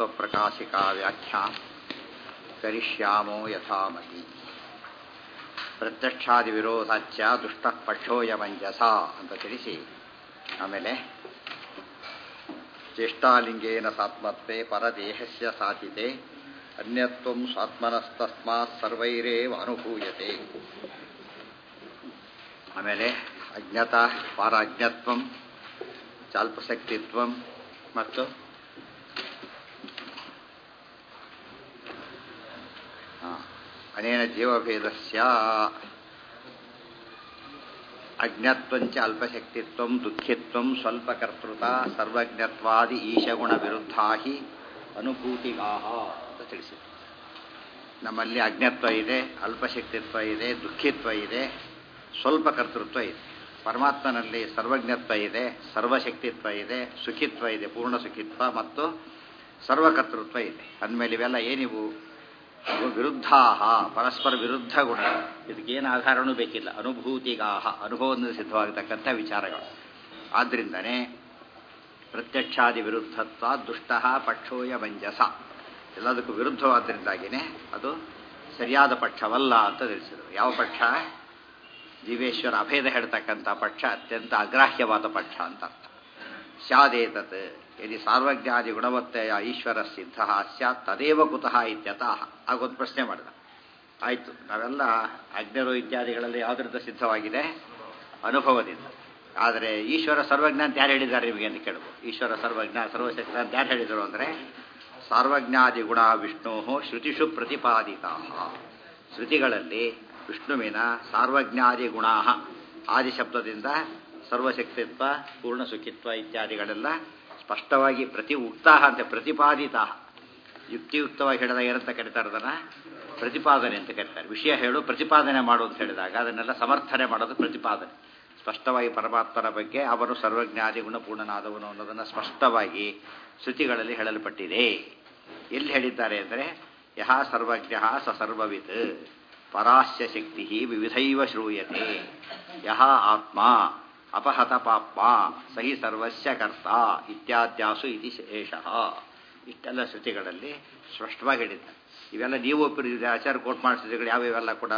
ತತ್ವಪ್ರಕಾಶಿಕಾ ವ್ಯಾಖ್ಯಾ ಕರಿಷ್ಯಾಮೋ ಯಥಾಮತಿ. ಪ್ರತ್ಯಕ್ಷಾದಿ ವಿರೋಧಾಚ್ಯ ದುಷ್ಟ ಪಕ್ಷೋಯಮಂಜಸ ಅಂತ ತಿಳಿಸಿ ಆಮೇಲೆ ಚೇಷ್ಟಾಲಿಂಗೇನ ಸಾತ್ಮತ್ವೇ ಪರದೇಹಸ್ಯ ಸಾತಿತೆ ಅನ್ಯತ್ವಂ ಸ್ವಾತ್ಮನಸ್ತಸ್ಮಾತ್ ಸರ್ವೈರೇವ ಅನುಭೂಯತೆ. ಆಮೇಲೆ ಅಜ್ಞತ ಪಾರಾಜ್ಞತ್ವಂ ಚಾಲ್ಪಶಕ್ತಿತ್ವಂ ಮತ್ತು ಅನೇನ ಜೀವಭೇದಸ್ಯ ಅಜ್ಞತ್ವಂಚ ಅಲ್ಪಶಕ್ತಿತ್ವಂ ದುಃಖಿತ್ವಂ ಸ್ವಲ್ಪಕರ್ತೃತ ಸರ್ವಜ್ಞತ್ವಾದಿ ಈಶಗುಣ ವಿರುದ್ಧಾ ಹಿ ಅನುಭೂತಿಗಾಹ ಅಂತ ತಿಳಿಸಿತು. ನಮ್ಮಲ್ಲಿ ಅಜ್ಞತ್ವ ಇದೆ, ಅಲ್ಪಶಕ್ತಿತ್ವ ಇದೆ, ದುಃಖಿತ್ವ ಇದೆ, ಸ್ವಲ್ಪ ಕರ್ತೃತ್ವ ಇದೆ. ಪರಮಾತ್ಮನಲ್ಲಿ ಸರ್ವಜ್ಞತ್ವ ಇದೆ, ಸರ್ವಶಕ್ತಿತ್ವ ಇದೆ, ಸುಖಿತ್ವ ಇದೆ, ಪೂರ್ಣ ಸುಖಿತ್ವ ಮತ್ತು ಸರ್ವಕರ್ತೃತ್ವ ಇದೆ. ಅಂದಮೇಲೆ ಇವೆಲ್ಲ ಏನಿವು ವಿರುದ್ಧಾಹ, ಪರಸ್ಪರ ವಿರುದ್ಧ ಗುಣ. ಇದಕ್ಕೇನು ಆಧಾರನೂ ಬೇಕಿಲ್ಲ. ಅನುಭೂತಿಗಾಹ, ಅನುಭವದಿಂದ ಸಿದ್ಧವಾಗತಕ್ಕಂಥ ವಿಚಾರಗಳು. ಆದ್ದರಿಂದನೇ ಪ್ರತ್ಯಕ್ಷಾದಿ ವಿರುದ್ಧತ್ವ ದುಷ್ಟ ಪಕ್ಷೋಯ ಮಂಜಸ, ಎಲ್ಲದಕ್ಕೂ ವಿರುದ್ಧವಾದ್ದರಿಂದಾಗಿಯೇ ಅದು ಸರಿಯಾದ ಪಕ್ಷವಲ್ಲ ಅಂತ ತಿಳಿಸಿದರು. ಯಾವ ಪಕ್ಷ? ಜೀವೇಶ್ವರ ಅಭೇದ ಹೇಳ್ತಕ್ಕಂಥ ಪಕ್ಷ ಅತ್ಯಂತ ಅಗ್ರಾಹ್ಯವಾದ ಪಕ್ಷ ಅಂತ ಅರ್ಥ. ಸ್ಯಾದೇತತ್ ಯದಿ ಸಾರ್ವಜ್ಞಾದಿ ಗುಣವತ್ತೆಯ ಈಶ್ವರ ಸಿದ್ಧ ಸ್ಯಾತ್ ತದೇವ ಕುತಃ ಇತ್ಯತಃ. ಆಗೊಂದು ಪ್ರಶ್ನೆ ಮಾಡಿದ. ಆಯಿತು, ನಾವೆಲ್ಲ ಅಜ್ಞರು ಇತ್ಯಾದಿಗಳಲ್ಲಿ ಯಾವುದರಿಂದ ಸಿದ್ಧವಾಗಿದೆ? ಅನುಭವದಿಂದ. ಆದರೆ ಈಶ್ವರ ಸರ್ವಜ್ಞ ಅಂತ ಯಾರು ಹೇಳಿದ್ದಾರೆ ನಿಮಗೆ ಅಂತ ಕೇಳಬಹುದು. ಈಶ್ವರ ಸರ್ವಜ್ಞ ಸರ್ವಶಕ್ತ ಅಂತ ಯಾರು ಹೇಳಿದರು ಅಂದರೆ ಸಾರ್ವಜ್ಞಾದಿ ಗುಣ ವಿಷ್ಣು ಶ್ರುತಿಷು ಪ್ರತಿಪಾದಿತಾ. ಶ್ರುತಿಗಳಲ್ಲಿ ವಿಷ್ಣುವಿನ ಸಾರ್ವಜ್ಞಾದಿ ಗುಣ ಆದಿಶಬ್ದದಿಂದ ಸರ್ವಶಕ್ತಿತ್ವ ಪೂರ್ಣ ಸುಖಿತ್ವ ಇತ್ಯಾದಿಗಳೆಲ್ಲ ಸ್ಪಷ್ಟವಾಗಿ ಉಕ್ತಾ ಅಂತ ಪ್ರತಿಪಾದಿತಾ. ಯುಕ್ತಿಯುಕ್ತವಾಗಿ ಹೇಳಿದಾಗ ಏನಂತ ಕರೀತಾರೆ? ಅದನ್ನು ಪ್ರತಿಪಾದನೆ ಅಂತ ಕರೀತಾರೆ. ವಿಷಯ ಹೇಳು, ಪ್ರತಿಪಾದನೆ ಮಾಡು ಅಂತ ಹೇಳಿದಾಗ ಅದನ್ನೆಲ್ಲ ಸಮರ್ಥನೆ ಮಾಡೋದು ಪ್ರತಿಪಾದನೆ. ಸ್ಪಷ್ಟವಾಗಿ ಪರಮಾತ್ಮನ ಬಗ್ಗೆ ಅವನು ಸರ್ವಜ್ಞಾದಿ ಗುಣಪೂರ್ಣನಾದವನು ಅನ್ನೋದನ್ನು ಸ್ಪಷ್ಟವಾಗಿ ಶ್ರುತಿಗಳಲ್ಲಿ ಹೇಳಲ್ಪಟ್ಟಿದೆ. ಎಲ್ಲಿ ಹೇಳಿದ್ದಾರೆ ಅಂದರೆ ಯಹ ಸರ್ವಜ್ಞ ಸ ಸರ್ವವಿತ್ ಪರಾಸ್ಯ ಶಕ್ತಿ ವಿವಿಧೈವ ಶ್ರೂಯತೆ ಯಹ ಆತ್ಮ ಅಪಹತ ಪಾಪ್ಮ ಸಹಿ ಸರ್ವಸ್ಯ ಕರ್ತ ಇತ್ಯಾದ್ಯಾಸು ಇತಿ ಶೇಷಃ. ಇಷ್ಟೆಲ್ಲ ಶ್ರುತಿಗಳಲ್ಲಿ ಸ್ಪಷ್ಟವಾಗಿ ಹೇಳಿದ್ದಾರೆ. ಇವೆಲ್ಲ ನೀವು ಒಪ್ಪಿರಿದ ಆಚಾರ ಕೋಟ್ ಮಾಡೋ ಶ್ರುತಿಗಳು ಯಾವ್ಯಾವೆಲ್ಲ ಕೂಡ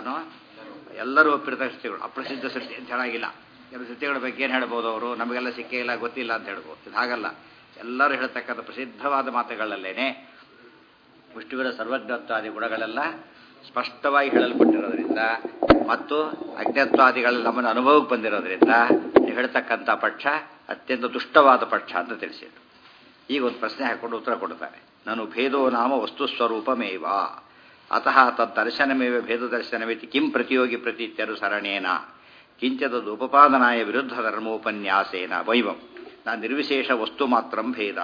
ಎಲ್ಲರೂ ಒಪ್ಪಿರ್ತಕ್ಕ ಶ್ರುತಿಗಳು. ಅಪ್ರಸಿದ್ಧ ಶ್ರುತಿ ಅಂತ ಹೇಳಾಗಿಲ್ಲ. ಕೆಲವು ಶ್ರುತಿಗಳ ಬಗ್ಗೆ ಏನು ಹೇಳ್ಬೋದು ಅವರು? ನಮಗೆಲ್ಲ ಸಿಕ್ಕೇ ಇಲ್ಲ, ಗೊತ್ತಿಲ್ಲ ಅಂತ ಹೇಳ್ಬೋದು. ಇದು ಹಾಗಲ್ಲ. ಎಲ್ಲರೂ ಹೇಳ್ತಕ್ಕಂಥ ಪ್ರಸಿದ್ಧವಾದ ಮಾತುಗಳಲ್ಲೇನೆ ವಿಷ್ಣುವಿನ ಸರ್ವಜ್ಞತ್ವಾದಿ ಗುಣಗಳೆಲ್ಲ ಸ್ಪಷ್ಟವಾಗಿ ಹೇಳಲ್ಪಟ್ಟಿರೋದ್ರಿಂದ ಮತ್ತು ಅಜ್ಞತ್ವಾದಿಗಳಲ್ಲಿ ನಮ್ಮನ್ನು ಅನುಭವಕ್ಕೆ ಬಂದಿರೋದ್ರಿಂದ ನೀವು ಹೇಳ್ತಕ್ಕಂಥ ಪಕ್ಷ ಅತ್ಯಂತ ದುಷ್ಟವಾದ ಪಕ್ಷ ಅಂತ ತಿಳಿಸಿದ್ರು. ಈಗ ಒಂದು ಪ್ರಶ್ನೆ ಹಾಕಿಕೊಂಡು ಉತ್ತರ ಕೊಡ್ತಾರೆ. ನಾನು ಭೇದೋ ನಾಮ ವಸ್ತುಸ್ವರೂಪಮೇವ ಅತಃ ತದ್ದರ್ಶನಮೇವ ಭೇದದರ್ಶನವೇತಿ ಕಿಂ ಪ್ರತಿಯೋಗಿ ಪ್ರತೀತ್ಯನುಸರಣೇನ ಕಿಂಚತದ್ ಉಪಪಾದನಾಯ ವಿರುದ್ಧ ಧರ್ಮೋಪನ್ಯಾಸೇನ ವೈವಂ ನ ನಿರ್ವಿಶೇಷ ವಸ್ತು ಮಾತ್ರಂ ಭೇದ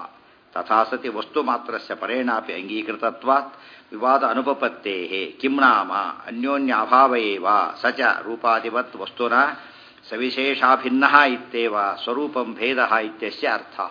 ತಥಾ ಸತಿ ವಸ್ತು ಮಾತ್ರಸ್ಯ ಪರೇಣಾಪಿ ಅಂಗೀಕೃತತ್ವಾತ್ ವಿವಾದ ಅನುಪಪತ್ತೇಃ ಕಿಂ ನಾಮ ಅನ್ಯೋನ್ಯಾಭಾವ ಏವ ಸ ಚ ರೂಪಾದಿವತ್ ವಸ್ತುನ ಸವಿಶೇಷಾಭಿನ್ನಃ ಇತ್ಯೇವ ಸ್ವರೂಪಂ ಭೇದಃ ಇತ್ಯಸ್ಯ ಅರ್ಥಃ.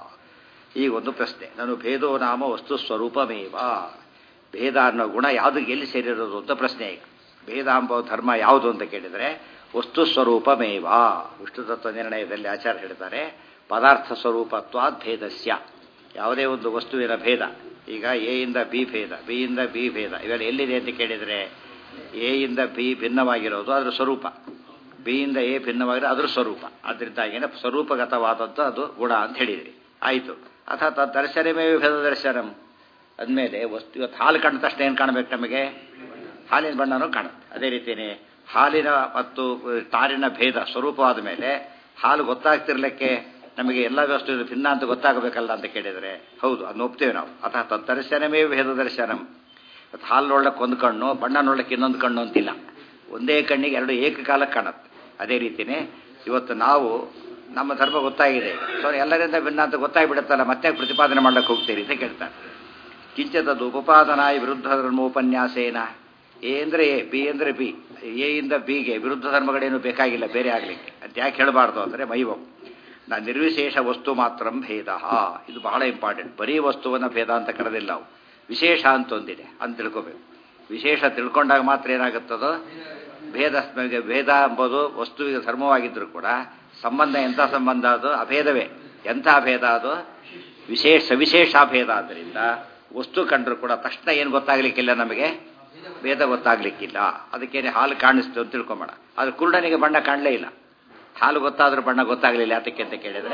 ಈಗ ಒಂದು ಪ್ರಶ್ನೆ. ನಾನು ಭೇದೋ ನಾಮ ವಸ್ತು ಸ್ವರೂಪಮೇವ, ಭೇದ ಅನ್ನೋ ಗುಣ ಯಾವುದು ಎಲ್ಲಿ ಸೇರಿರೋದು ಅಂತ ಪ್ರಶ್ನೆ. ಈಗ ಭೇದ ಎಂಬ ಧರ್ಮ ಯಾವುದು ಅಂತ ಕೇಳಿದರೆ ವಸ್ತು ಸ್ವರೂಪಮೇವ. ವಿಷ್ಣು ತತ್ವ ನಿರ್ಣಯದಲ್ಲಿ ಆಚಾರ್ಯ ಹೇಳ್ತಾರೆ ಪದಾರ್ಥ ಸ್ವರೂಪತ್ವಾದ್ ಭೇದಸ್ಯ. ಯಾವುದೇ ಒಂದು ವಸ್ತುವಿನ ಭೇದ, ಈಗ ಎ ಇಂದ ಬಿ ಭೇದ, ಬಿ ಇಂದ ಬಿ ಭೇದ, ಇವೆಲ್ಲ ಎಲ್ಲಿದೆ ಅಂತ ಕೇಳಿದರೆ ಎ ಇಂದ ಬಿ ಭಿನ್ನವಾಗಿರೋದು ಅದರ ಸ್ವರೂಪ, ಬಿ ಇಂದ ಎ ಭಿನ್ನವಾಗಿರೋ ಅದರ ಸ್ವರೂಪ. ಅದರಿಂದಾಗೇನೆ ಸ್ವರೂಪಗತವಾದದ್ದು ಅದು ಗುಣ ಅಂತ ಹೇಳಿದ್ರಿ. ಆಯಿತು. ಅಥವಾ ತದ್ದರ್ಶನಮೇ ಭೇದ ದರ್ಶನಂ ಅಂದಮೇಲೆ ವಸ್ತು ಇವತ್ತು ಹಾಲು ಕಂಡ ತಕ್ಷಣ ಏನು ಕಾಣಬೇಕು ನಮಗೆ? ಹಾಲಿನ ಬಣ್ಣನೂ ಕಾಣುತ್ತೆ. ಅದೇ ರೀತಿಯೇ ಹಾಲಿನ ಮತ್ತು ತಾರಿನ ಭೇದ ಸ್ವರೂಪವಾದ ಮೇಲೆ ಹಾಲು ಗೊತ್ತಾಗ್ತಿರ್ಲಿಕ್ಕೆ ನಮಗೆ ಎಲ್ಲ ವಸ್ತು ಭಿನ್ನ ಅಂತ ಗೊತ್ತಾಗಬೇಕಲ್ಲ ಅಂತ ಕೇಳಿದರೆ ಹೌದು, ಅದನ್ನ ಒಪ್ತೇವೆ ನಾವು. ಅಥವಾ ತದ್ದರ್ಶನಮೇ ಭೇದ ದರ್ಶನಂ. ಹಾಲು ನೋಡ್ಲಿಕ್ಕೆ ಒಂದು ಕಣ್ಣು, ಬಣ್ಣ ನೋಡ್ಲಿಕ್ಕೆ ಇನ್ನೊಂದು ಕಣ್ಣು ಅಂತಿಲ್ಲ. ಒಂದೇ ಕಣ್ಣಿಗೆ ಎರಡು ಏಕಕಾಲಕ್ಕೆ ಕಾಣುತ್ತೆ. ಅದೇ ರೀತಿಯೇ ಇವತ್ತು ನಾವು ನಮ್ಮ ಧರ್ಮ ಗೊತ್ತಾಗಿದೆ, ಸೊ ಎಲ್ಲರಿಂದ ಭಿನ್ನ ಅಂತ ಗೊತ್ತಾಗ್ಬಿಡುತ್ತಲ್ಲ, ಮತ್ತೆ ಪ್ರತಿಪಾದನೆ ಮಾಡ್ಲಿಕ್ಕೆ ಹೋಗ್ತೀರಿ ಅಂತ ಕೇಳ್ತಾರೆ. ಕಿಂಚತದ್ದು ಉಪಪಾದನಾಯ ವಿರುದ್ಧ ಧರ್ಮೋಪನ್ಯಾಸೇನ. ಎ ಅಂದರೆ ಎ, ಬಿ ಅಂದರೆ ಬಿ, ಎ ಇಂದ ಬಿಗೆ ವಿರುದ್ಧ ಧರ್ಮಗಳೇನು ಬೇಕಾಗಿಲ್ಲ ಬೇರೆ ಆಗಲಿಕ್ಕೆ ಅಂತ ಯಾಕೆ ಹೇಳಬಾರ್ದು ಅಂದರೆ ಮೈವಂ ನಾ ನಿರ್ವಿಶೇಷ ವಸ್ತು ಮಾತ್ರಂ ಭೇದ. ಇದು ಬಹಳ ಇಂಪಾರ್ಟೆಂಟ್. ಬರೀ ವಸ್ತುವನ್ನು ಭೇದ ಅಂತ ಕರೆದಿಲ್ಲ ನಾವು, ವಿಶೇಷ ಅಂತ ಒಂದಿದೆ ಅಂತ ತಿಳ್ಕೋಬೇಕು. ವಿಶೇಷ ತಿಳ್ಕೊಂಡಾಗ ಮಾತ್ರ ಏನಾಗುತ್ತದೋ ಭೇದ. ಭೇದ ಎಂಬುದು ವಸ್ತುವಿಗೆ ಧರ್ಮವಾಗಿದ್ದರೂ ಕೂಡ ಸಂಬಂಧ ಎಂಥ ಸಂಬಂಧ? ಅದು ಅಭೇದವೇ. ಎಂಥ ಭೇದ ಅದು? ಸವಿಶೇಷಾಭೇದ ಆದ್ದರಿಂದ ವಸ್ತು ಕಂಡ್ರು ಕೂಡ ತಕ್ಷಣ ಏನು ಗೊತ್ತಾಗ್ಲಿಕ್ಕಿಲ್ಲ, ನಮಗೆ ಭೇದ ಗೊತ್ತಾಗ್ಲಿಕ್ಕಿಲ್ಲ. ಅದಕ್ಕೇನೆ ಹಾಲು ಕಾಣಿಸ್ತು ಅಂತ ತಿಳ್ಕೊಂಬೇಡ. ಆದ್ರೆ ಕುರುಡನಿಗೆ ಬಣ್ಣ ಕಾಣಲೇ ಇಲ್ಲ. ಹಾಲು ಗೊತ್ತಾದ್ರೂ ಬಣ್ಣ ಗೊತ್ತಾಗ್ಲಿಲ್ಲ, ಯಾತಕ್ಕೆ ಅಂತ ಕೇಳಿದ್ರೆ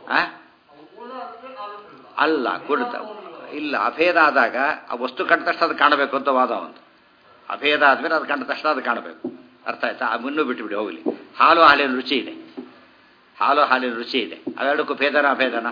ಅಲ್ಲ ಕುರುಡ ಇಲ್ಲ. ಅಭೇದ ಆದಾಗ ಆ ವಸ್ತು ಕಂಡ ತಕ್ಷಣ ಅದು ಕಾಣಬೇಕು ಅಂತ ವಾದ ಒಂದು. ಅಭೇದ ಆದ್ಮೇಲೆ ಅದು ಕಂಡ ತಕ್ಷಣ ಅದು ಕಾಣಬೇಕು. ಅರ್ಥ ಆಯ್ತಾ? ಮುನ್ನೂ ಬಿಟ್ಟುಬಿಡಿ, ಹೋಗ್ಲಿ. ಹಾಲು ಹಾಲಿನ ರುಚಿ ಇದೆ, ಹಾಲು ಹಾಲಿನ ರುಚಿ ಇದೆ. ಅವೆರಡಕ್ಕೂ ಭೇದನ ಅಭೇದನ?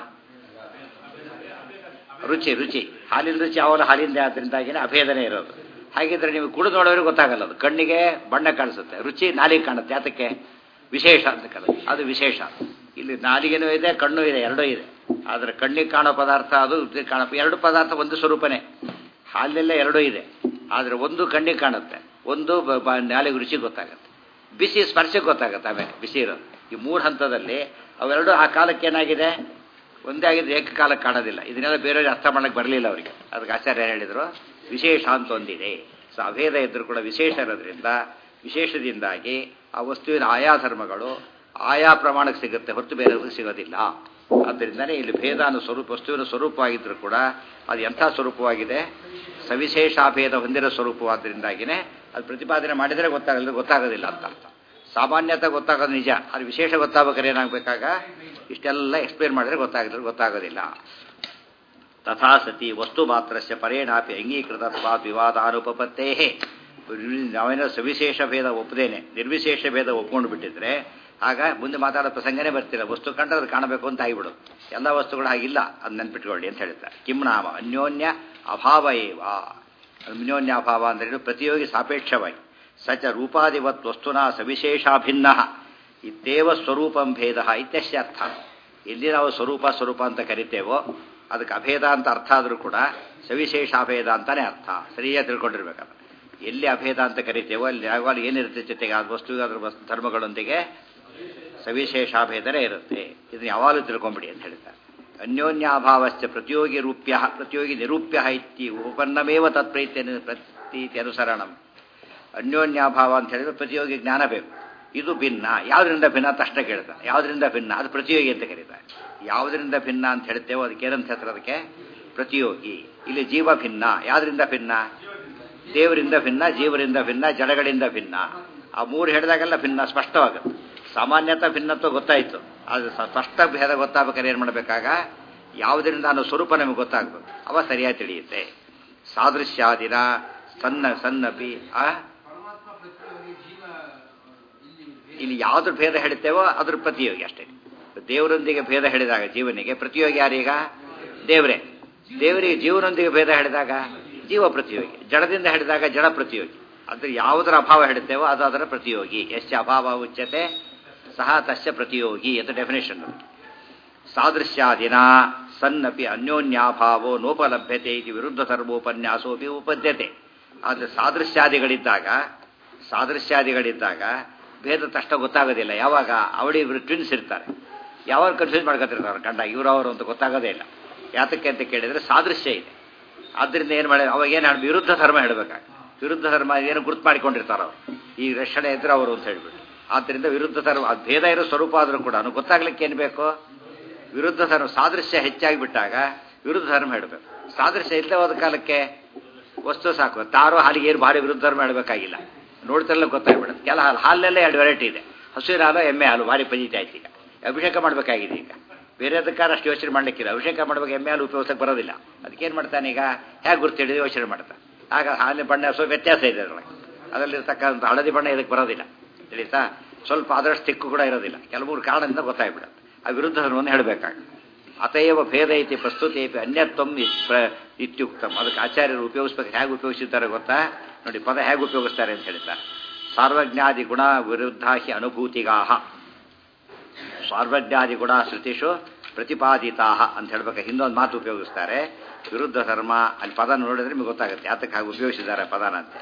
ರುಚಿ ಹಾಲಿನ ರುಚಿ ಅವಲ ಹಾಲಿಂದ, ಆದ್ರಿಂದಾಗಿನೇ ಅಭೇದನೆ ಇರೋದು. ಹಾಗಿದ್ರೆ ನೀವು ಕುಡಿದು ನೋಡೋರಿಗೆ ಗೊತ್ತಾಗಲ್ಲ. ಅದು ಕಣ್ಣಿಗೆ ಬಣ್ಣ ಕಾಣಿಸುತ್ತೆ, ರುಚಿ ನಾಲಿಗೆ ಕಾಣುತ್ತೆ. ಯಾತಕ್ಕೆ? ವಿಶೇಷ ಅಂತ ಕರೆದು ಅದು ವಿಶೇಷ. ಇಲ್ಲಿ ನಾಲಿಗೆನೂ ಇದೆ, ಕಣ್ಣು ಇದೆ, ಎರಡೂ ಇದೆ. ಆದರೆ ಕಣ್ಣಿಗೆ ಕಾಣೋ ಪದಾರ್ಥ ಅದು ಕಾಣೋ ಎರಡು ಪದಾರ್ಥ ಒಂದು ಸ್ವರೂಪನೇ. ಹಾಲಿನೆಲ್ಲ ಎರಡೂ ಇದೆ, ಆದರೆ ಒಂದು ಕಣ್ಣಿಗೆ ಕಾಣುತ್ತೆ, ಒಂದು ನಾಲಿಗೆ ರುಚಿ ಗೊತ್ತಾಗುತ್ತೆ, ಬಿಸಿ ಸ್ಪರ್ಶಕ್ಕೆ ಗೊತ್ತಾಗುತ್ತೆ. ಆಮೇಲೆ ಬಿಸಿ ಇರೋದು. ಈ ಮೂರು ಹಂತದಲ್ಲಿ ಅವೆರಡು ಆ ಕಾಲಕ್ಕೆ ಏನಾಗಿದೆ, ಒಂದೇ ಆಗಿದ್ರೆ ಏಕಕಾಲಕ್ಕೆ ಕಾಣೋದಿಲ್ಲ. ಇದನ್ನೆಲ್ಲ ಬೇರೆಯವ್ರಿಗೆ ಅರ್ಥ ಮಾಡಕ್ಕೆ ಬರಲಿಲ್ಲ ಅವರಿಗೆ. ಅದಕ್ಕೆ ಆಚಾರ್ಯ ಹೇಳಿದರು ವಿಶೇಷ ಅಂತ ಒಂದಿದೆ. ಸೊ ಅಭೇದ ಇದ್ರೂ ಕೂಡ ವಿಶೇಷ ಇರೋದ್ರಿಂದ ವಿಶೇಷದಿಂದಾಗಿ ಆ ವಸ್ತುವಿನ ಆಯಾ ಧರ್ಮಗಳು ಆಯಾ ಪ್ರಮಾಣಕ್ಕೆ ಸಿಗುತ್ತೆ, ಹೊರತು ಬೇರೆಯವ್ರಿಗೆ ಸಿಗೋದಿಲ್ಲ. ಆದ್ದರಿಂದನೇ ಇಲ್ಲಿ ಭೇದ ಅನ್ನೋ ಸ್ವರೂಪ, ವಸ್ತುವಿನ ಸ್ವರೂಪವಾಗಿದ್ದರೂ ಕೂಡ ಅದು ಎಂಥ ಸ್ವರೂಪವಾಗಿದೆ, ಸವಿಶೇಷಾಭೇದ ಹೊಂದಿರೋ ಸ್ವರೂಪವಾದ್ದರಿಂದಾಗಿನೇ ಅದು ಪ್ರತಿಪಾದನೆ ಮಾಡಿದರೆ ಗೊತ್ತಾಗೋದಿಲ್ಲ ಅಂತ ಅರ್ಥ. ಸಾಮಾನ್ಯತೆ ಗೊತ್ತಾಗೋದು ನಿಜ, ಅದು ವಿಶೇಷ ಗೊತ್ತಾಗಬೇಕಾದ್ರೆ ಏನಾಗಬೇಕಾಗ ಇಷ್ಟೆಲ್ಲ ಎಕ್ಸ್ಪ್ಲೇನ್ ಮಾಡಿದ್ರೆ ಗೊತ್ತಾಗೋದಿಲ್ಲ. ತಥಾ ಸತಿ ವಸ್ತು ಮಾತ್ರಸ್ಯ ಪರೇಣಾಪಿ ಅಂಗೀಕೃತತ್ವಾದ್ ವಿವಾದಾನುಪಪತ್ತೇ. ನಾವೇನೋ ಸವಿಶೇಷ ಭೇದ ಒಪ್ಪದೇನೆ ನಿರ್ವಿಶೇಷ ಭೇದ ಒಪ್ಕೊಂಡು ಬಿಟ್ಟಿದ್ರೆ ಆಗ ಮುಂದೆ ಮಾತಾಡೋ ಪ್ರಸಂಗನೇ ಬರ್ತಿಲ್ಲ. ವಸ್ತು ಕಂಡ್ರೆ ಅದು ಕಾಣಬೇಕು ಅಂತ ಆಗಿಬಿಡೋದು. ಎಲ್ಲ ವಸ್ತುಗಳು ಹಾಗಿಲ್ಲ, ಅದು ನೆನ್ಪಿಟ್ಕೊಳ್ಳಿ ಅಂತ ಹೇಳ್ತಾರೆ. ಕಿಮ್ನಾಮ ಅನ್ಯೋನ್ಯ ಅಭಾವ ಏವ. ಅನ್ಯೋನ್ಯ ಅಭಾವ ಅಂದ್ರೆ ಪ್ರತಿಯೋಗಿ ಸಾಪೇಕ್ಷವಾಗಿ. ಸಚ ರೂಪಾದಿವತ್ ವಸ್ತುನ ಸವಿಶೇಷಾಭಿನ್ನ ಇತ್ತೇವ ಸ್ವರೂಪಂ ಭೇದ ಇತ್ಯಸ್ಯ ಅರ್ಥ. ಎಲ್ಲಿ ನಾವು ಸ್ವರೂಪ ಅಂತ ಕರಿತೇವೋ ಅದಕ್ಕೆ ಅಭೇದ ಅಂತ ಅರ್ಥ ಆದರೂ ಕೂಡ ಸವಿಶೇಷಾಭೇದ ಅಂತಾನೆ ಅರ್ಥ. ಸರಿಯಾಗಿ ತಿಳ್ಕೊಂಡಿರ್ಬೇಕಾದ್ರೆ ಎಲ್ಲಿ ಅಭೇದ ಅಂತ ಕರಿತೇವೋ ಅಲ್ಲಿ ಯಾವಾಗ ಏನಿರುತ್ತೆ ಜೊತೆಗೆ ಆ ವಸ್ತು ಅದರ ಧರ್ಮಗಳೊಂದಿಗೆ ಸವಿಶೇಷಾಭೇದನೇ ಇರುತ್ತೆ. ಇದನ್ನು ಯಾವಾಗಲೂ ತಿಳ್ಕೊಂಬಿಡಿ ಅಂತ ಹೇಳ್ತಾರೆ. ಅನ್ಯೋನ್ಯಾಭಾವಶ್ಚ ಪ್ರತಿಯೋಗಿ ರೂಪ್ಯ ಪ್ರತಿಯೋಗಿ ನಿರೂಪ್ಯ ಇತ್ತಿ ಉಪನ್ನಮೇವ ತತ್ಪ್ರೀತಿ ಅನುಸರಣಂ. ಅನ್ಯೋನ್ಯಾಭಾವ ಅಂತ ಹೇಳಿದ್ರೆ ಪ್ರತಿಯೋಗಿ ಜ್ಞಾನ ಬೇಕು. ಇದು ಭಿನ್ನ. ಯಾವುದರಿಂದ ಭಿನ್ನ ತಕ್ಷಣ ಕೇಳ್ತಾನೆ. ಯಾವುದರಿಂದ ಭಿನ್ನ? ಅದು ಪ್ರತಿಯೋಗಿ ಅಂತ ಕರೀತಾರೆ. ಯಾವುದರಿಂದ ಭಿನ್ನ ಅಂತ ಹೇಳ್ತೇವೋ ಅದಕ್ಕೆ ಏನಂತ ಹೇಳ್ತಾರೆ? ಅದಕ್ಕೆ ಪ್ರತಿಯೋಗಿ. ಇಲ್ಲಿ ಜೀವ ಭಿನ್ನ. ಯಾವುದರಿಂದ ಭಿನ್ನ? ದೇವರಿಂದ ಭಿನ್ನ, ಜೀವರಿಂದ ಭಿನ್ನ, ಜಡಗಳಿಂದ ಭಿನ್ನ. ಆ ಮೂರು ಹೇಳಿದಾಗೆಲ್ಲ ಭಿನ್ನ ಸ್ಪಷ್ಟವಾಗುತ್ತೆ. ಸಾಮಾನ್ಯತ ಭಿನ್ನತ್ವ ಗೊತ್ತಾಯಿತು. ಅದು ಸ್ಪಷ್ಟ ಭೇದ ಗೊತ್ತಾಗಬೇಕಾದ್ರೆ ಏನು ಮಾಡಬೇಕಾಗ ಯಾವುದರಿಂದ ಅನ್ನೋ ಸ್ವರೂಪ ನಮಗೆ ಗೊತ್ತಾಗಬೇಕು. ಅವ ಸರಿಯಾಗಿ ತಿಳಿಯುತ್ತೆ. ಸಾದೃಶ್ಯಾದಿನ ಸನ್ನಪಿ ಇಲ್ಲಿ ಯಾವ್ದ್ರ ಭೇದ ಹೇಳ್ತೇವೋ ಅದ್ರ ಪ್ರತಿಯೋಗಿ ಅಷ್ಟೇ. ದೇವರೊಂದಿಗೆ ಭೇದ ಹೇಳಿದಾಗ ಜೀವನಿಗೆ ಪ್ರತಿಯೋಗಿ ಯಾರೀಗ? ದೇವರೇ. ದೇವರಿಗೆ ಜೀವನೊಂದಿಗೆ ಭೇದ ಹೇಳಿದಾಗ ಜೀವ ಪ್ರತಿಯೋಗಿ. ಜಡದಿಂದ ಹೇಳಿದಾಗ ಜಡ ಪ್ರತಿಯೋಗಿ. ಅದ್ರ ಯಾವುದರ ಅಭಾವ ಹೇಳ್ತೇವೋ ಅದು ಅದರ ಪ್ರತಿಯೋಗಿ. ಎಷ್ಟ ಅಭಾವ ಉಚ್ಯತೆ ಸಹ ತಸ್ಯ ಪ್ರತಿಯೋಗಿ ಅಂತ ಡೆಫಿನೇಷನ್. ಸಾದೃಶ್ಯಾದಿನ ಸನ್ನಪಿ ಅನ್ಯೋನ್ಯಾಭಾವೋ ನೋಪಲಭ್ಯತೆ ಇದು ವಿರುದ್ಧ ಧರ್ಮೋಪನ್ಯಾಸೋಪಿ ಉಪದ್ಯತೆ. ಆದರೆ ಸಾದೃಶ್ಯಾದಿಗಳಿದ್ದಾಗ ಭೇದ ತಕ್ಷಣ ಗೊತ್ತಾಗೋದಿಲ್ಲ. ಯಾವಾಗ ಅವಳಿ ಇವರು ಟ್ವಿನ್ಸ್ ಇರ್ತಾರೆ, ಯಾವಾಗ ಕನ್ಫ್ಯೂಸ್ ಮಾಡ್ಕೊತಿರ್ತಾರೆ ಕಂಡ ಇವರವರು ಅಂತ ಗೊತ್ತಾಗೋದೇ ಇಲ್ಲ. ಯಾತಕ್ಕೆ ಅಂತ ಕೇಳಿದರೆ ಸಾದೃಶ್ಯ ಇದೆ. ಆದ್ದರಿಂದ ಏನು ಮಾಡಿ ಅವಾಗ ಏನು ಹೇಳಿ ವಿರುದ್ಧ ಧರ್ಮ ಹೇಳಬೇಕಾಗ ವಿರುದ್ಧ ಧರ್ಮ ಏನು ಗುರುತು ಮಾಡಿಕೊಂಡಿರ್ತಾರೆ ಅವರು. ಈ ರಕ್ಷಣೆ ಇದ್ರೆ ಅವರು ಅಂತ ಹೇಳ್ಬಿಟ್ಟು. ಆದ್ದರಿಂದ ವಿರುದ್ಧ ಧರ್ಮ ಅದು ಭೇದ ಇರೋ ಸ್ವರೂಪ ಆದರೂ ಕೂಡ ಗೊತ್ತಾಗ್ಲಿಕ್ಕೆ ಏನು ಬೇಕು? ವಿರುದ್ಧ ಧರ್ಮ. ಸಾದೃಶ್ಯ ಹೆಚ್ಚಾಗಿಬಿಟ್ಟಾಗ ವಿರುದ್ಧ ಧರ್ಮ ಹೇಳಬೇಕು. ಸಾದೃಶ್ಯ ಇಲ್ಲದೆ ಹೋದ ಕಾಲಕ್ಕೆ ವಸ್ತು ಸಾಕು. ತಾರೋ ಹಾಲಿಗೆ ಏನು ಭಾರಿ ವಿರುದ್ಧ ಧರ್ಮ ಹೇಳಬೇಕಾಗಿಲ್ಲ. ನೋಡ್ತಿರಲ್ಲ ಗೊತ್ತಾಗ್ಬಿಡುತ್ತೆ. ಕೆಲ ಹಾಲಲ್ಲೇ ಎರಡು ವೆರೈಟಿ ಇದೆ. ಹಸುವಿನ ಹಾಲು, ಎಮ್ಮೆ ಹಾಲು ಭಾರಿ ಪಂಜಿತ ಆಯ್ತು. ಈಗ ಅಭಿಷೇಕ ಮಾಡಬೇಕಾಗಿದೆ. ಈಗ ಬೇರೆ ಅದಕ್ಕಾದ್ರೆ ಅಷ್ಟು ಯೋಚನೆ ಮಾಡಲಿಕ್ಕಿಲ್ಲ. ಅಭಿಷೇಕ ಮಾಡಬೇಕು, ಎಮ್ಮೆ ಹಾಲು ಉಪಯೋಗಿಸಕ್ಕೆ ಬರೋದಿಲ್ಲ. ಅದಕ್ಕೇನು ಮಾಡ್ತಾನೆ ಈಗ? ಹೇಗೆ ಗುರ್ತಿಡಿದು ಯೋಚನೆ ಮಾಡ್ತಾನೆ. ಆಗ ಹಾಲಿನ ಬಣ್ಣ ಸ್ವಲ್ಪ ವ್ಯತ್ಯಾಸ ಇದೆ ಅದರೊಳಗೆ. ಅದರಲ್ಲಿರ್ತಕ್ಕಂಥ ಹಳದಿ ಬಣ್ಣ ಇದಕ್ಕೆ ಬರೋದಿಲ್ಲ. ತಿಳಿತಾ? ಸ್ವಲ್ಪ ಅದರಷ್ಟು ತಿಕ್ಕು ಕೂಡ ಇರೋದಿಲ್ಲ. ಕೆಲವರು ಕಾರಣದಿಂದ ಗೊತ್ತಾಗ್ಬಿಡುತ್ತೆ. ಆ ವಿರುದ್ಧ ಧರ್ಮವನ್ನು ಹೇಳಬೇಕಾಗ ಅತಯವ ಭೇದ ಐತಿ ಪ್ರಸ್ತುತೇಪಿ ಅನ್ಯತ್ವಂ ಇತ್ಯುಕ್ತಂ. ಅದಕ್ಕೆ ಆಚಾರ್ಯರು ಉಪಯೋಗಿಸ್ಬೇಕು. ಹೇಗೆ ಉಪಯೋಗಿಸಿದ್ದಾರೆ ಗೊತ್ತಾ? ನೋಡಿ, ಪದ ಹೇಗೆ ಉಪಯೋಗಿಸ್ತಾರೆ ಅಂತ ಹೇಳ್ತಾರೆ. ಸಾರ್ವಜ್ಞಾದಿ ಗುಣ ವಿರುದ್ಧ ಹಿ ಅನುಭೂತಿಗಾಹ. ಸಾರ್ವಜ್ಞಾದಿ ಗುಣ ಶ್ರುತಿಷು ಪ್ರತಿಪಾದಿತಾ ಅಂತ ಹೇಳ್ಬೇಕು. ಹಿಂದೊಂದು ಮಾತು ಉಪಯೋಗಿಸ್ತಾರೆ, ವಿರುದ್ಧ ಧರ್ಮ. ಅಲ್ಲಿ ಪದ ನೋಡಿದ್ರೆ ನಿಮಗೆ ಗೊತ್ತಾಗುತ್ತೆ ಯಾತಕ್ಕೆ ಹಾಗೆ ಉಪಯೋಗಿಸಿದ್ದಾರೆ ಪದನ ಅಂತ.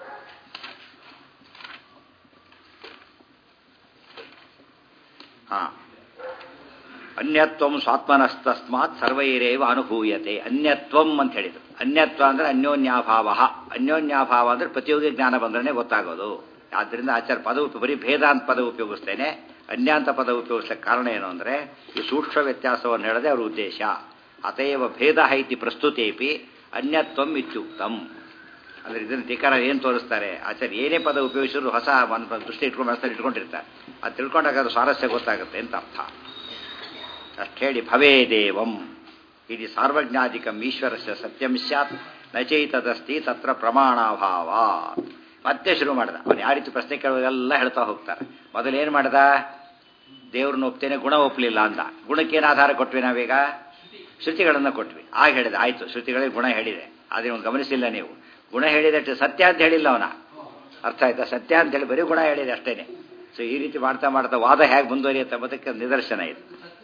ಅನ್ಯತ್ವಂ ಸ್ವಾತ್ಮನಸ್ತಸ್ಮಾತ್ ಸರ್ವೈರೇವ ಅನುಭೂಯತೆ. ಅನ್ಯತ್ವಂ ಅಂತ ಹೇಳಿದ್ರು. ಅನ್ಯತ್ವ ಅಂದ್ರೆ ಅನ್ಯೋನ್ಯಾಭಾವ. ಅನ್ಯೋನ್ಯಾಭಾವ ಅಂದ್ರೆ ಪ್ರತಿಯೋಗಿ ಜ್ಞಾನ ಬಂದ್ರೆ ಗೊತ್ತಾಗೋದು. ಆದ್ದರಿಂದ ಆಚಾರ್ಯ ಪದ ಬರೀ ಭೇದ ಅಂತ ಪದ ಉಪಯೋಗಿಸ್ತೇನೆ, ಅನ್ಯ ಅಂತ ಪದ ಉಪಯೋಗಿಸ್ಲಿಕ್ಕೆ ಕಾರಣ ಏನು ಅಂದರೆ ಈ ಸೂಕ್ಷ್ಮ ವ್ಯತ್ಯಾಸವನ್ನು ಹೇಳದೆ ಅವ್ರ ಉದ್ದೇಶ. ಅತಯವ ಭೇದ ಇತಿ ಪ್ರಸ್ತುತೇಪಿ ಅನ್ಯತ್ವಂ ಇತ್ಯುಕ್ತಂ. ಅಂದರೆ ಇದನ್ನು ಟೀಕಾರ ಏನು ತೋರಿಸ್ತಾರೆ ಆಚಾರ್ಯ ಏನೇ ಪದ ಉಪಯೋಗಿಸಿದ್ರು ಹೊಸ ದೃಷ್ಟಿ ಇಟ್ಕೊಂಡು ಮನಸ್ಸಲ್ಲಿ ಇಟ್ಕೊಂಡಿರ್ತಾರೆ. ಅದು ತಿಳ್ಕೊಂಡಾಗ ಅದು ಸ್ವಾರಸ್ಯ ಗೊತ್ತಾಗುತ್ತೆ ಅಂತ ಅರ್ಥ. ಅಷ್ಟು ಹೇಳಿ ಭವೇದೇವಂ ಇತಿ ಸಾರ್ವಜ್ಞಾಧಿಕಂ ಈಶ್ವರಸ್ಯ ಸತ್ಯಂ ಸ್ಯಾತ್ ನಚೈತದಸ್ತಿ ತತ್ರ ಪ್ರಮಾಣಾಭಾವ. ಮತ್ತೆ ಶುರು ಮಾಡ್ದ. ಅವನು ಯಾವ ರೀತಿ ಪ್ರಶ್ನೆ ಕೇಳೋದೆಲ್ಲ ಹೇಳ್ತಾ ಹೋಗ್ತಾರೆ. ಮೊದಲೇನು ಮಾಡ್ದ, ದೇವ್ರನ್ನ ಒಪ್ತೇನೆ, ಗುಣ ಒಪ್ಪಲಿಲ್ಲ ಅಂದ. ಗುಣಕ್ಕೇನು ಆಧಾರ ಕೊಟ್ವಿ ನಾವೀಗ? ಶ್ರುತಿಗಳನ್ನು ಕೊಟ್ವಿ. ಆಗ ಹೇಳಿದೆ ಆಯಿತು, ಶ್ರುತಿಗಳಿಗೆ ಗುಣ ಹೇಳಿದೆ. ಆದರೆ ಒಂದು ಗಮನಿಸಿಲ್ಲ ನೀವು, ಗುಣ ಹೇಳಿದಷ್ಟು ಸತ್ಯ ಅಂತ ಹೇಳಿಲ್ಲ ಅವನ. ಅರ್ಥ ಆಯ್ತಾ? ಸತ್ಯ ಅಂತ ಹೇಳಿ ಬರೀ ಗುಣ ಹೇಳಿದೆ ಅಷ್ಟೇನೆ. ಸೊ ಈ ರೀತಿ ಮಾಡ್ತಾ ಮಾಡ್ತಾ ವಾದ ಹೇಗೆ ಮುಂದುವರಿಯುತ್ತೆ ಅದಕ್ಕೆ ನಿದರ್ಶನ ಇದು.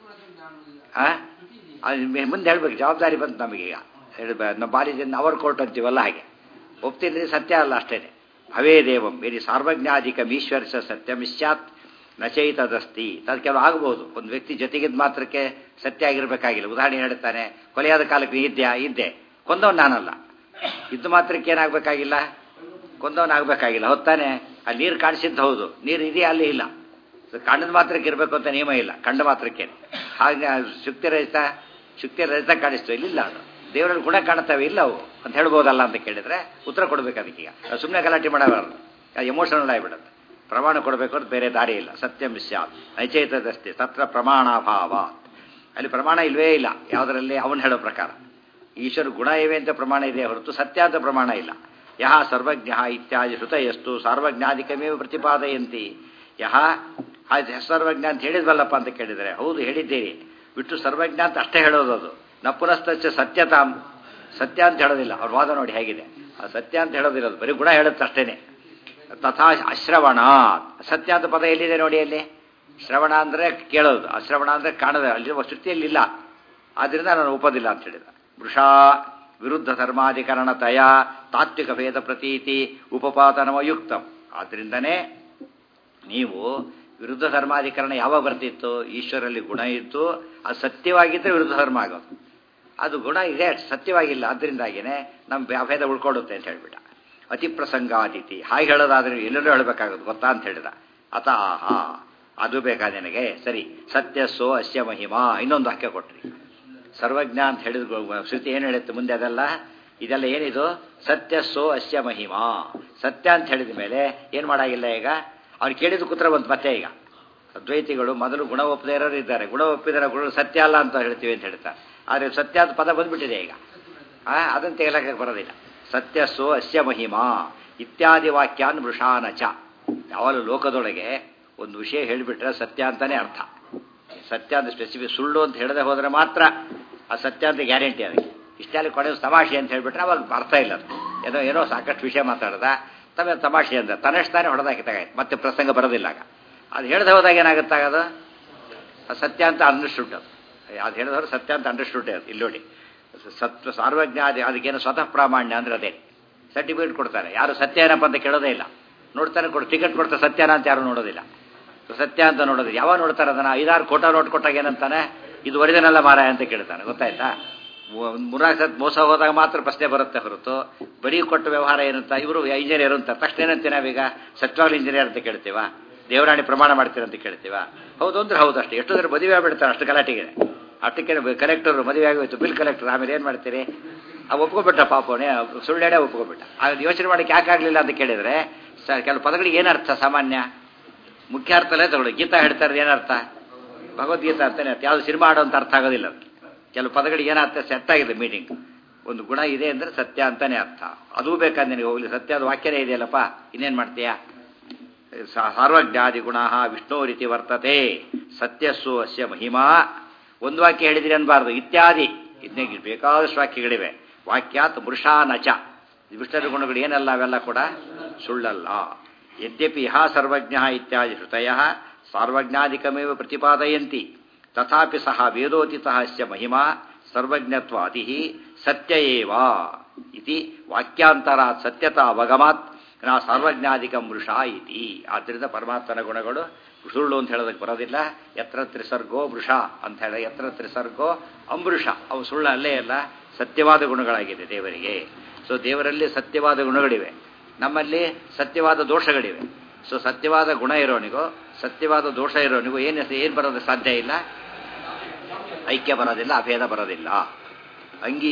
ಮುಂದೆ ಹೇಳ್ಬೇಕು, ಜವಾಬ್ದಾರಿ ಬಂತು ನಮಗೀಗ. ನಮ್ಮ ಬಾಲ್ಯದಿಂದ ಅವರ್ ಕೋರ್ಟ್ ಅಂತೀವಲ್ಲ ಹಾಗೆ. ಒಪ್ತೀನಿ ಸತ್ಯ ಅಲ್ಲ ಅಷ್ಟೇನೆ. ಭವೇದೇವಂ ಯದಿ ಸಾರ್ವಜ್ಞಾಧಿಕಂ ಈಶ್ವರಸ್ಯ ಸತ್ಯಂ ಸ್ಯಾತ್ ನಚೈತದಸ್ತಿ. ಅದು ಕೆಲವು ಆಗ್ಬೋದು. ಒಂದು ವ್ಯಕ್ತಿ ಜೊತೆಗಿದ್ದ ಮಾತ್ರಕ್ಕೆ ಸತ್ಯ ಆಗಿರ್ಬೇಕಾಗಿಲ್ಲ. ಉದಾಹರಣೆ ಹೇಳ್ತಾನೆ, ಕೊಲೆಯಾದ ಕಾಲಕ್ಕೆ ಇದ್ದೆ, ಕೊಂದವನು ನಾನಲ್ಲ. ಇದ್ದು ಮಾತ್ರಕ್ಕೆ ಏನಾಗಬೇಕಾಗಿಲ್ಲ, ಕೊಂದವನಾಗಬೇಕಾಗಿಲ್ಲ. ಹೊತ್ತಾನೆ ಅಲ್ಲಿ ನೀರು ಕಾಣಿಸಿದ್ದು ಹೌದು, ನೀರು ಇದೆಯಾ ಅಲ್ಲಿ ಇಲ್ಲ. ಕಾಣದ ಮಾತ್ರಕ್ಕೆ ಇರಬೇಕು ಅಂತ ನಿಯಮ ಇಲ್ಲ, ಕಂಡ ಮಾತ್ರಕ್ಕೆ. ಹಾಗೆ ಶುಕ್ತಿರಹಿತ ಕಾಣಿಸ್ತು, ಇಲ್ಲಿಲ್ಲ. ಅದು ದೇವರಲ್ಲಿ ಗುಣ ಕಾಣುತ್ತವೆ, ಇಲ್ಲ ಅವು ಅಂತ ಹೇಳ್ಬೋದಲ್ಲ ಅಂತ ಕೇಳಿದ್ರೆ ಉತ್ತರ ಕೊಡಬೇಕು ಅದಕ್ಕೀಗ. ಸುಮ್ಮನೆ ಗಲಾಟೆ ಮಾಡಬಾರ್ದು, ಅದು ಎಮೋಷನಲ್ ಆಗಿಬಿಡುತ್ತೆ. ಪ್ರಮಾಣ ಕೊಡಬೇಕು ಅಂತ ಬೇರೆ ದಾರಿ ಇಲ್ಲ. ಸತ್ಯಂ ಸ್ಯಾತ್ ನೈಚೈತದಸ್ತಿ ತತ್ರ ಪ್ರಮಾಣಾಭಾವ. ಅಲ್ಲಿ ಪ್ರಮಾಣ ಇಲ್ವೇ ಇಲ್ಲ ಯಾವುದರಲ್ಲಿ, ಅವನು ಹೇಳೋ ಪ್ರಕಾರ. ಈಶ್ವರ ಗುಣ ಇವೆ ಅಂತ ಪ್ರಮಾಣ ಇದೆ ಹೊರತು ಸತ್ಯ ಅಂತ ಪ್ರಮಾಣ ಇಲ್ಲ. ಯಹ ಸರ್ವಜ್ಞ ಇತ್ಯಾದಿ ಶ್ರುತಯಸ್ತು ಸಾರ್ವಜ್ಞಾಧಿಕಮೇವ ಪ್ರತಿಪಾದಯಂತಿ. ಯಹ ಸರ್ವಜ್ಞ ಅಂತ ಹೇಳಿದ್ವಲ್ಲಪ್ಪ ಅಂತ ಕೇಳಿದರೆ, ಹೌದು ಹೇಳಿದ್ದೀರಿ, ಬಿಟ್ಟು ಸರ್ವಜ್ಞ ಅಂತ ಅಷ್ಟೇ ಹೇಳೋದು. ಅದು ನಪುನಸ್ತಚ್ಚ ಸತ್ಯತಾಂ, ಸತ್ಯ ಅಂತ ಹೇಳೋದಿಲ್ಲ. ಅವ್ರ ವಾದ ನೋಡಿ ಹೇಗಿದೆ. ಅದು ಸತ್ಯ ಅಂತ ಹೇಳೋದಿಲ್ಲ, ಅದು ಬರೀ ಗುಣ ಹೇಳುತ್ತೆ ಅಷ್ಟೇನೆ. ತಥಾ ಅಶ್ರವಣ, ಸತ್ಯ ಅಂತ ಪದ ಎಲ್ಲಿದೆ ನೋಡಿ ಅಲ್ಲಿ. ಶ್ರವಣ ಅಂದರೆ ಕೇಳೋದು, ಅಶ್ರವಣ ಅಂದರೆ ಕಾಣೋದು. ಅಲ್ಲಿರುವ ಶ್ರುತಿಯಲ್ಲಿಲ್ಲ, ಆದ್ದರಿಂದ ನಾನು ಒಪ್ಪೋದಿಲ್ಲ ಅಂತ ಹೇಳಿದ. ವೃಷಾ ವಿರುದ್ಧ ಧರ್ಮಾಧಿಕರಣತಯ ತಾತ್ವಿಕ ಭೇದ ಪ್ರತೀತಿ ಉಪಪಾತನಮಯುಕ್ತಂ. ಆದ್ದರಿಂದನೇ ನೀವು ವಿರುದ್ಧ ಧರ್ಮಾಧಿಕರಣ ಯಾವಾಗ ಬರ್ತಿತ್ತು, ಈಶ್ವರಲ್ಲಿ ಗುಣ ಇತ್ತು, ಅದು ಸತ್ಯವಾಗಿದ್ದರೆ ವಿರುದ್ಧ ಧರ್ಮ ಆಗೋದು. ಅದು ಗುಣ ಇದೆ, ಸತ್ಯವಾಗಿಲ್ಲ, ಅದರಿಂದಾಗಿಯೇ ನಮ್ಮ ಅಭೇದ ಉಳ್ಕೊಡುತ್ತೆ ಅಂತ ಹೇಳ್ಬಿಟ್ಟ. ಅತಿ ಪ್ರಸಂಗಾದಿತಿ, ಹಾಗೆ ಹೇಳೋದಾದ್ರೆ ಎಲ್ಲರೂ ಹೇಳಬೇಕಾಗೋದು ಗೊತ್ತಾ ಅಂತ ಹೇಳಿದ. ಅತ ಆಹಾ, ಅದು ಬೇಕಾ ನಿನಗೆ? ಸರಿ. ಸತ್ಯಸ್ಸೋ ಅಸ್ಯ ಮಹಿಮಾ, ಇನ್ನೊಂದು ವಾಕ್ಯ ಕೊಟ್ರಿ. ಸರ್ವಜ್ಞ ಅಂತ ಹೇಳಿದ ಶ್ರುತಿ ಏನು ಹೇಳುತ್ತೆ ಮುಂದೆ? ಇದೆಲ್ಲ ಏನಿದು? ಸತ್ಯಸ್ಸೋ ಅಸ್ಯ ಮಹಿಮಾ. ಸತ್ಯ ಅಂತ ಹೇಳಿದ ಮೇಲೆ ಏನು ಮಾಡಾಗಿಲ್ಲ. ಈಗ ಅವ್ನು ಕೇಳಿದ ಕುತ್ರ ಬಂತು ಮತ್ತೆ. ಈಗ ಅದ್ವೈತಿಗಳು ಮೊದಲು ಗುಣ ಒಪ್ಪದೇ ಇರೋರು ಇದ್ದಾರೆ, ಗುಣ ಒಪ್ಪಿದರೆ ಗುಣ ಸತ್ಯ ಅಲ್ಲ ಅಂತ ಹೇಳ್ತೀವಿ ಅಂತ ಹೇಳ್ತಾರೆ. ಆದರೆ ಸತ್ಯ ಅಂತ ಪದ ಬಂದ್ಬಿಟ್ಟಿದೆ ಈಗ, ಅದನ್ನು ತೆಗಲಕ್ಕೆ ಬರೋದಿಲ್ಲ. ಸತ್ಯಸ್ಸೋ ಅಸ್ಯ ಮಹಿಮಾ ಇತ್ಯಾದಿ ವಾಕ್ಯಾನ್ ವೃಷಾನಚ. ಯಾವಾಗಲೂ ಲೋಕದೊಳಗೆ ಒಂದು ವಿಷಯ ಹೇಳಿಬಿಟ್ರೆ ಸತ್ಯ ಅಂತಾನೆ ಅರ್ಥ. ಸತ್ಯ ಅಂತ ಸ್ಪೆಸಿಫಿಕ್, ಸುಳ್ಳು ಅಂತ ಹೇಳದೆ ಹೋದರೆ ಮಾತ್ರ ಆ ಸತ್ಯ ಅಂತ ಗ್ಯಾರಂಟಿ. ಅದಕ್ಕೆ ಇಷ್ಟೆಲ್ಲ ಕೊನೆ ತಮಾಷೆ ಅಂತ ಹೇಳಿಬಿಟ್ರೆ ಅವಾಗ ಅರ್ಥ ಇಲ್ಲ. ಅದು ಏನೋ ಸಾಕಷ್ಟು ವಿಷಯ ಮಾತಾಡ್ದ, ತಮಾಷೆ ಅಂತ ತನ್ನಷ್ಟಾನೆ ಹೊಡೆದಾಕಿತಾಗಾಯ್ತು, ಮತ್ತೆ ಪ್ರಸಂಗ ಬರೋದಿಲ್ಲ. ಅದು ಹೇಳದೆ ಹೋದಾಗ ಏನಾಗುತ್ತಾಗದು? ಸತ್ಯ ಅಂತ ಅಂಡರ್ಸ್ಟುಡ್. ಅದು ಹೇಳಿದವರು ಸತ್ಯ ಅಂತ ಅಂಡರ್ಸ್ಟುಡ್. ಅದು ಇಲ್ಲಿ ನೋಡಿ, ಸತ್ವ ಸಾರ್ವಜ್ಞ ಅದಕ್ಕೇನು ಸ್ವತಃ ಪ್ರಾಮಾಣ್ಯ ಅಂದ್ರೆ ಅದೇ. ಸರ್ಟಿಫಿಕೇಟ್ ಕೊಡ್ತಾರೆ, ಯಾರು ಸತ್ಯ ಏನಪ್ಪ ಅಂತ ಕೇಳೋದೇ ಇಲ್ಲ. ನೋಡ್ತಾನೆ ಟಿಕೆಟ್ ಕೊಡ್ತಾರೆ, ಸತ್ಯನ ಅಂತ ಯಾರು ನೋಡೋದಿಲ್ಲ. ಸತ್ಯ ಅಂತ ನೋಡೋದಿಲ್ಲ. ಯಾವಾಗ ನೋಡ್ತಾರೆ ಅದನ್ನು? 5-6 ಕೋಟ ನೋಟ್ ಕೊಟ್ಟಾಗ ಏನಂತಾನೆ, ಇದು ಒರಿಜಿನಲ್ಲ ಮಾರಾಯ ಅಂತ ಕೇಳ್ತಾನೆ. ಗೊತ್ತಾಯ್ತಾ? 3-4 ಸತ್ ಮೋಸ ಹೋದಾಗ ಮಾತ್ರ ಪ್ರಶ್ನೆ ಬರುತ್ತೆ ಹೊರತು ಬರೀ ಕೊಟ್ಟ ವ್ಯವಹಾರ ಏನಂತ. ಇವರು ಇಂಜಿನಿಯರ್ ಅಂತ ತಕ್ಷಣ ಏನಂತೀವಿ ನಾವೀಗ? ಸತ್ಯವಾಗ್ಲೂ ಇಂಜಿನಿಯರ್ ಅಂತ ಕೇಳ್ತೀವ? ದೇವರಾಣಿ ಪ್ರಮಾಣ ಮಾಡ್ತೀರಂತ ಕೇಳ್ತೀವ? ಹೌದು ಅಂದ್ರೆ ಹೌದು ಅಷ್ಟೇ. ಎಷ್ಟೊಂದ್ರೆ ಮದುವೆ ಆಗ್ಬಿಡ್ತಾರೆ ಅಷ್ಟು ಗಲಾಟೆಗೆ. ಅಷ್ಟಕ್ಕೆ ಕಲೆಕ್ಟರ್ ಮದುವೆ ಆಗೋಯ್ತು, ಬಿಲ್ ಕಲೆಕ್ಟರ್. ಆಮೇಲೆ ಏನು ಮಾಡ್ತೀರಿ? ಒಪ್ಕೊಬಿಟ್ಟ ಪಾಪವನೇ, ಸುಳ್ಳೆಡೆ ಒಪ್ಕೊಬಿಟ್ಟ. ಅದು ಯೋಚನೆ ಮಾಡೋಕ್ಕೆ ಯಾಕಾಗಲಿಲ್ಲ ಅಂತ ಕೇಳಿದರೆ, ಕೆಲವು ಪದಗಳಿಗೆ ಏನರ್ಥ? ಸಾಮಾನ್ಯ ಮುಖ್ಯ ಅರ್ಥಲ್ಲೇ ತಗೊಳ್ಳಿ. ಗೀತಾ ಹೇಳ್ತಾರೆ ಏನರ್ಥ? ಭಗವದ್ಗೀತಾ ಅಂತಾನೆ ಅರ್ಥ. ಯಾವುದು ಸಿನಿಮಾ ಆಡೋ ಅಂತ ಅರ್ಥ ಆಗೋದಿಲ್ಲ. ಕೆಲವು ಪದಗಳಿಗೆ ಏನರ್ಥ ಸೆಟ್ ಆಗಿದೆ ಮೀನಿಂಗ್. ಒಂದು ಗುಣ ಇದೆ ಅಂದರೆ ಸತ್ಯ ಅಂತಾನೆ ಅರ್ಥ. ಅದೂ ಬೇಕಾದ ನಿನಗೆ ಹೋಗಲಿ, ಸತ್ಯದ ವಾಕ್ಯನೇ ಇದೆಯಲ್ಲಪ್ಪ, ಇನ್ನೇನು ಮಾಡ್ತೀಯಾ? ಸಾರ್ವಜ್ಞಾದಿ ಗುಣ ವಿಷ್ಣು ರೀತಿ ವರ್ತತೆ ಸತ್ಯಸ್ಸು ಅಸ್ಯ ಮಹಿಮಾ. ಒಂದು ವಾಕ್ಯ ಹೇಳಿದಿರಿ ಅನ್ಬಾರ್ದು, ಇತ್ಯಾದಿ ಇದನ್ನೇ ಬೇಕಾದಷ್ಟು ವಾಕ್ಯಗಳಿವೆ. ವಾಕ್ಯಾತ್ ಮೃಷಾನಚ, ವಿಷ್ಣುರ ಗುಣಗಳು ಏನಲ್ಲ ಅವೆಲ್ಲ ಕೂಡ ಸುಳ್ಳಲ್ಲ. ಯದ್ಯಪಿ ಯಹ ಸರ್ವಜ್ಞ ಇತ್ಯಾದಿ ಶ್ರುತಯ ಸಾರ್ವಜ್ಞಾಧಿಕಮೇವ ಪ್ರತಿಪಾದಯಂತಿ ತಥಾಪಿ ಸಹ ವೇದೋತಿತಃ ಅಸ್ಯ ಮಹಿಮಾ ಸರ್ವಜ್ಞತ್ವಾದಿ ಸತ್ಯ ಏವ ಇತಿ ವಾಕ್ಯಾಂತರಾತ್ ಸತ್ಯತಾ ಅವಗಮಾತ್ ನಾ ಸಾರ್ವಜ್ಞಾಧಿಕಂ ವೃಷಾ ಇತಿ. ಆದ್ದರಿಂದ ಪರಮಾತ್ಮನ ಗುಣಗಳು ಸುಳ್ಳು ಅಂತ ಹೇಳೋದಕ್ಕೆ ಬರೋದಿಲ್ಲ. ಯತ್ರ ತ್ರಿಸರ್ಗೋ ವೃಷ ಅಂತ ಹೇಳ, ಯತ್ರ ತ್ರಿಸರ್ಗೋ ಅಂಬೃಷ, ಅವು ಸುಳ್ಳು ಅಲ್ಲೇ ಅಲ್ಲ, ಸತ್ಯವಾದ ಗುಣಗಳಾಗಿದೆ ದೇವರಿಗೆ. ಸೊ ದೇವರಲ್ಲಿ ಸತ್ಯವಾದ ಗುಣಗಳಿವೆ, ನಮ್ಮಲ್ಲಿ ಸತ್ಯವಾದ ದೋಷಗಳಿವೆ. ಸೊ ಸತ್ಯವಾದ ಗುಣ ಇರೋನಿಗೂ ಸತ್ಯವಾದ ದೋಷ ಇರೋನಿಗೂ ಏನು ಬರೋದು ಸಾಧ್ಯ ಇಲ್ಲ? ಐಕ್ಯ ಬರೋದಿಲ್ಲ, ಅಭೇದ ಬರೋದಿಲ್ಲ. ಅಂಗಿ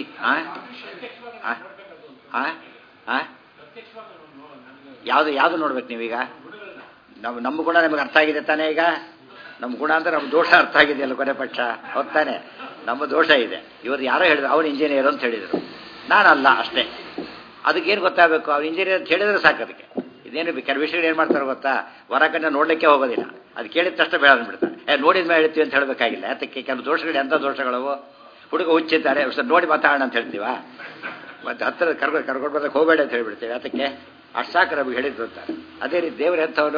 ಯಾವುದು ನೋಡ್ಬೇಕು ನೀವೀಗ? ನಮ್ಮ ಗುಣ ನಿಮಗೆ ಅರ್ಥ ಆಗಿದೆ ತಾನೇ? ಈಗ ನಮ್ಮ ಗುಣ ಅಂದ್ರೆ ನಮ್ಮ ದೋಷ ಅರ್ಥ ಆಗಿದೆಯಲ್ಲ ಕೊನೆ ಪಕ್ಷ, ಹೊತ್ತಾನೆ ನಮ್ಮ ದೋಷ ಇದೆ. ಇವತ್ತು ಯಾರೋ ಹೇಳಿದ್ರು ಅವನು ಇಂಜಿನಿಯರ್ ಅಂತ ಹೇಳಿದರು, ನಾನಲ್ಲ ಅಷ್ಟೇ. ಅದಕ್ಕೇನು ಗೊತ್ತಾಗಬೇಕು? ಅವ್ನು ಇಂಜಿನಿಯರ್ ಅಂತ ಹೇಳಿದ್ರೆ ಸಾಕು. ಅದಕ್ಕೆ ಇದೇನು ಕೆಲವು ವಿಷಯಗಳು ಏನು ಮಾಡ್ತಾರೆ ಗೊತ್ತಾ, ಹೊರಕನ್ನ ನೋಡಲಿಕ್ಕೆ ಹೋಗೋದಿಲ್ಲ, ಅದು ಕೇಳಿದ ತಕ್ಷಣ ಬೇಡ ಅಂದ್ಬಿಡ್ತಾರೆ. ನೋಡಿದ ಮೇಲೆ ಹೇಳ್ತೀವಿ ಅಂತ ಹೇಳಬೇಕಾಗಿಲ್ಲ. ಅದಕ್ಕೆ ಕೆಲವು ದೋಷಗಳು ಎಂಥ ದೋಷಗಳವು? ಹುಡುಗ ಹುಚ್ಚಿದ್ದಾರೆ, ನೋಡಿ ಮಾತಾಡೋಣ ಅಂತ ಹೇಳ್ತೀವ, ಮತ್ತೆ ಹತ್ತಿರ ಕರ್ಕೊಂಡು ಬರೋಕ್ಕೆ ಹೋಗಬೇಡ ಅಂತ ಹೇಳ್ಬಿಡ್ತೀವಿ. ಅದಕ್ಕೆ ಅಷ್ಟು ಸಾಕು ನಮಗೆ ಹೇಳಿದ್ದು ಅಂತಾರೆ. ಅದೇ ರೀತಿ ದೇವರು ಎಂಥವನು?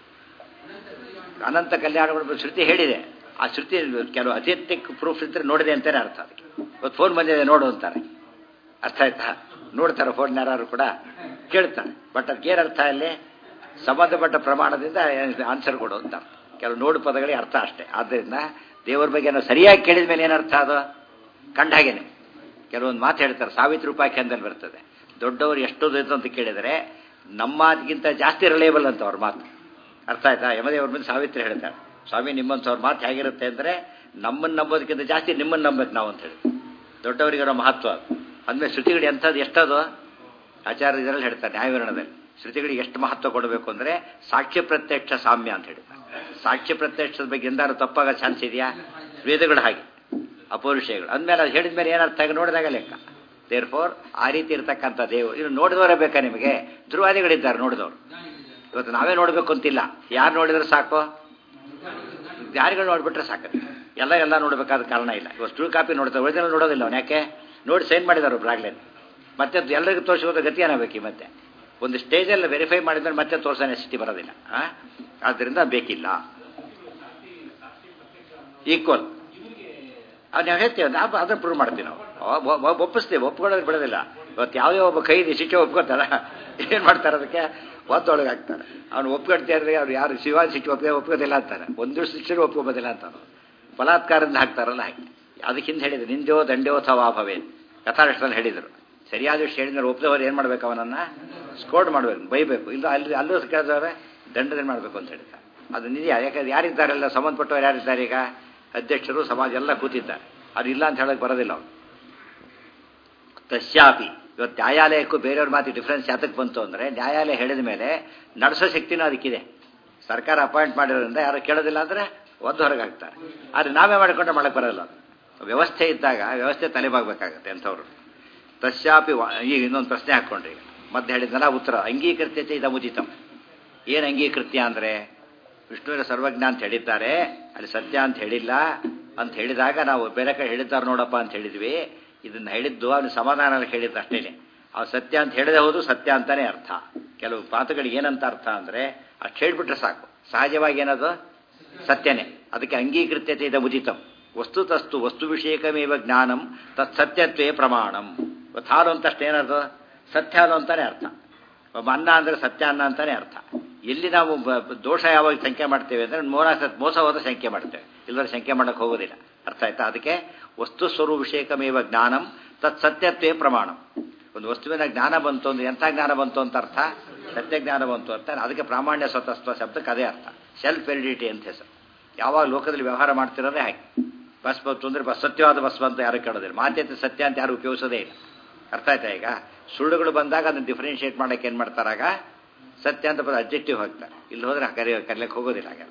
ಅನಂತ ಕಲ್ಯಾಣಗಳು ಶ್ರುತಿ ಹೇಳಿದೆ. ಆ ಶ್ರುತಿ ಕೆಲವು ಅಥೆಂಟಿಕ್ ಪ್ರೂಫ್ ಇದ್ದರೆ ನೋಡಿದೆ ಅಂತಲೇ ಅರ್ಥ. ಅದಕ್ಕೆ ಇವತ್ತು ಫೋನ್ ಬಂದಿದೆ ನೋಡು ಅಂತಾರೆ, ಅರ್ಥ ಆಯ್ತಾ? ನೋಡ್ತಾರೆ ಫೋನ್ ಯಾರು ಕೂಡ ಕೇಳ್ತಾರೆ, ಬಟ್ ಅದಕ್ಕೆ ಏನು ಅರ್ಥ? ಅಲ್ಲಿ ಸಂಬಂಧಪಟ್ಟ ಪ್ರಮಾಣದಿಂದ ಆನ್ಸರ್ ಕೊಡು ಅಂತ. ಕೆಲವು ನೋಡು ಪದಗಳಿಗೆ ಅರ್ಥ ಅಷ್ಟೇ. ಆದ್ದರಿಂದ ದೇವರ ಬಗ್ಗೆ ನಾವು ಸರಿಯಾಗಿ ಕೇಳಿದ ಮೇಲೆ ಏನರ್ಥ? ಅದು ಕಂಡ ಹಾಗೇನೆ. ಕೆಲವೊಂದು ಮಾತು ಹೇಳ್ತಾರೆ, ಸಾವಿತ್ರಿ ಉಪಾಖ್ಯಾನದಲ್ಲಿ ಬರ್ತದೆ. ದೊಡ್ಡವರು ಎಷ್ಟೊಂದು ಅಂತ ಕೇಳಿದರೆ ನಮ್ಮ ಮಾತಿಗಿಂತ ಜಾಸ್ತಿ ರಿಲೇಬಲ್ ಅಂತ ಅವ್ರ ಮಾತು. ಅರ್ಥ ಆಯ್ತಾ? ಯಮದೇವ್ರ ಬಂದು ಸಾವಿತ್ರಿ ಹೇಳ್ತಾರೆ, ಸ್ವಾಮಿ ನಿಮ್ಮಂಥವ್ರ ಮಾತು ಹೇಗಿರುತ್ತೆ ಅಂದರೆ ನಮ್ಮನ್ನು ನಂಬೋದಕ್ಕಿಂತ ಜಾಸ್ತಿ ನಿಮ್ಮನ್ನು ನಂಬೇಕು ನಾವು ಅಂತ ಹೇಳಿ. ದೊಡ್ಡವರಿಗಿರೋ ಮಹತ್ವ ಅದು. ಅಂದಮೇಲೆ ಶ್ರುತಿಗಳು ಎಂಥದ್ದು ಎಷ್ಟದು ಆಚಾರ್ಯ ಇದರಲ್ಲಿ ಹೇಳ್ತಾರೆ ನ್ಯಾಯವಿರಣದಲ್ಲಿ. ಶ್ರುತಿಗಳಿಗೆ ಎಷ್ಟು ಮಹತ್ವ ಕೊಡಬೇಕು ಅಂದರೆ ಸಾಕ್ಷ್ಯ ಪ್ರತ್ಯಕ್ಷ ಸಾಮ್ಯ ಅಂತ ಹೇಳ್ತಾರೆ. ಸಾಕ್ಷ್ಯ ಪ್ರತ್ಯಕ್ಷದ ಬಗ್ಗೆ ಎಂದಾರು ತಪ್ಪಾಗ ಚಾನ್ಸ್ ಇದೆಯಾ? ವೇದಗಳು ಹಾಗೆ ಅಪೌರುಷಗಳು ಅಂದಮೇಲೆ ಅದು ಹೇಳಿದ ಮೇಲೆ ಏನರ್ಥ ಆಗಿ ನೋಡಿದಾಗ ಲೆಕ್ಕ. ದೇರ್ ಫೋರ್ ಆ ರೀತಿ ಇರ್ತಕ್ಕಂಥ ದೇವರು ಇನ್ನು ನೋಡಿದವರೇ ಬೇಕಾ ನಿಮಗೆ? ಧ್ರುವಾದಿಗಳಿದ್ದಾರೆ ನೋಡಿದವರು. ಇವತ್ತು ನಾವೇ ನೋಡಬೇಕು ಅಂತಿಲ್ಲ, ಯಾರು ನೋಡಿದ್ರೆ ಸಾಕು, ಯಾರಿಗಳು ನೋಡಿಬಿಟ್ರೆ ಸಾಕು. ಎಲ್ಲ ನೋಡಬೇಕಾದ ಕಾರಣ ಇಲ್ಲ. ಇವತ್ತು ಟ್ರೂ ಕಾಪಿ ನೋಡ್ತಾರೆ, ಒರಿಜಿನಲ್ ನೋಡೋದಿಲ್ಲ ಅವನು. ಯಾಕೆ? ನೋಡಿ ಸೈನ್ ಮಾಡಿದಾರೆ ಒಬ್ರು ಆಗ್ಲೇನೆ. ಮತ್ತೆ ಎಲ್ಲರಿಗೂ ತೋರಿಸೋದು ಗತಿ ಏನಾಗಬೇಕು? ಮತ್ತೆ ಒಂದು ಸ್ಟೇಜಲ್ಲಿ ವೆರಿಫೈ ಮಾಡಿದ್ಮೇಲೆ ಮತ್ತೆ ತೋರಿಸೋ ನೆಸಿಟಿ ಬರೋದಿಲ್ಲ. ಆದ್ದರಿಂದ ಬೇಕಿಲ್ಲ. ಈಕ್ವಲ್ ನಾವು ಹೇಳ್ತೀವಿ, ನಾವು ಅದನ್ನು ಪ್ರೂವ್ ಮಾಡ್ತೀವಿ. ನಾವು ಒಪ್ಪಿಸ್ತೀವಿ, ಒಪ್ಕೊಳ್ಳೋದು ಬಿಡೋದಿಲ್ಲ. ಇವತ್ತು ಯಾವುದೇ ಒಬ್ಬ ಕೈದಿ ಶಿಕ್ಷೆ ಒಪ್ಕೊತಾರ, ಏನು ಮಾಡ್ತಾರೆ? ಅದಕ್ಕೆ ಒತ್ತೊಳಗೆ ಹಾಕ್ತಾರೆ. ಅವ್ನು ಒಪ್ಕೊಳ್ತಿದ್ರೆ ಅವ್ರು ಯಾರು ಶಿವಾಜಿ ಶಿಕ್ಷೆ ಒಪ್ಕೋದಿಲ್ಲ ಅಂತಾರೆ, ಒಂದು ಶಿಕ್ಷೆ ಒಪ್ಕೋಬೋದಿಲ್ಲ ಅಂತಾನು. ಬಲಾತ್ಕಾರದಿಂದ ಹಾಕ್ತಾರಲ್ಲ ಹಾಗೆ. ಅದಕ್ಕೆ ಹಿಂದೆ ಹೇಳಿದ್ರು, ನಿಂದ್ಯೋ ದಂಡ್ಯೋ ಥವಾ ಭವೇ ಕಥಾಷ್ಟದಲ್ಲಿ ಹೇಳಿದರು. ಸರಿಯಾದ ವಿಷಯ ಹೇಳಿದ್ರೆ ಒಪ್ಪಿದವರು ಏನು ಮಾಡ್ಬೇಕು? ಅವನನ್ನು ಸ್ಕೋಡ್ ಮಾಡಬೇಕು, ಬೈಬೇಕು. ಇಲ್ಲ ಅಲ್ಲೂ ಕೇಳಿದವ್ರೆ ದಂಡದಲ್ಲಿ ಮಾಡಬೇಕು ಅಂತ ಹೇಳ್ತಾರೆ. ಅದು ನಿಜ. ಯಾಕಂದ್ರೆ ಯಾರಿದ್ದಾರೆಲ್ಲ ಸಂಬಂಧಪಟ್ಟವ್ರು ಯಾರಿದ್ದಾರೆ? ಈಗ ಅಧ್ಯಕ್ಷರು, ಸಮಾಜ ಎಲ್ಲ ಕೂತಿದ್ದಾರೆ. ಅದು ಇಲ್ಲ ಅಂತ ಹೇಳೋಕ್ಕೆ ಬರೋದಿಲ್ಲ ಅವನು. ತಸ್ಯಾಪಿ ಇವತ್ತು ನ್ಯಾಯಾಲಯಕ್ಕೂ ಬೇರೆಯವ್ರ ಮಾತಿ ಡಿಫ್ರೆನ್ಸ್ ಯಾತಕ್ಕೆ ಬಂತು ಅಂದರೆ, ನ್ಯಾಯಾಲಯ ಹೇಳಿದ ಮೇಲೆ ನಡೆಸೋ ಶಕ್ತಿನೂ ಅದಕ್ಕಿದೆ. ಸರ್ಕಾರ ಅಪಾಯಿಂಟ್ ಮಾಡಿರೋದ್ರಿಂದ ಯಾರು ಕೇಳೋದಿಲ್ಲ ಅಂದರೆ ಒಂದು ಹೊರಗೆ ಹಾಕ್ತಾರೆ. ಆದರೆ ನಾವೇ ಮಾಡಿಕೊಂಡ್ರೆ ಮಾಡಕ್ಕೆ ಬರೋಲ್ಲ. ವ್ಯವಸ್ಥೆ ಇದ್ದಾಗ ವ್ಯವಸ್ಥೆ ತಲೆಬಾಗಬೇಕಾಗತ್ತೆ ಅಂಥವ್ರು. ತಸ್ಯಾಪಿ ಈಗ ಇನ್ನೊಂದು ಪ್ರಶ್ನೆ ಹಾಕ್ಕೊಂಡ್ರಿ. ಈಗ ಮಧ್ಯೆ ಹೇಳಿದ್ನಲ್ಲ ಉತ್ತರ, ಅಂಗೀಕೃತ್ಯತೆ ಇದಮುಚಿತಂ. ಏನು ಅಂಗೀಕೃತ್ಯ ಅಂದರೆ, ವಿಷ್ಣುವಿನ ಸರ್ವಜ್ಞ ಅಂತ ಹೇಳಿದ್ದಾರೆ, ಅಲ್ಲಿ ಸತ್ಯ ಅಂತ ಹೇಳಿಲ್ಲ ಅಂತ ಹೇಳಿದಾಗ ನಾವು ಬೇರೆ ಕಡೆ ಹೇಳಿದ್ದಾರೆ ನೋಡಪ್ಪ ಅಂತ ಹೇಳಿದ್ವಿ. ಇದನ್ನು ಹೇಳಿದ್ದು ಅವನು ಸಮಾಧಾನ ಹೇಳಿದ್ದು ಅಷ್ಟೇ. ಅವ್ರು ಸತ್ಯ ಅಂತ ಹೇಳದೆ ಹೋದು ಸತ್ಯ ಅಂತಾನೆ ಅರ್ಥ. ಕೆಲವು ಮಾತುಗಳಿಗೆ ಏನಂತ ಅರ್ಥ ಅಂದರೆ ಅಷ್ಟು ಹೇಳಿಬಿಟ್ರೆ ಸಾಕು, ಸಹಜವಾಗಿ ಏನದು ಸತ್ಯನೇ. ಅದಕ್ಕೆ ಅಂಗೀಕೃತ್ಯತೆ ಇದಮುಚಿತಂ. ವಸ್ತುತಸ್ತು ವಸ್ತು ವಿಷಯಕಮೇವ ಜ್ಞಾನಂ ತತ್ ಸತ್ಯತ್ವೇ ಪ್ರಮಾಣಂ. ಹಾಲು ಅಂತಷ್ಟು ಏನದು ಸತ್ಯ ಹಾಲು ಅಂತಾನೆ ಅರ್ಥ. ಅನ್ನ ಅಂದರೆ ಸತ್ಯ ಅನ್ನ ಅಂತಾನೆ ಅರ್ಥ. ಎಲ್ಲಿ ನಾವು ದೋಷ ಯಾವಾಗ ಸಂಖ್ಯೆ ಮಾಡ್ತೇವೆ ಅಂದರೆ ಮೋಸ ಹೋದ ಸಂಖ್ಯೆ ಮಾಡ್ತೇವೆ, ಇಲ್ಲದ್ರೆ ಸಂಖ್ಯೆ ಮಾಡೋಕ್ಕೆ ಹೋಗೋದಿಲ್ಲ. ಅರ್ಥ ಆಯ್ತಾ? ಅದಕ್ಕೆ ವಸ್ತು ಸ್ವರೂಪ ವಿಷಯಕಮೇವ ಜ್ಞಾನಂ ತತ್ ಸತ್ಯತ್ವೇ ಪ್ರಮಾಣಂ. ಒಂದು ವಸ್ತುವಿನ ಜ್ಞಾನ ಬಂತು ಅಂದ್ರೆ ಎಂಥ ಜ್ಞಾನ ಬಂತು ಅಂತ ಅರ್ಥ? ಸತ್ಯ ಜ್ಞಾನ ಬಂತು ಅಂತ. ಅದಕ್ಕೆ ಪ್ರಾಮಾಣ್ಯ ಸ್ವತಸ್ತ್ವ ಶಬ್ದಕ್ಕೆ ಅದೇ ಅರ್ಥ, ಸೆಲ್ಫ್ ವೆಲಿಡಿಟಿ ಅಂತ ಹೆಸರು. ಯಾವಾಗ ಲೋಕದಲ್ಲಿ ವ್ಯವಹಾರ ಮಾಡ್ತಿರೋದೇ ಹಾಗೆ. ಬಸ್ ಬಂತು ಅಂದರೆ ಸತ್ಯವಾದ ಬಸ್ ಬಂತು ಯಾರು ಕೇಳೋದಿಲ್ಲ. ಮಾತೈತೆ ಸತ್ಯ ಅಂತ ಯಾರು ಉಪಯೋಗಿಸೋದೇ ಇಲ್ಲ. ಅರ್ಥ ಆಯ್ತಾ? ಈಗ ಸುಳ್ಳುಗಳು ಬಂದಾಗ ಅದನ್ನು ಡಿಫ್ರೆನ್ಶಿಯೇಟ್ ಮಾಡೋಕ್ಕೆ ಏನು ಮಾಡ್ತಾರಾಗ ಸತ್ಯ ಅಂತ ಬರೋ ಅಬ್ಜೆಕ್ಟಿವ್ ಹಾಕ್ತಾರೆ. ಇಲ್ಲಿ ಹೋದ್ರೆ ಕರೆಯಕ್ಕೆ ಹೋಗೋದಿಲ್ಲ ಹಾಗೆಲ್ಲ.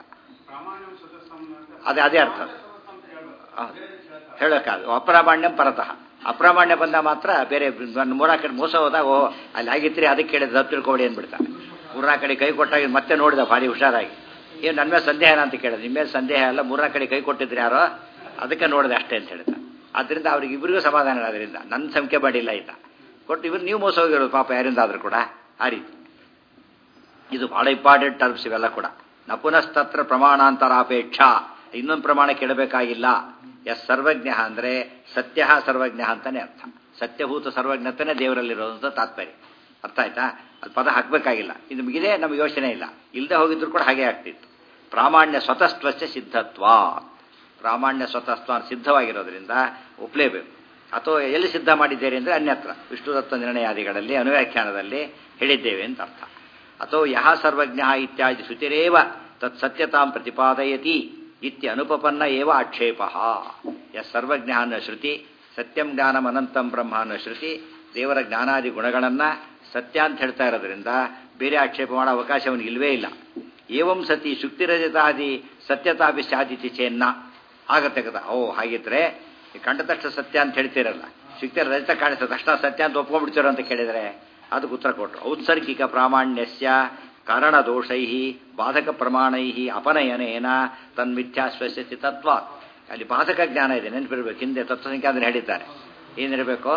ಅದೇ ಅರ್ಥ ಹೇಳೋಕ್ಕಾಗ. ಅಪ್ರಾಮಾಣ್ಯಂ ಪರತಃ. ಅಪ್ರಾಮಾಣ್ಯ ಬಂದ ಮಾತ್ರ ಬೇರೆ ಮೂರಾ ಕಡೆ ಮೋಸ ಹೋದಾಗ ಓ ಅಲ್ಲಿ ಆಗಿತ್ರಿ ಅದಕ್ಕೆ ಕೇಳಿದ ದತ್ತು ತಿಳ್ಕೊಬೇಡಿ ಅಂದ್ಬಿಡ್ತಾರೆ. ಮೂರಾ ಕಡೆ ಕೈ ಕೊಟ್ಟಾಗ ಮತ್ತೆ ನೋಡಿದ ಭಾರಿ ಹುಷಾರಾಗಿ, ಏನು ನನ್ನ ಮೇಲೆ ಸಂದೇಹನ ಅಂತ ಕೇಳಿದ. ನಿಮ್ಮ ಮೇಲೆ ಸಂದೇಹ ಅಲ್ಲ, ಮೂರಾ ಕಡೆ ಕೈ ಕೊಟ್ಟಿದ್ರು ಯಾರೋ ಅದಕ್ಕೆ ನೋಡಿದೆ ಅಷ್ಟೇ ಅಂತ ಹೇಳ್ತಾರೆ. ಆದ್ದರಿಂದ ಅವ್ರಿಗೆ ಇಬ್ಬರಿಗೂ ಸಮಾಧಾನ. ಅದರಿಂದ ನನ್ನ ಸಂಖ್ಯೆ ಮಾಡಿಲ್ಲ ಇಲ್ಲ ಕೊಟ್ಟು ಇವರು ನೀವು ಮೋಸ ಹೋಗಿರೋದು ಪಾಪ ಯಾರಿಂದ ಆದರೂ ಕೂಡ ಆ ರೀತಿ. ಇದು ಬಹಳ ಇಂಪಾರ್ಟೆಂಟ್ ಟರ್ಮ್ಸ್ ಇವೆಲ್ಲ ಕೂಡ. ನಪುನಸ್ತತ್ರ ಪ್ರಮಾಣಾಂತರಾಪೇಕ್ಷ. ಇನ್ನೊಂದು ಪ್ರಮಾಣ ಕೇಳಬೇಕಾಗಿಲ್ಲ. ಸರ್ವಜ್ಞ ಅಂದರೆ ಸತ್ಯ ಸರ್ವಜ್ಞ ಅಂತಾನೆ ಅರ್ಥ. ಸತ್ಯಭೂತ ಸರ್ವಜ್ಞತನೇ ದೇವರಲ್ಲಿರೋದಂತ ತಾತ್ಪರ್ಯ. ಅರ್ಥ ಆಯ್ತಾ? ಅದು ಪದ ಹಾಕಬೇಕಾಗಿಲ್ಲ. ಇದು ನಮಗಿದೆ, ನಮಗೆ ಯೋಚನೆ ಇಲ್ಲ. ಇಲ್ಲದೆ ಹೋಗಿದ್ರು ಕೂಡ ಹಾಗೆ ಆಗ್ತಿತ್ತು. ಪ್ರಾಮಾಣ್ಯ ಸ್ವತಸ್ತ್ವಶ್ಚ ಸಿದ್ಧತ್ವ. ಪ್ರಾಮಾಣ್ಯ ಸ್ವತಸ್ತ್ವ ಸಿದ್ಧವಾಗಿರೋದ್ರಿಂದ ಒಪ್ಪಲೇಬೇಕು. ಅಥವಾ ಎಲ್ಲಿ ಸಿದ್ಧ ಮಾಡಿದ್ದೇವೆ ಅಂದರೆ ಅನ್ಯತ್ರ ವಿಷ್ಣುದತ್ತ ನಿರ್ಣಯಾದಿಗಳಲ್ಲಿ ಅನುವ್ಯಾಖ್ಯಾನದಲ್ಲಿ ಹೇಳಿದ್ದೇವೆ ಅಂತ ಅರ್ಥ. ಅಥವಾ ಯಹ ಸರ್ವಜ್ಞ ಇತ್ಯಾದಿ ಶ್ರುತಿರೇವ ತತ್ ಸತ್ಯತಾಂ ಪ್ರತಿಪಾದಯತಿ ಇತ್ಯ ಅನುಪಪನ್ನ ಏವ ಆಕ್ಷೇಪ. ಸರ್ವಜ್ಞ ಅನ್ನೋ ಶ್ರುತಿ ಸತ್ಯಂ ಜ್ಞಾನಂ ಅನಂತಂ ಬ್ರಹ್ಮ ಅನ್ನೋ ಶ್ರುತಿ ದೇವರ ಜ್ಞಾನಾದಿ ಗುಣಗಳನ್ನು ಸತ್ಯ ಅಂತ ಹೇಳ್ತಾ ಇರೋದ್ರಿಂದ ಬೇರೆ ಆಕ್ಷೇಪ ಮಾಡೋ ಅವಕಾಶ ಅವನಿಗೆ ಇಲ್ವೇ ಇಲ್ಲ. ಏವಂ ಸತಿ ಶುಕ್ತಿರಜತಾದಿ ಸತ್ಯತಾಭಿ ಸಾಧಿತಿ ಚೇನ್ನ ಆಗತ್ತೆ ಕದ. ಹಾಗಿದ್ರೆ ಕಂಡ ತಕ್ಷಣ ಸತ್ಯ ಅಂತ ಹೇಳ್ತಿರಲ್ಲ, ಶುಕ್ತಿ ರಜತ ಕಾಣಿಸ್ತದೆ ತಕ್ಷಣ ಸತ್ಯ ಅಂತ ಒಪ್ಕೊಂಡ್ಬಿಡ್ತೀರೋ ಅಂತ ಕೇಳಿದರೆ ಅದಕ್ಕೆ ಉತ್ತರ ಕೊಟ್ಟರು. ಔತ್ಸರ್ಗಿಕ ಪ್ರಾಮಾಣ್ಯಸ್ಯ ಕಾರಣದೋಷೈ ಬಾಧಕ ಪ್ರಮಾಣೈ ಅಪನಯನೇನ ತನ್ಮಿಥ್ಯಾಶ್ವಸ್ಯತಿ ತತ್ವ. ಅಲ್ಲಿ ಬಾಧಕ ಜ್ಞಾನ ಇದೆ, ನೆನಪಿರ್ಬೇಕು. ಹಿಂದೆ ತತ್ವಸಂಖ್ಯೆ ಅಂದರೆ ಹೇಳಿದ್ದಾರೆ. ಏನಿರಬೇಕು?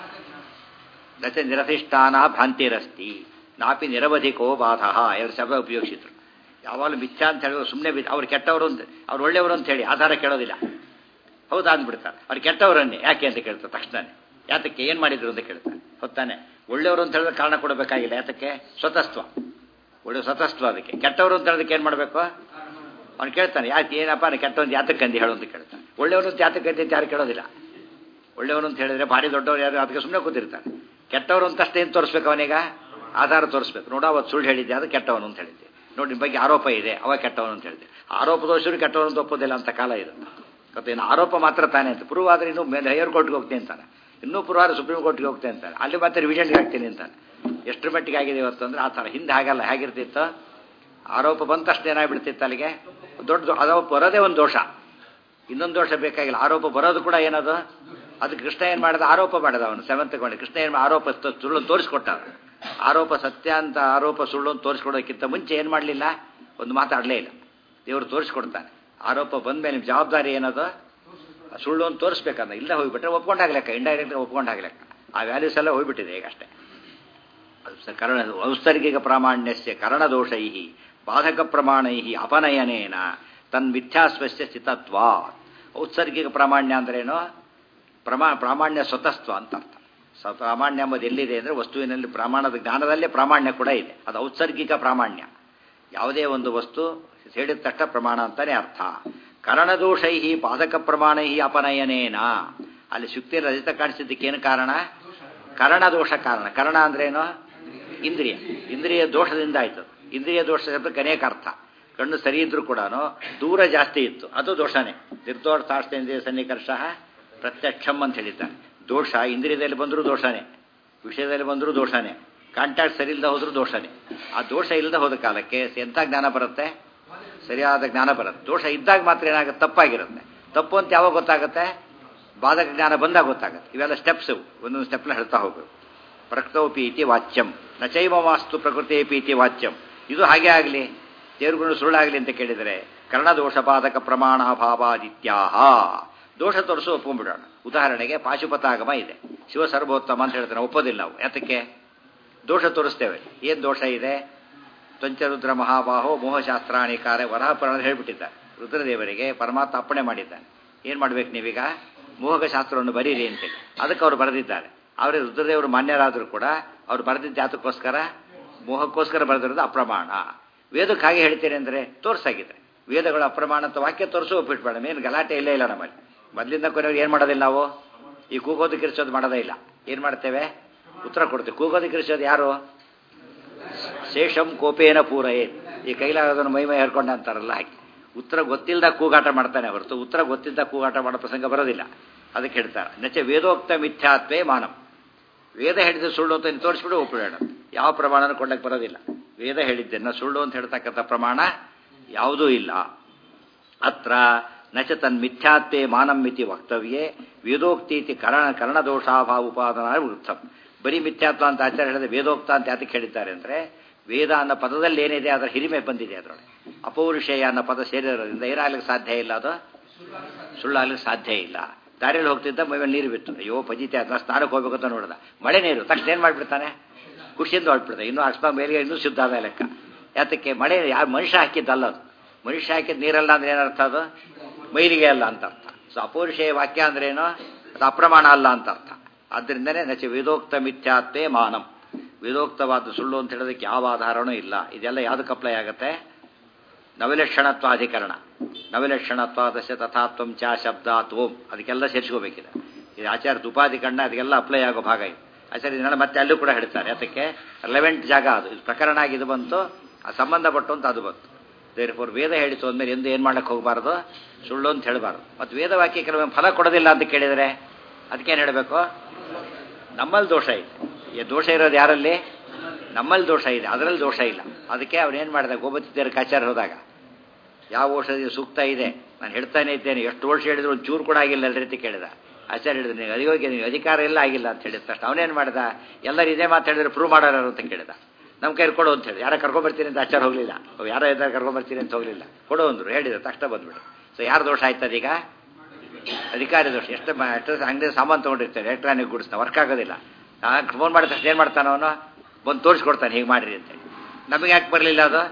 ನಚ ನಿರಧಿಷ್ಠಾನ ಭ್ರಾಂತಿರಸ್ತಿ ನಾಪಿ ನಿರವಧಿಕೋ ಬಾಧ. ಎರಡು ಶಬ್ದ ಉಪಯೋಗಿಸಿದ್ರು. ಯಾವಾಗಲೂ ಮಿಥ್ಯಾ ಅಂತ ಹೇಳಿದ್ರು ಸುಮ್ಮನೆ ಅವ್ರು ಕೆಟ್ಟವರು ಅಂತ, ಅವ್ರು ಒಳ್ಳೆಯವರು ಅಂತ ಹೇಳಿ ಆಧಾರ ಕೇಳೋದಿಲ್ಲ. ಹೌದಾ ಅಂದ್ಬಿಡ್ತಾರೆ. ಅವ್ರು ಕೆಟ್ಟವರನ್ನೇ ಯಾಕೆ ಅಂತ ಕೇಳ್ತಾರೆ ತಕ್ಷಣನೇ. ಯಾತಕ್ಕೆ ಏನು ಮಾಡಿದ್ರು ಅಂತ ಕೇಳ್ತಾರೆ. ಹೊತ್ತಾನೆ ಒಳ್ಳೆಯವರು ಅಂತ ಹೇಳಿದ್ರೆ ಕಾರಣ ಕೊಡಬೇಕಾಗಿಲ್ಲ. ಯಾತಕ್ಕೆ? ಸ್ವತಸ್ತ್ವ, ಒಳ್ಳೆ ಸ್ವತಸ್ತ್ವ. ಅದಕ್ಕೆ ಕೆಟ್ಟವರು ಅಂತ ಹೇಳೋದಕ್ಕೆ ಏನು ಮಾಡಬೇಕು? ಅವ್ನು ಕೇಳ್ತಾನೆ, ಯಾಕೆ ಏನಪ್ಪ ಕೆಟ್ಟವನು ಯಾತಕ್ಕೆ ಅಂದು ಹೇಳು ಅಂತ ಕೇಳ್ತಾನೆ. ಒಳ್ಳೆಯವರು ಅಂತ ಯಾತಕ್ಕೆ ಅಂತ ಯಾರು ಕೇಳೋದಿಲ್ಲ. ಒಳ್ಳೆಯವರು ಅಂತ ಹೇಳಿದ್ರೆ ಭಾರಿ ದೊಡ್ಡವರು ಯಾರು ಅದಕ್ಕೆ ಸುಮ್ಮನೆ ಕೂತಿರ್ತಾರೆ. ಕೆಟ್ಟವರು ಅಂತ ಅಷ್ಟೇ ಏನು ತೋರಿಸ್ಬೇಕು ಅವನೀಗ? ಆಧಾರ ತೋರಿಸ್ಬೇಕು. ನೋಡ ಅವತ್ತು ಸುಳ್ಳು ಹೇಳಿದ್ದೆ, ಅದು ಕೆಟ್ಟವನು ಅಂತ ಹೇಳಿದ್ದೆ. ನೋಡಿ ನಿಮ್ಮ ಬಗ್ಗೆ ಆರೋಪ ಇದೆ, ಅವ ಕೆಟ್ಟವನು ಅಂತ ಹೇಳಿದೆ. ಆರೋಪ ದೋಷರು ಕೆಟ್ಟವನು ಅಂತ ಒಪ್ಪೋದಿಲ್ಲ ಅಂತ ಕಾಲ ಇದು. ಗೊತ್ತೇನು? ಆರೋಪ ಮಾತ್ರ ತಾನೇ ಅಂತ ಪ್ರೂವ್ ಆದರೆ ಇನ್ನೂ ಮೇಲೆ ಹೈಯರ್ ಕೋರ್ಟ್ಗೆ ಹೋಗ್ತೀನಿ ಅಂತಾನೆ, ಇನ್ನೂ ಪ್ರೂವ್ ಆದರೆ ಸುಪ್ರೀಂ ಕೋರ್ಟ್ಗೆ ಹೋಗ್ತೇನೆ ಅಂತಾನೆ, ಅಲ್ಲಿ ಮತ್ತೆ ರಿವಿಷನ್ಗೆ ಹಾಕ್ತೀನಿ ಅಂತಾನೆ. ಎಷ್ಟರ ಮಟ್ಟಿಗೆ ಆಗಿದೆ ಇವತ್ತು ಅಂದರೆ ಆ ಥರ. ಹಿಂದೆ ಹಾಗಲ್ಲ. ಹೇಗಿರ್ತಿತ್ತು? ಆರೋಪ ಬಂದ ತಕ್ಷಣ ಏನಾಗ್ಬಿಡ್ತಿತ್ತು ಅಲ್ಲಿಗೆ ದೊಡ್ಡ ಆರೋಪ ಬರೋದೇ ಒಂದು ದೋಷ, ಇನ್ನೊಂದು ದೋಷ ಬೇಕಾಗಿಲ್ಲ. ಆರೋಪ ಬರೋದು ಕೂಡ ಏನದು? ಅದಕ್ಕೆ ಕೃಷ್ಣ ಏನು ಮಾಡಿದ? ಆರೋಪ ಮಾಡಿದ. ಅವನು ಸೆವೆಂತ್ ಕೊಂಡು ಕೃಷ್ಣ ಏನು ಆರೋಪ ಸುಳ್ಳು ತೋರಿಸ್ಕೊಟ್ಟ. ಆರೋಪ ಸತ್ಯ ಅಂತ ಆರೋಪ ಸುಳ್ಳು ಅಂತ ತೋರಿಸ್ಕೊಡೋಕ್ಕಿಂತ ಮುಂಚೆ ಏನು ಮಾಡಲಿಲ್ಲ? ಒಂದು ಮಾತಾಡಲೇ ಇಲ್ಲ. ದೇವರು ತೋರಿಸ್ಕೊಡ್ತಾನೆ. ಆರೋಪ ಬಂದ ಮೇಲೆ ನಿಮ್ಮ ಜವಾಬ್ದಾರಿ ಏನದು? ಸುಳ್ಳು ಅಂತ ತೋರಿಸ್ಬೇಕಂದ್ರೆ ಇಲ್ಲ ಹೋಗ್ಬಿಟ್ರೆ ಒಪ್ಕೊಂಡಾಗ್ಲೆಕ್ಕ, ಇಂಡೈರೆಕ್ಟ್ ಒಪ್ಕೊಂಡಾಗ್ಲೆಕ್ಕ. ಆ ವ್ಯಾಲ್ಯೂಸ್ ಎಲ್ಲ ಹೋಗ್ಬಿಟ್ಟಿದೆ ಈಗಷ್ಟೇ. ಕರಣ ಔತ್ಸರ್ಗಿಕ ಪ್ರಾಮಾಣ್ಯಸ್ಯ ಕರಣದೋಷೈ ಬಾಧಕ ಪ್ರಮಾಣೈ ಅಪನಯನೇನ ತನ್ಮಿಥ್ಯಾಸ್ವಸ್ಯ ಚಿತತ್ವ. ಔತ್ಸರ್ಗಿಕ ಪ್ರಾಮಾಣ್ಯ ಅಂದ್ರೇನು? ಪ್ರಾಮಾಣ್ಯ ಸ್ವತಸ್ತ್ವ ಅಂತ ಅರ್ಥ. ಪ್ರಾಮಾಣ್ಯ ಎಂಬುದು ಎಲ್ಲಿದೆ ಅಂದರೆ ವಸ್ತುವಿನಲ್ಲಿ ಪ್ರಮಾಣದ ಜ್ಞಾನದಲ್ಲೇ ಪ್ರಾಮಾಣ್ಯ ಕೂಡ ಇದೆ. ಅದು ಔತ್ಸರ್ಗಿಕ ಪ್ರಾಮಾಣ್ಯ. ಯಾವುದೇ ಒಂದು ವಸ್ತು ಹೇಳಿದ ತಕ್ಷಣ ಪ್ರಮಾಣ ಅಂತಾನೆ ಅರ್ಥ. ಕರಣದೋಷೈ ಬಾಧಕ ಪ್ರಮಾಣೈ ಅಪನಯನೇನ. ಅಲ್ಲಿ ಶುಕ್ತಿ ರಜತ ಕಾಣಿಸಿದ್ದಕ್ಕೇನು ಕಾರಣ? ಕರಣದೋಷ ಕಾರಣ. ಕರಣ ಅಂದ್ರೇನು? ಇಂದ್ರಿಯ. ಇಂದ್ರಿಯ ದೋಷದಿಂದ ಆಯ್ತು. ಇಂದ್ರಿಯ ದೋಷ ಶಬ್ದಕ್ಕೆ ಅನೇಕ ಅರ್ಥ. ಕಣ್ಣು ಸರಿ ಇದ್ರೂ ಕೂಡ ದೂರ ಜಾಸ್ತಿ ಇತ್ತು, ಅದು ದೋಷನೇ. ನಿರ್ದೋಷಾಷ್ಟೇಂದ್ರಿಯ ಸನ್ನಿಕರ್ಷ ಪ್ರತ್ಯಕ್ಷಂ ಅಂತ ಹೇಳಿದ್ದಾರೆ. ದೋಷ ಇಂದ್ರಿಯದಲ್ಲಿ ಬಂದರೂ ದೋಷನೇ, ವಿಷಯದಲ್ಲಿ ಬಂದರೂ ದೋಷನೇ, ಕಾಂಟ್ಯಾಕ್ಟ್ ಸರಿ ಇಲ್ಲದೆ ಹೋದ್ರೂ ದೋಷನೇ. ಆ ದೋಷ ಇಲ್ಲದೆ ಹೋದ ಕಾಲಕ್ಕೆ ಎಂಥ ಜ್ಞಾನ ಬರುತ್ತೆ? ಸರಿಯಾದ ಜ್ಞಾನ ಬರುತ್ತೆ. ದೋಷ ಇದ್ದಾಗ ಮಾತ್ರ ಏನಾಗುತ್ತೆ? ತಪ್ಪಾಗಿರುತ್ತೆ. ತಪ್ಪು ಅಂತ ಯಾವಾಗ ಗೊತ್ತಾಗುತ್ತೆ? ಬಾಧಕ ಜ್ಞಾನ ಬಂದಾಗ ಗೊತ್ತಾಗುತ್ತೆ. ಇವೆಲ್ಲ ಸ್ಟೆಪ್ಸ್, ಒಂದೊಂದು ಸ್ಟೆಪ್ನ ಹೇಳ್ತಾ ಹೋಗಬೇಕು. ಪ್ರಕೃತೋಪಿ ಇತಿ ವಾಚ್ಯಂ ನಚೈವ ವಾಸ್ತು ಪ್ರಕೃತೇಪಿ ಇತಿ ವಾಚ್ಯಂ. ಇದು ಹಾಗೆ ಆಗಲಿ, ದೇವರುಗಳು ಸುಳ್ಳಾಗಲಿ ಅಂತ ಕೇಳಿದರೆ ಕರ್ಣದೋಷ ಬಾಧಕ ಪ್ರಮಾಣಾಭಾವಾದಿತ್ಯಾಹ. ದೋಷ ತೋರಿಸು ಒಪ್ಕೊಂಡ್ಬಿಡೋಣ. ಉದಾಹರಣೆಗೆ ಪಾಶುಪತಾಗಮ ಇದೆ, ಶಿವ ಸರ್ವೋತ್ತಮ ಅಂತ ಹೇಳ್ತಾನೆ, ಒಪ್ಪೋದಿಲ್ಲ ನಾವು. ಯಾತಕ್ಕೆ? ದೋಷ ತೋರಿಸ್ತೇವೆ. ಏನು ದೋಷ ಇದೆ? ಪಂಚರುದ್ರ ಮಹಾಬಾಹೋ ಮೋಹಶಾಸ್ತ್ರಾಣಿಕಾರ ವರಹಪುರಾಣ ಹೇಳ್ಬಿಟ್ಟಿದ್ದಾರೆ. ರುದ್ರದೇವರಿಗೆ ಪರಮಾತ್ಮ ಅಪ್ಪಣೆ ಮಾಡಿದ್ದಾನೆ. ಏನು ಮಾಡ್ಬೇಕು ನೀವೀಗ? ಮೋಹಕ ಶಾಸ್ತ್ರವನ್ನು ಬರೀರಿ ಅಂತೇಳಿ. ಅದಕ್ಕೆ ಅವರು ಬರೆದಿದ್ದಾರೆ. ಅವರೇ ರುದ್ರದೇವರು ಮಾನ್ಯರಾದರೂ ಕೂಡ ಅವ್ರು ಬರೆದಿದ್ದ ಜಾತಕ್ಕೋಸ್ಕರ, ಮೋಹಕ್ಕೋಸ್ಕರ ಬರೆದಿರೋದು ಅಪ್ರಮಾಣ. ವೇದಕ್ಕೆ ಹಾಗೆ ಹೇಳ್ತೇನೆ ಅಂದರೆ ತೋರಿಸಾಗಿದೆ. ವೇದಗಳು ಅಪ್ರಮಾಣ ಅಂತ ವಾಕ್ಯ ತೋರಿಸು ಒಪ್ಪಿಟ್ಬೇಡ. ಏನು ಗಲಾಟೆ ಇಲ್ಲೇ ಇಲ್ಲ ನಮ್ಮಲ್ಲಿ. ಮೊದಲಿಂದ ಕೊನೆಯವ್ರು ಏನು ಮಾಡೋದಿಲ್ಲ ನಾವು? ಈ ಕೂಗೋದು ಕಿರಿಸೋದು ಮಾಡೋದೇ ಇಲ್ಲ. ಏನು ಮಾಡ್ತೇವೆ? ಉತ್ತರ ಕೊಡ್ತೇವೆ. ಕೂಗೋದು ಕಿರಿಸೋದು ಯಾರು? ಶೇಷಂ ಕೋಪೇನ ಪೂರಯೇ. ಈ ಕೈಲಾಗೋದನ್ನು ಮೈ ಹೇರ್ಕೊಂಡ ಅಂತಾರಲ್ಲ ಹಾಗೆ. ಉತ್ತರ ಗೊತ್ತಿಲ್ಲದ ಕೂಗಾಟ ಮಾಡ್ತಾನೆ ಹೊರತು ಉತ್ತರ ಗೊತ್ತಿದ್ದ ಕೂಗಾಟ ಮಾಡೋ ಪ್ರಸಂಗ ಬರೋದಿಲ್ಲ. ಅದಕ್ಕೆ ಹೇಳ್ತಾರೆ ನಚ ವೇದೋಕ್ತ ಮಿಥ್ಯಾತ್ವೇ ಮಾನಂ. ವೇದ ಹೇಳಿದ್ದು ಸುಳ್ಳು ಅಂತ ತೋರಿಸ್ಬಿಟ್ಟು ಒಪ್ಪಿಡೋಣ. ಯಾವ ಪ್ರಮಾಣನೂ ಕೊಡಕ್ಕೆ ಬರೋದಿಲ್ಲ. ವೇದ ಹೇಳಿದ್ದೆನ್ನ ಸುಳ್ಳು ಅಂತ ಹೇಳ್ತಕ್ಕಂಥ ಪ್ರಮಾಣ ಯಾವುದೂ ಇಲ್ಲ. ಅತ್ರ ನಚ ತನ್ಮಿಥ್ಯಾತ್ವೇ ಮಾನಂ ಮಿತಿ ವಕ್ತವ್ಯೇ ವೇದೋಕ್ತಿ ಕರ್ಣದೋಷಾಭಾವ ಉಪಾದಾನ ವೃತ್ತಂ. ಬರೀ ಮಿಥ್ಯಾತ್ವ ಅಂತ ಆಚಾರ್ಯ ಹೇಳಿದ್ರೆ ವೇದೋಕ್ತ ಅಂತ ಯಾತಕ್ಕೆ ಹೇಳಿದ್ದಾರೆ ಅಂದರೆ ವೇದ ಅನ್ನೋ ಪದದಲ್ಲಿ ಏನಿದೆ ಅದರ ಹಿರಿಮೆ ಬಂದಿದೆ. ಅದರೊಳಗೆ ಅಪೌರುಷೇಯ ಅನ್ನೋ ಪದ ಸೇರಿರೋದ್ರಿಂದ ಏನಾಗ್ಲಿಕ್ಕೆ ಸಾಧ್ಯ ಇಲ್ಲ, ಅದು ಸುಳ್ಳಾಗ್ಲಿಕ್ಕೆ ಸಾಧ್ಯ ಇಲ್ಲ. ದಾರಿಯಲ್ಲಿ ಹೋಗ್ತಿದ್ದ ಮೈಮೇಲೆ ನೀರು ಬಿತ್ತು. ಅಯ್ಯೋ ಪಜಿತೆ ಅದನ್ನ ಸ್ನಾನಕ್ಕೆ ಹೋಗ್ಬೇಕು ಅಂತ ನೋಡಿದ, ಮಳೆ ನೀರು ತಕ್ಷಣ ಏನು ಮಾಡಿಬಿಡ್ತಾನೆ? ಖುಷಿಯಿಂದ ಹೊರಟ್ಬಿಡ್ತಾನೆ. ಇನ್ನೂ ಅಕಸ್ಮಾತ್ ಮೇಲಿಗೆ ಇನ್ನೂ ಶುದ್ಧ ಆದ ಲೆಕ್ಕ. ಯಾತಕ್ಕೆ? ಮಳೆ ಯಾರು ಮನುಷ್ಯ ಹಾಕಿದ್ದಲ್ಲ, ಅದು ಮನುಷ್ಯ ಹಾಕಿದ ನೀರಲ್ಲ ಅಂದ್ರೆ ಏನರ್ಥ? ಅದು ಮೈಲಿಗೆ ಅಲ್ಲ ಅಂತ ಅರ್ಥ. ಸೊ ಅಪೌರುಷೇಯ ವಾಕ್ಯ ಅಂದ್ರೇನು? ಅದು ಅಪ್ರಮಾಣ ಅಲ್ಲ ಅಂತ ಅರ್ಥ. ಆದ್ದರಿಂದನೇ ನಚ ವೇದೋಕ್ತ ಮಿಥ್ಯಾತ್ವೇ ಮಾನಂ. ವೇದೋಕ್ತವಾದ ಸುಳ್ಳು ಅಂತ ಹೇಳೋದಕ್ಕೆ ಯಾವ ಆಧಾರನೂ ಇಲ್ಲ. ಇದೆಲ್ಲ ಯಾವುದಕ್ಕೆ ಅಪ್ಲೈ ಆಗುತ್ತೆ? ನವಲಕ್ಷಣತ್ವಾಧಿಕರಣ. ನವಲಕ್ಷಣತ್ವಾದಶ ತಥಾತ್ವಂ ಚ ಶಬ್ದಾತ್ ಓಂ, ಅದಕ್ಕೆಲ್ಲ ಸೇರಿಸ್ಕೋಬೇಕಿದೆ. ಇದು ಆಚಾರ್ಯ ಉಪಾಧಿಕರಣ, ಅದಕ್ಕೆಲ್ಲ ಅಪ್ಲೈ ಆಗೋ ಭಾಗ ಇದು. ಆಚಾರ್ಯ ಇದನ್ನೆಲ್ಲ ಮತ್ತೆ ಅಲ್ಲೂ ಕೂಡ ಹೇಳ್ತಾರೆ. ಅದಕ್ಕೆ ರೆಲೆವೆಂಟ್ ಜಾಗ ಅದು. ಇದು ಪ್ರಕರಣ ಆಗಿದ್ದು ಬಂತು, ಆ ಸಂಬಂಧಪಟ್ಟು ಅಂತ ಅದು ಬಂತು. ದೇರ್ಫೋರ್ ವೇದ ಹೇಳಿತು ಅಂದಮೇಲೆ ಎಂದು ಏನು ಮಾಡಕ್ಕೆ ಹೋಗಬಾರ್ದು? ಸುಳ್ಳು ಅಂತ ಹೇಳಬಾರ್ದು. ಮತ್ತು ವೇದವಾಕ್ಯ ಕೆಲವೊಮ್ಮೆ ಫಲ ಕೊಡೋದಿಲ್ಲ ಅಂತ ಕೇಳಿದರೆ ಅದಕ್ಕೇನು ಹೇಳಬೇಕು? ನಮ್ಮಲ್ಲಿ ದೋಷ ಇದೆ. ಈ ದೋಷ ಇರೋದು ಯಾರಲ್ಲಿ? ನಮ್ಮಲ್ಲಿ ದೋಷ ಇದೆ, ಅದರಲ್ಲಿ ದೋಷ ಇಲ್ಲ. ಅದಕ್ಕೆ ಅವನೇನು ಮಾಡಿದ, ಗೋಮತಿದ್ದೇರು ಕಾಚಾರ ಹೋದಾಗ ಯಾವ ಔಷಧಿ ಸೂಕ್ತ ಇದೆ ನಾನು ಹೇಳ್ತಾನೆ ಇದ್ದೇನೆ, ಎಷ್ಟು ವರ್ಷ ಹೇಳಿದ್ರು ಒಂದು ಚೂರು ಕೂಡ ಆಗಿಲ್ಲ ಅಲ್ಲ ರೀತಿ ಕೇಳಿದ. ಆಚಾರ್ಯ ಹೇಳಿದ್ರು ನೀವು ಅದಿಗೋಗಿ ನೀವು ಅಧಿಕಾರ ಎಲ್ಲ ಆಗಿಲ್ಲ ಅಂತ ಹೇಳಿದ ತಕ್ಷಣ ಅವನೇನು ಮಾಡಿದ, ಎಲ್ಲರೂ ಇದೇ ಮಾತು ಹೇಳಿದ್ರೆ ಪ್ರೂವ್ ಮಾಡೋರು ಅಂತ ಕೇಳಿದ. ನಮ್ಮ ಕೈಲಿ ಕೊಡು ಅಂತ ಹೇಳಿ, ಯಾರೋ ಕರ್ಕೊಂಬರ್ತೀನಿ ಅಂತ ಆಚಾರ ಹೋಗಲಿಲ್ಲ, ಯಾರೋ ಇದ್ದಾರೆ ಕರ್ಕೊಂಬರ್ತೀನಿ ಅಂತ ಹೋಗಲಿಲ್ಲ, ಕೊಡು ಅಂದರು. ಹೇಳಿದ ತಕ್ಷಣ ಬಂದ್ಬಿಡು. ಸೊ ಯಾರು ದೋಷ ಆಯ್ತದೀಗ? ಅಧಿಕಾರಿ ದೋಷ. ಎಷ್ಟು ಅಂಗಡಿ ಸಾಮಾನು ತೊಗೊಂಡಿರ್ತಾರೆ, ಎಲೆಕ್ಟ್ರಾನಿಕ್ ಗುಡ್ಸ್ನ ವರ್ಕ್ ಆಗೋದಿಲ್ಲ. ಫೋನ್ ಮಾಡಿದ ತಕ್ಷಣ ಏನು ಮಾಡ್ತಾನೆ ಅವನು? ಬಂದು ತೋರಿಸ್ಕೊಡ್ತಾನೆ ಹೀಗೆ ಮಾಡಿರಿ ಅಂತೇಳಿ. ನಮಗೆ ಯಾಕೆ ಬರಲಿಲ್ಲ ಅದು?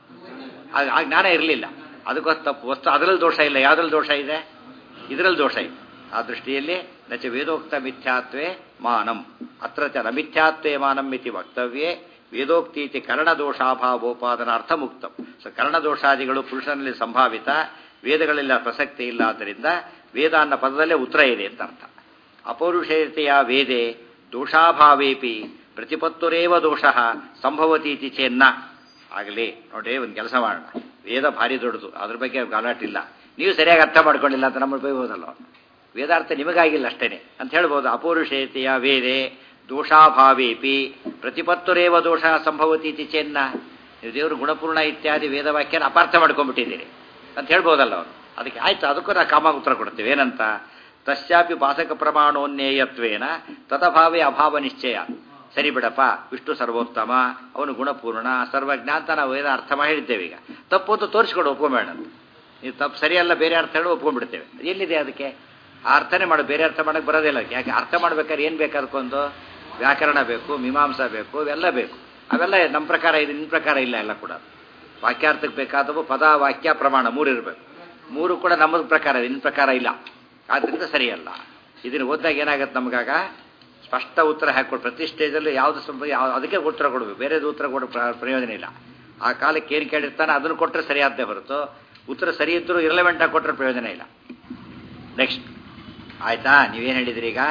ಆಗ ಜ್ಞಾನ ಇರಲಿಲ್ಲ. ಅದಕ್ಕೋಸ್ಕರ ತಪ್ಪು ವಸ್ತು ಅದರಲ್ಲಿ ದೋಷ ಇಲ್ಲ. ಯಾವುದ್ರಲ್ಲಿ ದೋಷ ಇದೆ? ಇದರಲ್ಲಿ ದೋಷ ಇದೆ. ಆ ದೃಷ್ಟಿಯಲ್ಲಿ ನಚ ವೇದೋಕ್ತ ಮಿಥ್ಯಾತ್ವೇ ಮಾನಂ ಅತ್ರ ಚ ನಮಿಥ್ಯಾತ್ವೇ ಮಾನಂ ಇತಿ ವಕ್ತವ್ಯೇ ವೇದೋಕ್ತೀತಿ ಕರ್ಣದೋಷಾಭಾವೋಪಾದನಾರ್ಥ ಮುಕ್ತಂ. ಸೊ ಕರ್ಣದೋಷಾದಿಗಳು ಪುರುಷನಲ್ಲಿ ಸಂಭಾವಿತ, ವೇದಗಳೆಲ್ಲ ಪ್ರಸಕ್ತಿ ಇಲ್ಲ. ಆದ್ದರಿಂದ ವೇದ ಅನ್ನೋ ಪದದಲ್ಲೇ ಉತ್ತರ ಇದೆ ಅಂತ ಅರ್ಥ. ಅಪೌರುಷೇಯತೆಯ ವೇದೆ ದೋಷಾಭಾವೇಪಿ ಪ್ರತಿಪತ್ತುರೇವ ದೋಷ ಸಂಭವತೀತಿ ಚೇನ್ನ. ಆಗಲಿ ನೋಡ್ರಿ, ಒಂದು ಕೆಲಸ ಮಾಡೋಣ. ವೇದ ಭಾರಿ ದೊಡ್ಡದು, ಅದ್ರ ಬಗ್ಗೆ ಗಲಾಟಿಲ್ಲ. ನೀವು ಸರಿಯಾಗಿ ಅರ್ಥ ಮಾಡ್ಕೊಂಡಿಲ್ಲ ಅಂತ ನಮ್ಮನ್ನು ಬೈಬೋದಲ್ಲ. ವೇದಾರ್ಥ ನಿಮಗಾಗಿಲ್ಲ ಅಷ್ಟೇನೆ ಅಂತ ಹೇಳ್ಬೋದು. ಅಪೌರುಷೇಯತೆಯ ವೇದೆ ದೋಷಾಭಾವೇಪಿ ಪ್ರತಿಪತ್ತುರೇವ ದೋಷ ಸಂಭವತೀತಿ ಚೇನ್ನ. ನೀವು ದೇವರು ಗುಣಪೂರ್ಣ ಇತ್ಯಾದಿ ವೇದವಾಕ್ಯನ ಅಪಾರ್ಥ ಮಾಡ್ಕೊಂಡ್ಬಿಟ್ಟಿದ್ದೀರಿ ಅಂತ ಹೇಳ್ಬೋದಲ್ಲ ಅವನು. ಅದಕ್ಕೆ ಆಯ್ತು, ಅದಕ್ಕೂ ನಾವು ಕಾಮಾಗಿ ಉತ್ತರ ಕೊಡ್ತೇವೆ. ಏನಂತ? ತಸ್ಯಾಪಿ ಪಾಸಕ ಪ್ರಮಾಣೋನ್ನೇಯತ್ವೇನ ತಥಭಾವೇ ಅಭಾವ ನಿಶ್ಚಯ. ಸರಿ ಬಿಡಪ್ಪ, ವಿಷ್ಣು ಸರ್ವೋತ್ತಮ, ಅವನು ಗುಣಪೂರ್ಣ ಸರ್ವಜ್ಞ ಅಂತ ನಾವು ವೇದ ಅರ್ಥ ಮಾಡಿ ಹೇಳಿದ್ದೇವೆ. ಈಗ ತಪ್ಪು ಅಂತ ತೋರಿಸ್ಕೊಡು, ಒಪ್ಕೊಂಬೇಡ. ನೀವು ತಪ್ಪು ಸರಿಯಲ್ಲ ಬೇರೆ ಅರ್ಥ ಹೇಳಿ ಒಪ್ಕೊಂಡ್ಬಿಡ್ತೇವೆ. ಎಲ್ಲಿದೆ ಅದಕ್ಕೆ? ಆ ಅರ್ಥನೇ ಮಾಡು, ಬೇರೆ ಅರ್ಥ ಮಾಡೋಕ್ಕೆ ಬರೋದಿಲ್ಲ. ಯಾಕೆ? ಅರ್ಥ ಮಾಡ್ಬೇಕಾದ್ರೆ ಏನು ಬೇಕು? ಅದಕ್ಕೊಂದು ವ್ಯಾಕರಣ ಬೇಕು, ಮೀಮಾಂಸ ಬೇಕು, ಇವೆಲ್ಲ ಬೇಕು. ಅವೆಲ್ಲ ನಮ್ಮ ಪ್ರಕಾರ ಇದೆ, ನಿನ್ನ ಪ್ರಕಾರ ಇಲ್ಲ. ಎಲ್ಲ ಕೂಡ ವಾಕ್ಯಾರ್ಥಕ್ಕೆ ಬೇಕಾದವು ಪದ ವಾಕ್ಯ ಪ್ರಮಾಣ ಮೂರು ಇರಬೇಕು. ಮೂರು ಕೂಡ ನಮ್ಮ ಪ್ರಕಾರ ಇದೆ, ನಿನ್ನ ಪ್ರಕಾರ ಇಲ್ಲ. ಆದ್ದರಿಂದ ಸರಿಯಲ್ಲ. ಇದನ್ನು ಓದಿದಾಗ ಏನಾಗುತ್ತೆ ನಮಗಾಗ ಸ್ಪಷ್ಟ ಉತ್ತರ ಹಾಕೊಡು. ಪ್ರತಿ ಸ್ಟೇಜಲ್ಲೂ ಯಾವುದು ಅದಕ್ಕೆ ಉತ್ತರ ಕೊಡಬೇಕು, ಬೇರೆದು ಉತ್ತರ ಕೊಡೋ ಪ್ರಯೋಜನ ಇಲ್ಲ. ಆ ಕಾಲಕ್ಕೆ ಏನು ಕೇಳಿರ್ತಾನೆ ಅದನ್ನು ಕೊಟ್ಟರೆ ಸರಿಯಾದ್ದೇ ಹೊರತು ಉತ್ತರ ಸರಿ ಇದ್ದರೂ ಇರಲೆವೆಂಟಾಗಿ ಕೊಟ್ಟರೆ ಪ್ರಯೋಜನ ಇಲ್ಲ. ನೆಕ್ಸ್ಟ್ ಆಯ್ತಾ? ನೀವೇನು ಹೇಳಿದ್ರಿ? ಈಗ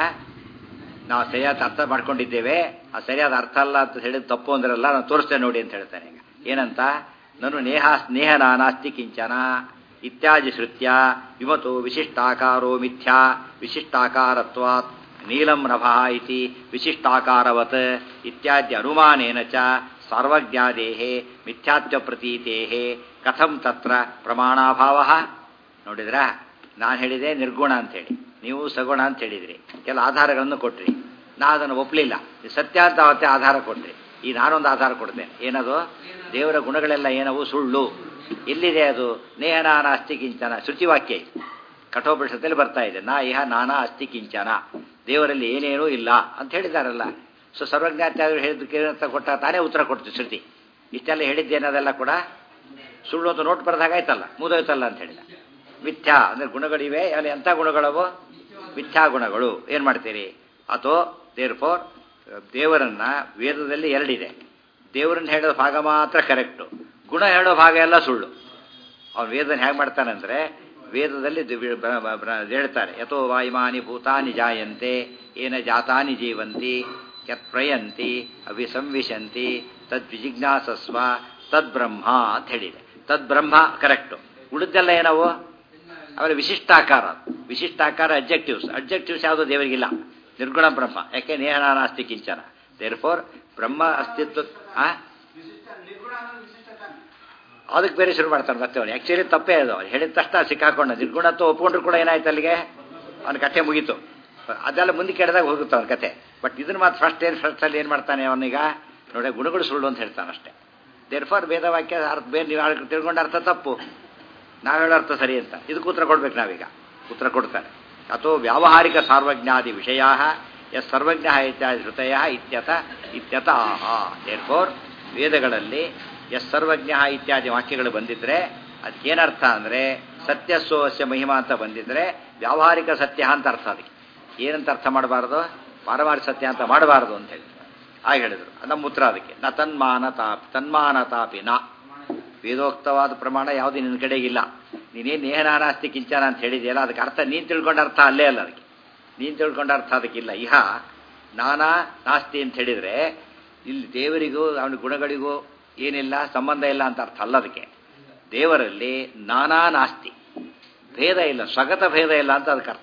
ನಾವು ಸರಿಯಾದ ಅರ್ಥ ಮಾಡ್ಕೊಂಡಿದ್ದೇವೆ, ಆ ಸರಿಯಾದ ಅರ್ಥ ಅಲ್ಲ ಅಂತ ಹೇಳಿದ ತಪ್ಪು ಅಂದ್ರಲ್ಲ, ನಾನು ತೋರಿಸ್ತೇನೆ ನೋಡಿ ಅಂತ ಹೇಳ್ತಾನೆ. ಈಗ ಏನಂತ? ನಾನು ಸ್ನೇಹ ನಾನಾಸ್ತಿ ಕಿಂಚನ ಇತ್ಯಾದಿ ಶ್ರುತ್ಯ ವಿಮತು ವಿಶಿಷ್ಟಾಕಾರೋ ಮಿಥ್ಯಾ ವಿಶಿಷ್ಟಾಕಾರತ್ವಾತ್ ನೀಲಂ ನಭಃ ಇತಿ ವಿಶಿಷ್ಟಾಕಾರವತ್ ಇತ್ಯಾದಿ ಅನುಮಾನೇನ ಚ ಸಾರ್ವಜ್ಞಾದೇಹ ಮಿಥ್ಯಾತ್ವ ಪ್ರತೀತೇಹ ಕಥಂ ತತ್ರ ಪ್ರಮಾಣಾಭಾವ. ನೋಡಿದ್ರಾ, ನಾನು ಹೇಳಿದೆ ನಿರ್ಗುಣ ಅಂತೇಳಿ, ನೀವು ಸಗುಣ ಅಂತ ಹೇಳಿದ್ರಿ. ಕೆಲ ಆಧಾರಗಳನ್ನು ಕೊಟ್ರಿ, ನಾ ಅದನ್ನು ಒಪ್ಪಲಿಲ್ಲ. ಸತ್ಯ ಅಂತ ಅವತ್ತೇ ಆಧಾರ ಕೊಟ್ರಿ. ಈ ನಾನೊಂದು ಆಧಾರ ಕೊಡ್ತೇನೆ. ಏನದು? ದೇವರ ಗುಣಗಳೆಲ್ಲ ಏನವು? ಸುಳ್ಳು. ಎಲ್ಲಿದೆ ಅದು? ನೇಹನ ಅಸ್ತಿ ಕಿಂಚನ ಶ್ರುತಿವಾಕ್ಯ ಕಠೋಪನಿಷತ್ತಲ್ಲಿ ಬರ್ತಾ ಇದೆ. ನಾ ಇಹ ನಾನಾ ಅಸ್ತಿ ಕಿಂಚನ, ದೇವರಲ್ಲಿ ಏನೇನೂ ಇಲ್ಲ ಅಂತ ಹೇಳಿದಾರಲ್ಲ. ಸೊ ಸರ್ವಜ್ಞಾತ್ಯಾದರು ಹೇಳಿದ್ದಕ್ಕೆ ಕೊಟ್ಟ ತಾನೇ ಉತ್ತರ ಕೊಡ್ತೀವಿ ಶ್ರುತಿ. ಇಷ್ಟೆಲ್ಲ ಹೇಳಿದ್ದೇನದೆಲ್ಲ ಕೂಡ ಸುಳ್ಳು ಅಂತ ನೋಟ್ ಬರೆದಾಗಾಯ್ತಲ್ಲ, ಮುದೋಯ್ತಲ್ಲ ಅಂತ ಹೇಳಿದ. ಮಿಥ್ಯಾ ಅಂದರೆ ಗುಣಗಳಿವೆ, ಅಲ್ಲಿ ಎಂಥ ಗುಣಗಳವು? ಮಿಥ್ಯಾ ಗುಣಗಳು. ಏನು ಮಾಡ್ತೀರಿ? ಅಥವಾ ದೇರ್ಫೋರ್ ದೇವರನ್ನ ವೇದದಲ್ಲಿ ಎರಡಿದೆ. ದೇವರನ್ನ ಹೇಳೋ ಭಾಗ ಮಾತ್ರ ಕರೆಕ್ಟು, ಗುಣ ಹೇಳೋ ಭಾಗ ಎಲ್ಲ ಸುಳ್ಳು. ಅವನು ವೇದನ ಹೇಗೆ ಮಾಡ್ತಾನಂದ್ರೆ, ವೇದದಲ್ಲಿ ಹೇಳ್ತಾರೆ, ಯಥೋ ವಾಯುಮಾನಿ ಭೂತಾನಿ ಜಾಯಂತೆ ಏನ ಜಾತಾನಿ ಜೀವಂತಿ ಯತ್ ಪ್ರಯಂತಿ ಅವಿಸಂವಿಶಂತಿ ತದ್ವಿಜಿಜ್ಞಾಸಸ್ವ ತದ್ಬ್ರಹ್ಮ ಅಂತ ಹೇಳಿದೆ. ತದ್ಬ್ರಹ್ಮ ಕರೆಕ್ಟು. ಉಳಿದೆಲ್ಲ ಏನವು? ಅವರ ವಿಶಿಷ್ಟಾಕಾರ. ವಿಶಿಷ್ಟಾಕಾರ ಅಬ್ಜೆಕ್ಟಿವ್ಸ್ ಯಾವುದು ದೇವರಿಗಿಲ್ಲ. ನಿರ್ಗುಣ ಬ್ರಹ್ಮ. ಯಾಕೆ? ನೇಹನಾಸ್ತಿ ಕಿಂಚನ. ದೇರ್ಫೋರ್ ಬ್ರಹ್ಮ ಅಸ್ತಿತ್ವ ಅದಕ್ಕೆ ಬೇರೆ ಶುರು ಮಾಡ್ತಾನೆ ಮತ್ತೆ ಅವನು. ಆ್ಯಕ್ಚುಲಿ ತಪ್ಪೇ ಅದು. ಅವ್ರು ಹೇಳಿದ ತಕ್ಷಣ ಸಿಕ್ಕಾಕೊಂಡ ನಿರ್ಗುಣತ್ವ ಒಪ್ಕೊಂಡ್ರು ಕೂಡ ಏನಾಯ್ತು ಅಲ್ಲಿಗೆ? ಅವನ ಕಥೆ ಮುಗೀತು. ಅದೆಲ್ಲ ಮುಂದೆ ಕೆಡದಾಗ ಹೋಗುತ್ತೆ ಅವನ ಕಥೆ. ಬಟ್ ಇದನ್ನು ಮಾತ್ರ ಫಸ್ಟಲ್ಲಿ ಏನು ಮಾಡ್ತಾನೆ ಅವನೀಗ? ನೋಡಿ, ಗುಣಗಳು ಸುಳ್ಳು ಅಂತ ಹೇಳ್ತಾನೆ ಅಷ್ಟೇ. ದೇರ್ಫೋರ್ ವೇದವಾಕ್ಯ ಅರ್ಥ ಬೇರೆ, ನೀವು ತಿಳ್ಕೊಂಡ ಅರ್ಥ ತಪ್ಪು, ನಾವು ಹೇಳೋ ಅರ್ಥ ಸರಿ ಅಂತ. ಇದಕ್ಕೆ ಉತ್ತರ ಕೊಡ್ಬೇಕು ನಾವೀಗ. ಉತ್ತರ ಕೊಡ್ತಾರೆ. ಅಥವಾ ವ್ಯಾವಹಾರಿಕ ಸಾರ್ವಜ್ಞಾದಿ ವಿಷಯ ಎಸ್ ಸರ್ವಜ್ಞ ಇತ್ಯಾದಿ ಶ್ರುತಯ ಇತ್ಯತ ಆಹ. ದೇರ್ಫೋರ್ ವೇದಗಳಲ್ಲಿ ಎಸ್ ಸರ್ವಜ್ಞ ಇತ್ಯಾದಿ ವಾಕ್ಯಗಳು ಬಂದಿದ್ರೆ ಅದಕ್ಕೇನರ್ಥ ಅಂದರೆ ಸತ್ಯಸ್ವಸ್ಯ ಮಹಿಮಾ ಅಂತ ಬಂದಿದ್ರೆ ವ್ಯಾವಹಾರಿಕ ಸತ್ಯ ಅಂತ ಅರ್ಥ. ಅದಕ್ಕೆ ಏನಂತ ಅರ್ಥ ಮಾಡಬಾರ್ದು? ಪಾರಮಾರ್ಥಿಕ ಸತ್ಯ ಅಂತ ಮಾಡಬಾರ್ದು ಅಂತ ಹೇಳಿ ಹಾಗೆ ಹೇಳಿದರು. ನಮ್ಮ ಉತ್ತರ ಅದಕ್ಕೆ ನ ತನ್ಮಾನತಾಪಿ ನ. ವೇದೋಕ್ತವಾದ ಪ್ರಮಾಣ ಯಾವುದು ನಿನ್ನ ಕಡೆಗಿಲ್ಲ. ನೀನೇನು ನೇಹನಾನಾಸ್ತಿ ಕಿಂಚನ ಅಂತ ಹೇಳಿದೆಯಲ್ಲ, ಅದಕ್ಕೆ ಅರ್ಥ ನೀನು ತಿಳ್ಕೊಂಡ ಅರ್ಥ ಅಲ್ಲೇ ಅಲ್ಲ. ಅದಕ್ಕೆ ನೀನು ತಿಳ್ಕೊಂಡ ಅರ್ಥ ಅದಕ್ಕಿಲ್ಲ. ಇಹ ನಾನಾ ನಾಸ್ತಿ ಅಂತ ಹೇಳಿದರೆ ಇಲ್ಲಿ ದೇವರಿಗೂ ಅವನ ಗುಣಗಳಿಗೂ ಏನಿಲ್ಲ, ಸಂಬಂಧ ಇಲ್ಲ ಅಂತ ಅರ್ಥ ಅಲ್ಲ. ಅದಕ್ಕೆ ದೇವರಲ್ಲಿ ನಾನಾ ನಾಸ್ತಿ, ಭೇದ ಇಲ್ಲ, ಸ್ವಗತ ಭೇದ ಇಲ್ಲ ಅಂತ ಅದಕ್ಕೆ ಅರ್ಥ.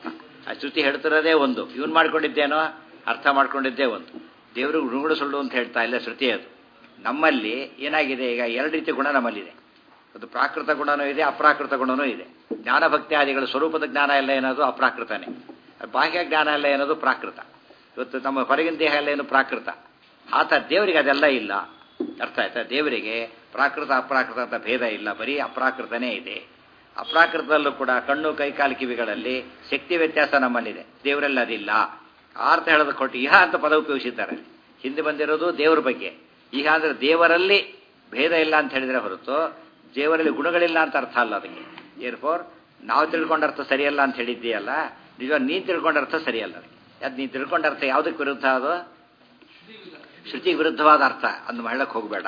ಆ ಶ್ರುತಿ ಹೇಳ್ತಿರೋದೇ ಒಂದು, ಇವನು ಮಾಡ್ಕೊಂಡಿದ್ದೇನೋ ಅರ್ಥ ಮಾಡ್ಕೊಂಡಿದ್ದೇ ಒಂದು. ದೇವ್ರಿಗೆ ಗುಣಗಳು ಸುಳ್ಳು ಅಂತ ಹೇಳ್ತಾ ಇಲ್ಲ ಶ್ರುತಿ. ಅದು ನಮ್ಮಲ್ಲಿ ಏನಾಗಿದೆ ಈಗ, ಎರಡು ರೀತಿ ಗುಣ ನಮ್ಮಲ್ಲಿದೆ. ಅದು ಪ್ರಾಕೃತ ಗುಣನೂ ಇದೆ, ಅಪ್ರಾಕೃತ ಗುಣನೂ ಇದೆ. ಜ್ಞಾನಭಕ್ತಿಯಾದಿಗಳು ಸ್ವರೂಪದ ಜ್ಞಾನ ಎಲ್ಲ ಏನದು ಅಪ್ರಾಕೃತನೇ, ಬಾಹ್ಯ ಜ್ಞಾನ ಎಲ್ಲ ಏನದು ಪ್ರಾಕೃತ. ಇವತ್ತು ನಮ್ಮ ಹೊರಗಿನ ದೇಹ ಎಲ್ಲ ಏನು ಪ್ರಾಕೃತ. ಆತ ದೇವರಿಗೆ ಅದೆಲ್ಲ ಇಲ್ಲ. ಅರ್ಥ ಆಯ್ತಾ? ದೇವರಿಗೆ ಪ್ರಾಕೃತ ಅಪ್ರಾಕೃತ ಅಂತ ಭೇದ ಇಲ್ಲ, ಬರೀ ಅಪ್ರಾಕೃತನೇ ಇದೆ. ಅಪ್ರಾಕೃತದಲ್ಲೂ ಕೂಡ ಕಣ್ಣು ಕೈಕಾಲು ಕಿವಿಗಳಲ್ಲಿ ಶಕ್ತಿ ವ್ಯತ್ಯಾಸ ನಮ್ಮಲ್ಲಿದೆ, ದೇವರಲ್ಲಿ ಅದಿಲ್ಲ. ಅರ್ಥ ಹೇಳೋದು ಕೊಟ್ಟು ಇಹ ಅಂತ ಪದ ಉಪಯೋಗಿಸಿದ್ದಾರೆ. ಹಿಂದೆ ಬಂದಿರೋದು ದೇವರ ಬಗ್ಗೆ. ಇಹ ಅಂದರೆ ದೇವರಲ್ಲಿ ಭೇದ ಇಲ್ಲ ಅಂತ ಹೇಳಿದರೆ ಹೊರತು ದೇವರಲ್ಲಿ ಗುಣಗಳಿಲ್ಲ ಅಂತ ಅರ್ಥ ಅಲ್ಲ ಅದಕ್ಕೆ. ಏರ್ಫೋರ್ ನಾವು ತಿಳ್ಕೊಂಡ ಅರ್ಥ ಸರಿಯಲ್ಲ ಅಂತ ಹೇಳಿದ್ದೀಯಲ್ಲ, ನಿಜವಾಗಿ ನೀನು ತಿಳ್ಕೊಂಡ ಅರ್ಥ ಸರಿಯಲ್ಲ. ಅದು ನೀನು ತಿಳ್ಕೊಂಡ ಅರ್ಥ ಯಾವುದಕ್ಕೆ ವಿರುದ್ಧ? ಅದು ಶ್ರುತಿಗೆ ವಿರುದ್ಧವಾದ ಅರ್ಥ. ಅದನ್ನು ಹೇಳಕ್ಕೆ ಹೋಗಬೇಡ.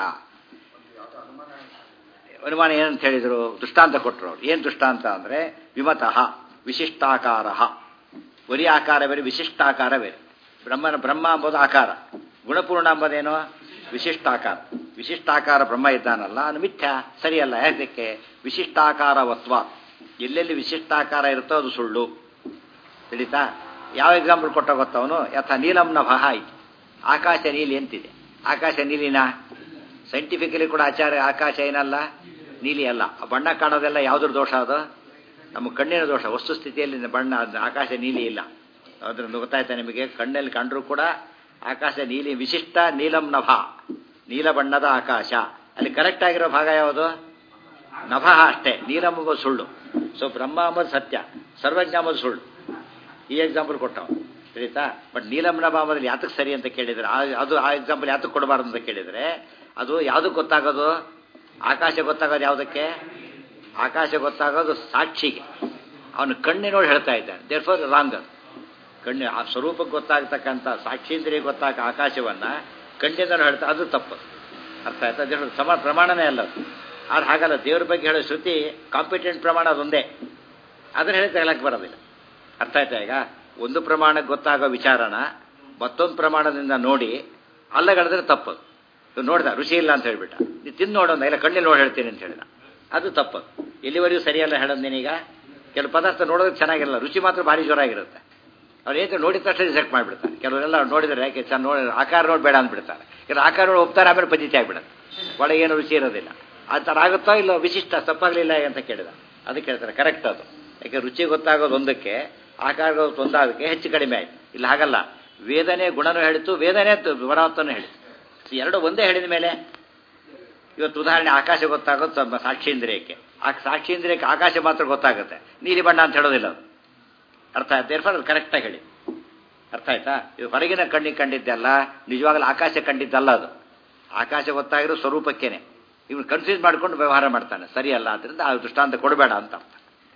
ಅನುಮಾನ ಏನಂತ ಹೇಳಿದರು? ದೃಷ್ಟಾಂತ ಕೊಟ್ಟರು. ಏನು ದೃಷ್ಟಾಂತ ಅಂದರೆ ವಿಮತಃ ವಿಶಿಷ್ಟಾಕಾರ. ಬರೀ ಆಕಾರ ಬೇರೆ, ವಿಶಿಷ್ಟಾಕಾರ ಬೇರೆ. ಬ್ರಹ್ಮ ಎಂಬುದು ಆಕಾರ, ಗುಣಪೂರ್ಣ ಎಂಬುದೇನೋ ವಿಶಿಷ್ಟಾಕಾರ. ವಿಶಿಷ್ಟಾಕಾರ ಬ್ರಹ್ಮ ಇದ್ದಾನಲ್ಲ, ಅದು ಮಿಥ್ಯ, ಸರಿಯಲ್ಲ. ಯಾಕೆ? ವಿಶಿಷ್ಟಾಕಾರವತ್ವ. ಎಲ್ಲೆಲ್ಲಿ ವಿಶಿಷ್ಟಾಕಾರ ಇರುತ್ತೋ ಅದು ಸುಳ್ಳು. ತಿಳಿತಾ? ಯಾವ ಎಕ್ಸಾಂಪಲ್ ಕೊಟ್ಟ ಗೊತ್ತವನು? ಯಥ ನೀಲಂ ನಭಃ ಆಯ್ತು. ಆಕಾಶ ನೀಲಿ ಅಂತಿದೆ. ಆಕಾಶ ನೀಲಿನ? ಸೈಂಟಿಫಿಕಲಿ ಕೂಡ ಆಕಾಶ ಏನಲ್ಲ, ನೀಲಿ ಅಲ್ಲ. ಆ ಬಣ್ಣ ಕಾಣೋದೆಲ್ಲ ಯಾವುದ್ರ ದೋಷ? ಅದು ನಮ್ಮ ಕಣ್ಣಿನ ದೋಷ. ವಸ್ತುಸ್ಥಿತಿಯಲ್ಲಿ ಬಣ್ಣ ಆಕಾಶ ನೀಲಿ ಇಲ್ಲ. ಅದ್ರಿಂದ ಗೊತ್ತಾಯ್ತಾ ನಿಮಗೆ? ಕಣ್ಣಲ್ಲಿ ಕಂಡ್ರೂ ಕೂಡ ಆಕಾಶ ನೀಲಿ, ವಿಶಿಷ್ಟ ನೀಲಂ ನಭ, ನೀಲ ಬಣ್ಣದ ಆಕಾಶ. ಅಲ್ಲಿ ಕರೆಕ್ಟ್ ಆಗಿರೋ ಭಾಗ ಯಾವುದು? ನಭ ಅಷ್ಟೇ. ನೀಲಂ ಎಂಬುದು ಸುಳ್ಳು. ಸೊ ಬ್ರಹ್ಮ ಎಂಬುದು ಸತ್ಯ, ಸರ್ವಜ್ಞ ಎಂಬುದು ಸುಳ್ಳು. ಈ ಎಕ್ಸಾಂಪಲ್ ಕೊಟ್ಟವು, ತಿಳಿತಾ? ಬಟ್ ನೀಲಂ ನಭ ಎಂಬುದಲ್ಲಿ ಯಾತಕ್ಕೆ ಸರಿ ಅಂತ ಕೇಳಿದರೆ, ಅದು ಆ ಎಕ್ಸಾಂಪಲ್ ಯಾತಕ್ಕೆ ಕೊಡಬಾರ್ದು ಅಂತ ಕೇಳಿದರೆ, ಅದು ಯಾವುದಕ್ಕೆ ಗೊತ್ತಾಗೋದು? ಆಕಾಶ ಗೊತ್ತಾಗೋದು ಯಾವುದಕ್ಕೆ? ಆಕಾಶ ಗೊತ್ತಾಗೋದು ಸಾಕ್ಷಿಗೆ. ಅವನು ಕಣ್ಣಿನೋಡು ಹೇಳ್ತಾ ಇದ್ದಾನೆ, ದೇರ್ಫೋರ್ ರಾಂಗ್. ಅದು ಕಣ್ಣು ಆ ಸ್ವರೂಪಕ್ಕೆ ಗೊತ್ತಾಗ್ತಕ್ಕಂಥ ಸಾಕ್ಷೀಂದ್ರಿಗೆ ಗೊತ್ತಾಗ ಆಕಾಶವನ್ನು ಕಣ್ಣಿಂದ ಹೇಳ್ತಾ, ಅದು ತಪ್ಪು. ಅರ್ಥ ಆಯ್ತಾ? ದೇವ್ರ ಪ್ರಮಾಣನೇ ಅಲ್ಲ ಅದು. ಆದ್ರೆ ಹಾಗಲ್ಲ, ದೇವ್ರ ಬಗ್ಗೆ ಹೇಳೋ ಶ್ರುತಿ ಕಾಂಪಿಟೆಂಟ್ ಪ್ರಮಾಣ ಅದೊಂದೇ. ಅದನ್ನು ಹೇಳಿ ತಗೊಳಕ್ಕೆ ಬರೋದಿಲ್ಲ. ಅರ್ಥ ಆಯ್ತಾ? ಈಗ ಒಂದು ಪ್ರಮಾಣಕ್ಕೆ ಗೊತ್ತಾಗೋ ವಿಚಾರನ ಮತ್ತೊಂದು ಪ್ರಮಾಣದಿಂದ ನೋಡಿ ಅಲ್ಲಗಳಿದ್ರೆ ತಪ್ಪದು. ನೋಡ್ದ ರುಚಿ ಇಲ್ಲ ಅಂತ ಹೇಳ್ಬಿಟ್ಟ, ನೀವು ತಿಂದು ನೋಡೋಣ, ಇಲ್ಲ ಕಣ್ಣಲ್ಲಿ ನೋಡಿ ಹೇಳ್ತೀನಿ ಅಂತ ಹೇಳಿದ, ಅದು ತಪ್ಪದು. ಎಲ್ಲಿವರೆಗೂ ಸರಿಯಲ್ಲ ಹೇಳೋದು ನೀನೀಗ. ಕೆಲವು ಪದಾರ್ಥ ನೋಡೋದಕ್ಕೆ ಚೆನ್ನಾಗಿರಲ್ಲ, ರುಚಿ ಮಾತ್ರ ಭಾರಿ ಜೋರಾಗಿರುತ್ತೆ. ಅವ್ರು ಏನು ನೋಡಿದ ತಕ್ಷಣ ರಿಜೆಕ್ಟ್ ಮಾಡಿಬಿಡ್ತಾರೆ. ಕೆಲವರೆಲ್ಲ ನೋಡಿದರೆ ಯಾಕೆ ಚೆನ್ನ ನೋಡಿ ಆಕಾರ ನೋಡಿ ಬೇಡ ಅಂದ್ಬಿಡ್ತಾರೆ. ಕೆಲವು ಆಕಾರ ನೋಡಿ ಒಪ್ತಾರೆ, ಆಮೇಲೆ ಪದ್ಧತಿ ಆಗಿಬಿಡುತ್ತೆ, ಒಳಗೆ ಏನು ರುಚಿ ಇರೋದಿಲ್ಲ. ಆ ಥರ ಆಗುತ್ತೋ ಇಲ್ಲೋ ವಿಶಿಷ್ಟ ತಪ್ಪಾಗಲಿಲ್ಲ ಅಂತ ಕೇಳಿದ. ಅದಕ್ಕೆ ಹೇಳ್ತಾರೆ ಕರೆಕ್ಟ್ ಅದು. ಯಾಕೆ ರುಚಿ ಗೊತ್ತಾಗೋದು ಒಂದಕ್ಕೆ, ಆಕಾರ ಒಂದಾಗೋದಕ್ಕೆ ಹೆಚ್ಚು ಕಡಿಮೆ ಆಯಿತು. ಇಲ್ಲ ಹಾಗಲ್ಲ, ವೇದನೆ ಗುಣನೂ ಹೇಳಿತು, ವೇದನೆ ಪರಮಾತ್ಮನೂ ಹೇಳಿತು. ಎರಡು ಒಂದೇ ಹೇಳಿದ ಮೇಲೆ ಇವತ್ತು ಉದಾಹರಣೆ ಆಕಾಶ ಗೊತ್ತಾಗೋದು ಸಾಕ್ಷೀಂದ್ರಿಯಕ್ಕೆ. ಆ ಸಾಕ್ಷೀಂದ್ರಿಯಕ್ಕೆ ಆಕಾಶ ಮಾತ್ರ ಗೊತ್ತಾಗುತ್ತೆ, ನೀಲಿ ಬಣ್ಣ ಅಂತ ಹೇಳೋದಿಲ್ಲ ಅದು. ಅರ್ಥ ಆಯ್ತಾ? ಅದು ಕರೆಕ್ಟಾಗಿ ಹೇಳಿ. ಅರ್ಥ ಆಯ್ತಾ? ಇದು ಹೊರಗಿನ ಕಣ್ಣಿಗೆ ಕಂಡಿದ್ದಲ್ಲ, ನಿಜವಾಗಲೂ ಆಕಾಶ ಕಂಡಿದ್ದಲ್ಲ. ಅದು ಆಕಾಶ ಗೊತ್ತಾಗಿರೋ ಸ್ವರೂಪಕ್ಕೇನೆ. ಇವನು ಕನ್ಫ್ಯೂಸ್ ಮಾಡ್ಕೊಂಡು ವ್ಯವಹಾರ ಮಾಡ್ತಾನೆ, ಸರಿಯಲ್ಲ. ಆದ್ದರಿಂದ ಆ ದೃಷ್ಟಾಂತ ಕೊಡಬೇಡ ಅಂತ ಅರ್ಥ.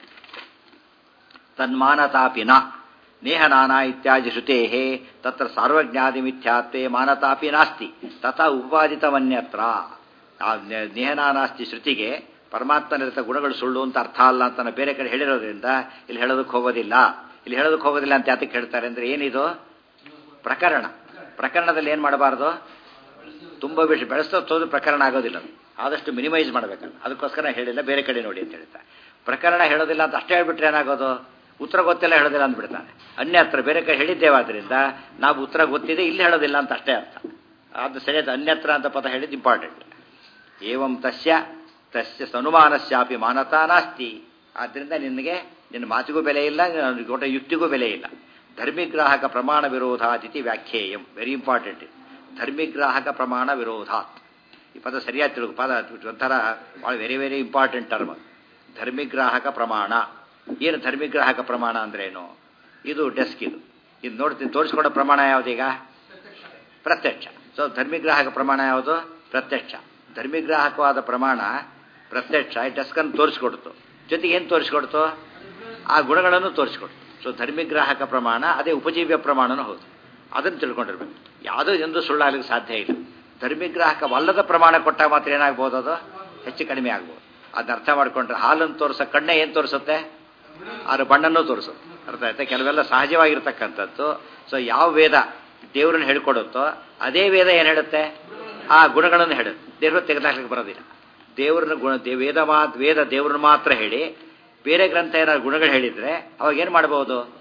ತನ್ಮಾನತಾಪಿನ ನೇಹ ನಾನಾ ಇತ್ಯಾದಿ ಶ್ರುತೇಹೇ ತತ್ರ ಸಾರ್ವಜ್ಞಾದಿ ಮಿಥ್ಯಾತ್ವೇ ಮಾನತಾಪಿ ನಾಸ್ತಿ ತಥಾ ಉಪಾದಿತವನ್ಯತ್ರ. ಆ ನೇಹನಾನಾಸ್ತಿ ಶ್ರುತಿಗೆ ಪರಮಾತ್ಮನಿರತ ಗುಣಗಳು ಸುಳ್ಳು ಅಂತ ಅರ್ಥ ಅಲ್ಲ ಅಂತ ಬೇರೆ ಕಡೆ ಹೇಳಿರೋದ್ರಿಂದ ಇಲ್ಲಿ ಹೇಳೋದಕ್ಕೆ ಹೋಗೋದಿಲ್ಲ. ಇಲ್ಲಿ ಹೇಳೋದಕ್ಕೆ ಹೋಗೋದಿಲ್ಲ ಅಂತ ಯಾತಕ್ಕೆ ಹೇಳ್ತಾರೆ ಅಂದರೆ, ಏನಿದು ಪ್ರಕರಣ. ಪ್ರಕರಣದಲ್ಲಿ ಏನು ಮಾಡಬಾರ್ದು? ತುಂಬ ಬೆಳೆಸೋದು ಪ್ರಕರಣ ಆಗೋದಿಲ್ಲ. ಆದಷ್ಟು ಮಿನಿಮೈಸ್ ಮಾಡಬೇಕಲ್ಲ, ಅದಕ್ಕೋಸ್ಕರ ಹೇಳಿಲ್ಲ, ಬೇರೆ ಕಡೆ ನೋಡಿ ಅಂತ ಹೇಳ್ತಾರೆ. ಪ್ರಕರಣ ಹೇಳೋದಿಲ್ಲ ಅಂತ ಅಷ್ಟೇ ಹೇಳ್ಬಿಟ್ರೆ ಏನಾಗೋದು? ಉತ್ತರ ಗೊತ್ತಿಲ್ಲ ಹೇಳೋದಿಲ್ಲ ಅಂದ್ಬಿಡ್ತಾನೆ. ಅನ್ಯತ್ರ ಬೇರೆ ಕಡೆ ಹೇಳಿದ್ದೇವಾದ್ರಿಂದ ನಾವು ಉತ್ತರ ಗೊತ್ತಿದೆ, ಇಲ್ಲಿ ಹೇಳೋದಿಲ್ಲ ಅಂತ ಅಷ್ಟೇ ಅರ್ಥ. ಅದು ಸರಿಯಾದ ಅನ್ಯತ್ರ ಅಂತ ಪದ ಹೇಳಿದ್ದು ಇಂಪಾರ್ಟೆಂಟ್. ಏವಂ ತಸ್ಯ ಸನುಮಾನಸ್ಯಾಪಿ ಮಾನತಾ ನಾಸ್ತಿ. ಆದ್ದರಿಂದ ನಿನ್ನ ಮಾತಿಗೂ ಬೆಲೆ ಇಲ್ಲ, ಒಟ್ಟ ಯುಕ್ತಿಗೂ ಬೆಲೆ ಇಲ್ಲ. ಧರ್ಮಿಗ್ರಾಹಕ ಪ್ರಮಾಣ ವಿರೋಧಾತಿಥಿ ವ್ಯಾಖ್ಯೇಯಂ. Very important. ಧರ್ಮಿಗ್ರಾಹಕ ಪ್ರಮಾಣ ವಿರೋಧಾತ್. ಈ ಪದ ಸರಿಯಾಗಿ ತಿಳುಗು. ಪದ ಒಂಥರ ಭಾಳ ವೆರಿ ವೆರಿ ಇಂಪಾರ್ಟೆಂಟ್ ಟರ್ಮ್. ಧರ್ಮಿಗ್ರಾಹಕ ಪ್ರಮಾಣ. ಏನು ಧರ್ಮಿಗ್ರಾಹಕ ಪ್ರಮಾಣ ಅಂದ್ರೇನು? ಇದು ಡೆಸ್ಕ್. ಇದು ನೋಡ್ತೀನಿ, ತೋರಿಸ್ಕೊಡೋ ಪ್ರಮಾಣ ಯಾವುದೀಗ? ಪ್ರತ್ಯಕ್ಷ. ಸೊ ಧರ್ಮಿಗ್ರಾಹಕ ಪ್ರಮಾಣ ಯಾವುದು? ಪ್ರತ್ಯಕ್ಷ. ಧರ್ಮಿಗ್ರಾಹಕವಾದ ಪ್ರಮಾಣ ಪ್ರತ್ಯಕ್ಷ. ಈ ಡೆಸ್ಕನ್ನು ತೋರಿಸ್ಕೊಡ್ತು, ಜೊತೆಗೆ ಏನು ತೋರಿಸ್ಕೊಡ್ತು? ಆ ಗುಣಗಳನ್ನು ತೋರಿಸ್ಕೊಡ್ತು. ಸೊ ಧರ್ಮಿಗ್ರಾಹಕ ಪ್ರಮಾಣ ಅದೇ ಉಪಜೀವ್ಯ ಪ್ರಮಾಣನೂ ಹೌದು. ಅದನ್ನು ತಿಳ್ಕೊಂಡಿರ್ಬೇಕು. ಯಾವುದೋ ಎಂದು ಸುಳ್ಳಾಗಲಿಕ್ಕೆ ಸಾಧ್ಯ ಇಲ್ಲ. ಧರ್ಮಿಗ್ರಾಹಕವಲ್ಲದ ಪ್ರಮಾಣ ಕೊಟ್ಟಾಗ ಮಾತ್ರ ಏನಾಗ್ಬೋದು? ಅದು ಹೆಚ್ಚು ಕಡಿಮೆ ಆಗ್ಬೋದು. ಅದನ್ನ ಅರ್ಥ ಮಾಡ್ಕೊಂಡ್ರೆ ಹಾಲನ್ನು ತೋರಿಸೋ ಕಣ್ಣೆ ಏನು ತೋರಿಸುತ್ತೆ? ಆದ್ರೆ ಬಣ್ಣನೂ ತೋರಿಸುತ್ತೆ. ಅರ್ಥ ಆಯ್ತಾ? ಕೆಲವೆಲ್ಲ ಸಹಜವಾಗಿರ್ತಕ್ಕಂಥದ್ದು. ಸೊ ಯಾವ ವೇದ ದೇವ್ರನ್ನ ಹೇಳ್ಕೊಡುತ್ತೋ ಅದೇ ವೇದ ಏನು ಹೇಳುತ್ತೆ? ಆ ಗುಣಗಳನ್ನು ಹೇಳುತ್ತೆ. ದೇವರು ತೆಗೆದಾಕ್ಲಿಕ್ಕೆ ಬರೋದಿಲ್ಲ. ದೇವ್ರನ್ನ ವೇದ ದೇವ್ರನ್ನ ಮಾತ್ರ ಹೇಳಿ ಬೇರೆ ಗ್ರಂಥ ಏನಾದ್ರು ಗುಣಗಳು ಹೇಳಿದರೆ ಅವಾಗ ಏನು ಮಾಡ್ಬೋದು?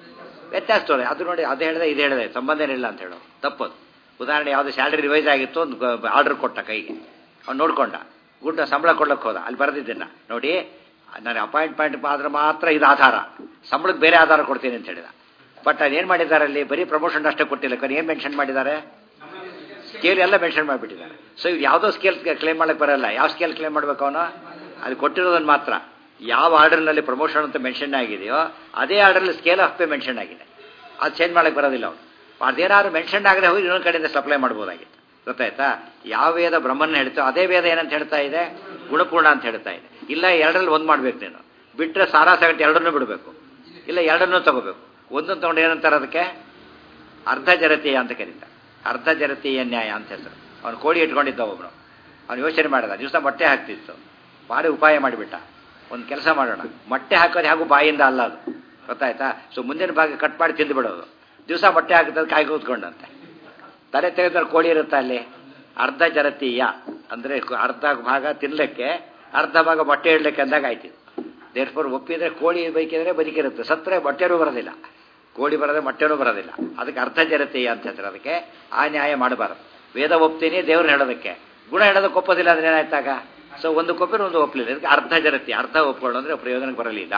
ವ್ಯತ್ಯಾಸ ತೋರಿ ಅದು ನೋಡಿ ಅದು ಹೇಳಿದೆ ಇದು ಹೇಳಿದೆ ಸಂಬಂಧನೇ ಇಲ್ಲ ಅಂತ ಹೇಳೋ ತಪ್ಪದು. ಉದಾಹರಣೆ ಯಾವುದು ಸ್ಯಾಲ್ರಿ ರಿವೈಸ್ ಆಗಿತ್ತು, ಒಂದು ಆರ್ಡರ್ ಕೊಟ್ಟ ಕೈಗೆ, ಅವ್ನು ನೋಡ್ಕೊಂಡ, ಗುಡ್ಡ ಸಂಬಳ ಕೊಡ್ಲಿಕ್ಕೆ ಹೋದ, ಅಲ್ಲಿ ಬರೆದಿದ್ದೆನ ನೋಡಿ ನಾನು ಅಪಾಯಿಂಟ್ಮೆಂಟ್ ಆದ್ರೆ ಮಾತ್ರ ಇದು ಆಧಾರ, ಸಂಬಳಕ್ಕೆ ಬೇರೆ ಆಧಾರ ಕೊಡ್ತೀನಿ ಅಂತ ಹೇಳಿದ. ಬಟ್ ಅದೇನು ಮಾಡಿದ್ದಾರೆ ಅಲ್ಲಿ ಬರೀ ಪ್ರಮೋಷನ್ ಅಷ್ಟೇ ಕೊಟ್ಟಿಲ್ಲ, ಏನು ಮೆನ್ಷನ್ ಮಾಡಿದ್ದಾರೆ, ಸ್ಕೇಲ್ ಎಲ್ಲ ಮೆನ್ಷನ್ ಮಾಡಿಬಿಟ್ಟಿದ್ದಾರೆ. ಸೊ ಇವು ಯಾವುದೋ ಸ್ಕೇಲ್ ಕ್ಲೇಮ್ ಮಾಡಕ್ಕೆ ಬರಲ್ಲ. ಯಾವ ಸ್ಕೇಲ್ ಕ್ಲೇಮ್ ಮಾಡಬೇಕು ಅವನು, ಅದು ಕೊಟ್ಟಿರೋದನ್ನು ಮಾತ್ರ. ಯಾವ ಆರ್ಡರ್ನಲ್ಲಿ ಪ್ರಮೋಷನ್ ಅಂತ ಮೆನ್ಷನ್ ಆಗಿದೆಯೋ ಅದೇ ಆರ್ಡರ್ನಲ್ಲಿ ಸ್ಕೇಲ್ ಆಫ್ ಪೇ ಮೆನ್ಷನ್ ಆಗಿದೆ, ಅದು ಚೇಂಜ್ ಮಾಡಕ್ಕೆ ಬರೋದಿಲ್ಲ ಅವನು. ಅದೇನಾದ್ರು ಮೆನ್ಷನ್ ಆಗದೆ ಹೋಗಿ ಇನ್ನೊಂದು ಕಡೆಯಿಂದ ಸಪ್ಲೈ ಮಾಡ್ಬೋದಾಗಿತ್ತು. ಗೊತ್ತಾಯ್ತಾ? ಯಾವ ವೇದ ಬ್ರಹ್ಮನ್ ಹೇಳ್ತೋ ಅದೇ ವೇದ ಏನಂತ ಹೇಳ್ತಾ ಇದೆ, ಗುಣಪೂರ್ಣ ಅಂತ ಹೇಳ್ತಾ ಇದೆ. ಇಲ್ಲ ಎರಡರಲ್ಲಿ ಒಂದು ಮಾಡ್ಬೇಕು ನೀನು, ಬಿಟ್ಟರೆ ಸಾರಾ ಸಗಟ್ಟು ಎರಡನ್ನೂ ಬಿಡಬೇಕು, ಇಲ್ಲ ಎರಡನ್ನೂ ತಗೋಬೇಕು. ಒಂದನ್ನು ತಗೊಂಡು ಏನಂತಾರೆ ಅದಕ್ಕೆ ಅರ್ಧ ಜರತೀಯ ಅಂತ ಕರೀತಾರೆ. ಅರ್ಧ ಜರತೀಯ ನ್ಯಾಯ ಅಂತ ಹೆಸರು. ಅವನು ಕೋಳಿ ಇಟ್ಕೊಂಡಿದ್ದ ಒಬ್ಬನು, ಅವನು ಯೋಚನೆ ಮಾಡಿದ, ದಿವಸ ಮೊಟ್ಟೆ ಹಾಕ್ತಿತ್ತು, ಭಾರಿ ಉಪಾಯ ಮಾಡಿಬಿಟ್ಟ. ಒಂದು ಕೆಲಸ ಮಾಡೋಣ, ಮೊಟ್ಟೆ ಹಾಕೋದು ಹಾಗೂ ಬಾಯಿಂದ ಅಲ್ಲ ಅದು, ಗೊತ್ತಾಯ್ತಾ? ಸೊ ಮುಂದಿನ ಭಾಗ ಕಟ್ ಮಾಡಿ ತಿಂದು ಬಿಡೋದು. ದಿವಸ ಮೊಟ್ಟೆ ಹಾಕಿದ್ರೆ ಕಾಯಿ ಕೂತ್ಕೊಂಡಂತೆ ತಲೆ ತೆಗೆದ್ರೆ ಕೋಳಿ ಇರುತ್ತೆ ಅಲ್ಲಿ. ಅರ್ಧ ಜರತೀಯ ಅಂದರೆ ಅರ್ಧ ಭಾಗ ತಿನ್ನಲಿಕ್ಕೆ, ಅರ್ಧ ಭಾಗ ಮೊಟ್ಟೆ ಇಡಲಿಕ್ಕೆ ಅಂದಾಗ ಆಯ್ತು. ದೇರ್ಫೋರ್ ಒಪ್ಪಿದ್ರೆ ಕೋಳಿ ಬೈಕಿದ್ರೆ ಬದುಕಿರುತ್ತೆ, ಸತ್ತರೆ ಮೊಟ್ಟೆನೂ ಬರೋದಿಲ್ಲ, ಕೋಳಿ ಬರೋದೇ ಮೊಟ್ಟೆನೂ ಬರೋದಿಲ್ಲ. ಅದಕ್ಕೆ ಅರ್ಧ ಜರತೀಯ ಅಂತ ಹೇಳ್ತಾರೆ. ಅದಕ್ಕೆ ಆ ನ್ಯಾಯ ಮಾಡಬಾರದು. ವೇದ ಒಪ್ತೀನಿ ದೇವ್ರನ್ನ ಹೇಳೋದಕ್ಕೆ, ಗುಣ ಹೇಳೋದಕ್ಕೆ ಒಪ್ಪೋದಿಲ್ಲ ಅಂದ್ರೆ ಏನಾಯ್ತಾಗ? ಸೊ ಒಂದು ಕೊಪ್ಪಿದ್ರೆ ಒಂದು ಒಪ್ಪಲಿಲ್ಲ. ಅದಕ್ಕೆ ಅರ್ಧ ಜರತಿ, ಅರ್ಧ ಒಪ್ಕೊಳ್ಳೋ ಅಂದ್ರೆ ಪ್ರಯೋಜನಕ್ಕೆ ಬರಲಿಲ್ಲ.